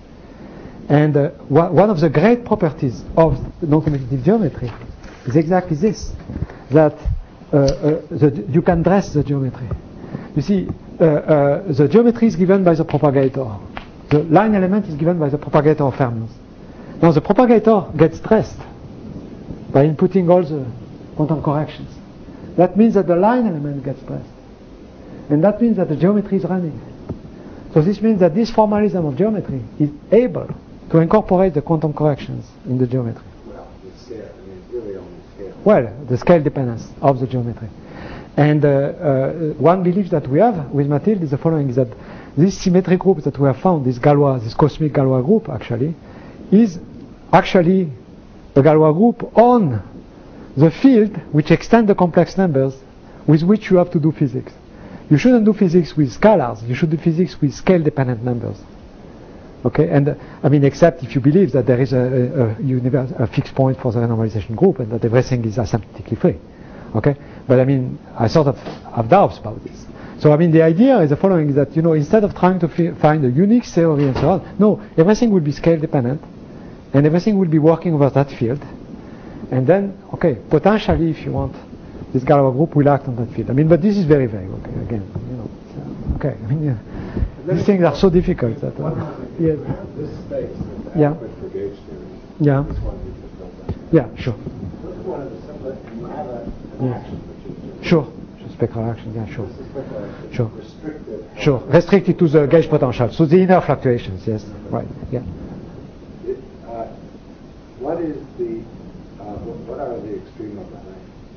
And uh, one of the great properties of non-commutative geometry is exactly this, that uh, uh, the, you can dress the geometry. You see, uh, uh, the geometry is given by the propagator. The line element is given by the propagator of fermions. Now the propagator gets dressed by inputting all the quantum corrections. That means that the line element gets dressed. And that means that the geometry is running. So this means that this formalism of geometry is able to incorporate the quantum corrections in the geometry. Well, the scale, I mean, it's really only scale. Well, the scale dependence of the geometry. And uh, uh, one belief that we have with Mathilde is the following, is that this symmetric group that we have found, this Galois, this cosmic Galois group actually, is actually a Galois group on the field which extend the complex numbers with which you have to do physics. You shouldn't do physics with scalars, you should do physics with scale-dependent numbers. Okay, and uh, I mean, except if you believe that there is a, a, a, universe, a fixed point for the renormalization group and that everything is asymptotically free. Okay, but I mean, I sort of have doubts about this. So I mean, the idea is the following: is that, you know, instead of trying to f- find a unique theory and so on, no, everything will be scale-dependent, and everything will be working over that field. And then, okay, potentially, if you want, this Galois group will act on that field. I mean, but this is very vague. Okay, again, you know. So, okay, I mean, yeah, these things are so difficult that. Uh, yes. We have this space that's Yeah. adequate for gauge theory. Yeah. This one we just built up. Yeah. Sure. Look at one of the simplest, you have a, an Yeah. action, which is Sure. Spectral action, yeah, sure. this is spectral action, Sure. restricted. Sure. Restricted to the gauge potential. So the inner fluctuations, yes. Right. Yeah. It, uh, what is the, uh, what what are the extreme of that?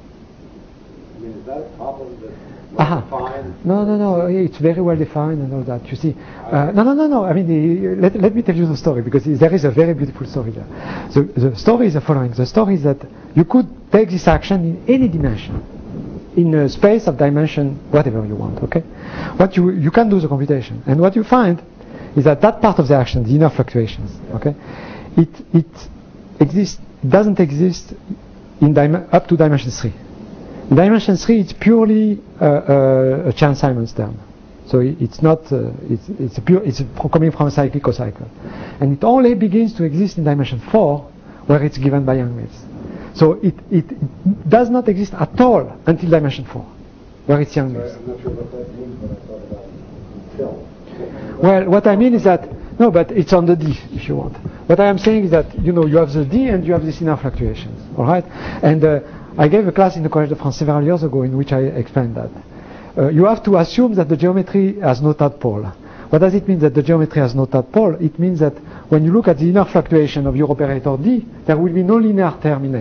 I mean, is that a problem that's well Aha. defined? No, no, no. It's very well defined and all that. You see, uh, no, no, no, no. I mean, the, let, let me tell you the story because there is a very beautiful story there. So the story is the following. The story is that you could take this action in any dimension, in a space of dimension, whatever you want. Okay. What you you can do the computation, and what you find is that that part of the action, the inner fluctuations, okay, it it exists. It doesn't exist in dim- up to dimension three. In dimension three, it's purely uh, uh, a Chern-Simons term. So it, it's not, uh, it's, it's a pure, it's a pro- coming from a cyclic cocycle. And it only begins to exist in dimension four, where it's given by Yang-Mills. So it, it, it does not exist at all until dimension four, where it's Yang-Mills. I'm not sure what that means, but I thought about until. Well, what I mean is that, no, but it's on the D, if you want. What I am saying is that, you know, you have the D and you have these inner fluctuations, all right? And uh, I gave a class in the Collège de France several years ago in which I explained that. Uh, you have to assume that the geometry has no tadpole. What does it mean that the geometry has no tadpole? It means that when you look at the inner fluctuation of your operator D, there will be no linear term in A.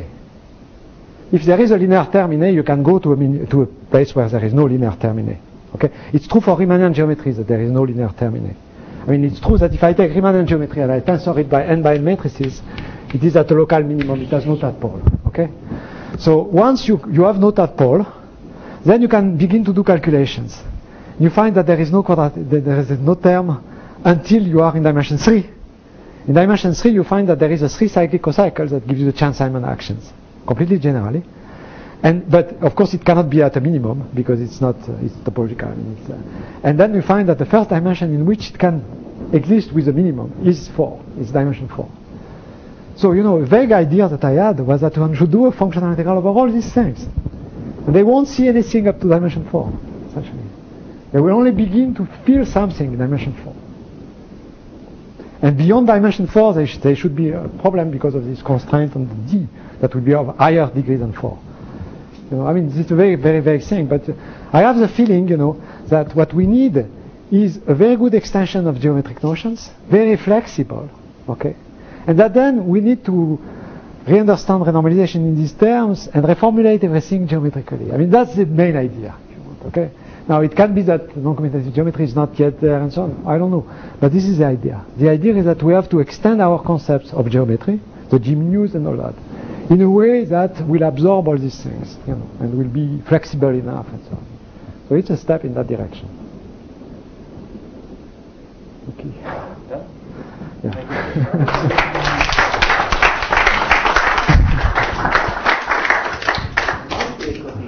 If there is a linear term in A, you can go to a, min- to a place where there is no linear term in A. Okay? It's true for Riemannian geometry that there is no linear term in A. I mean, it's true that if I take Riemannian geometry and I tensor it by n by n matrices, it is at a local minimum. It has no tadpole. Okay? So once you, you have no tadpole, then you can begin to do calculations. You find that there is no quadrat, there is no term until you are in dimension three. In dimension three, you find that there is a three cyclic cocycle that gives you the Chern-Simons actions, completely generally. And but of course it cannot be at a minimum because it's not uh, it's topological. I mean, it's, uh, and then you find that the first dimension in which it can exist with a minimum is four. It's dimension four. So, you know, a vague idea that I had was that one should do a functional integral over all these things. And they won't see anything up to dimension four, essentially. They will only begin to feel something in dimension four. And beyond dimension four, they, sh- they should be a problem because of this constraint on the D that will be of higher degree than four. You know, I mean, it's a very, very vague thing, but uh, I have the feeling, you know, that what we need is a very good extension of geometric notions, very flexible, okay? And that then we need to re-understand renormalization in these terms and reformulate everything geometrically. I mean, that's the main idea, if you want, okay? Now, it can be that non-commutative geometry is not yet there and so on. I don't know. But this is the idea. The idea is that we have to extend our concepts of geometry, the G menus and all that, in a way that will absorb all these things, you know, and will be flexible enough and so on. So it's a step in that direction. Okay. Done? Yeah.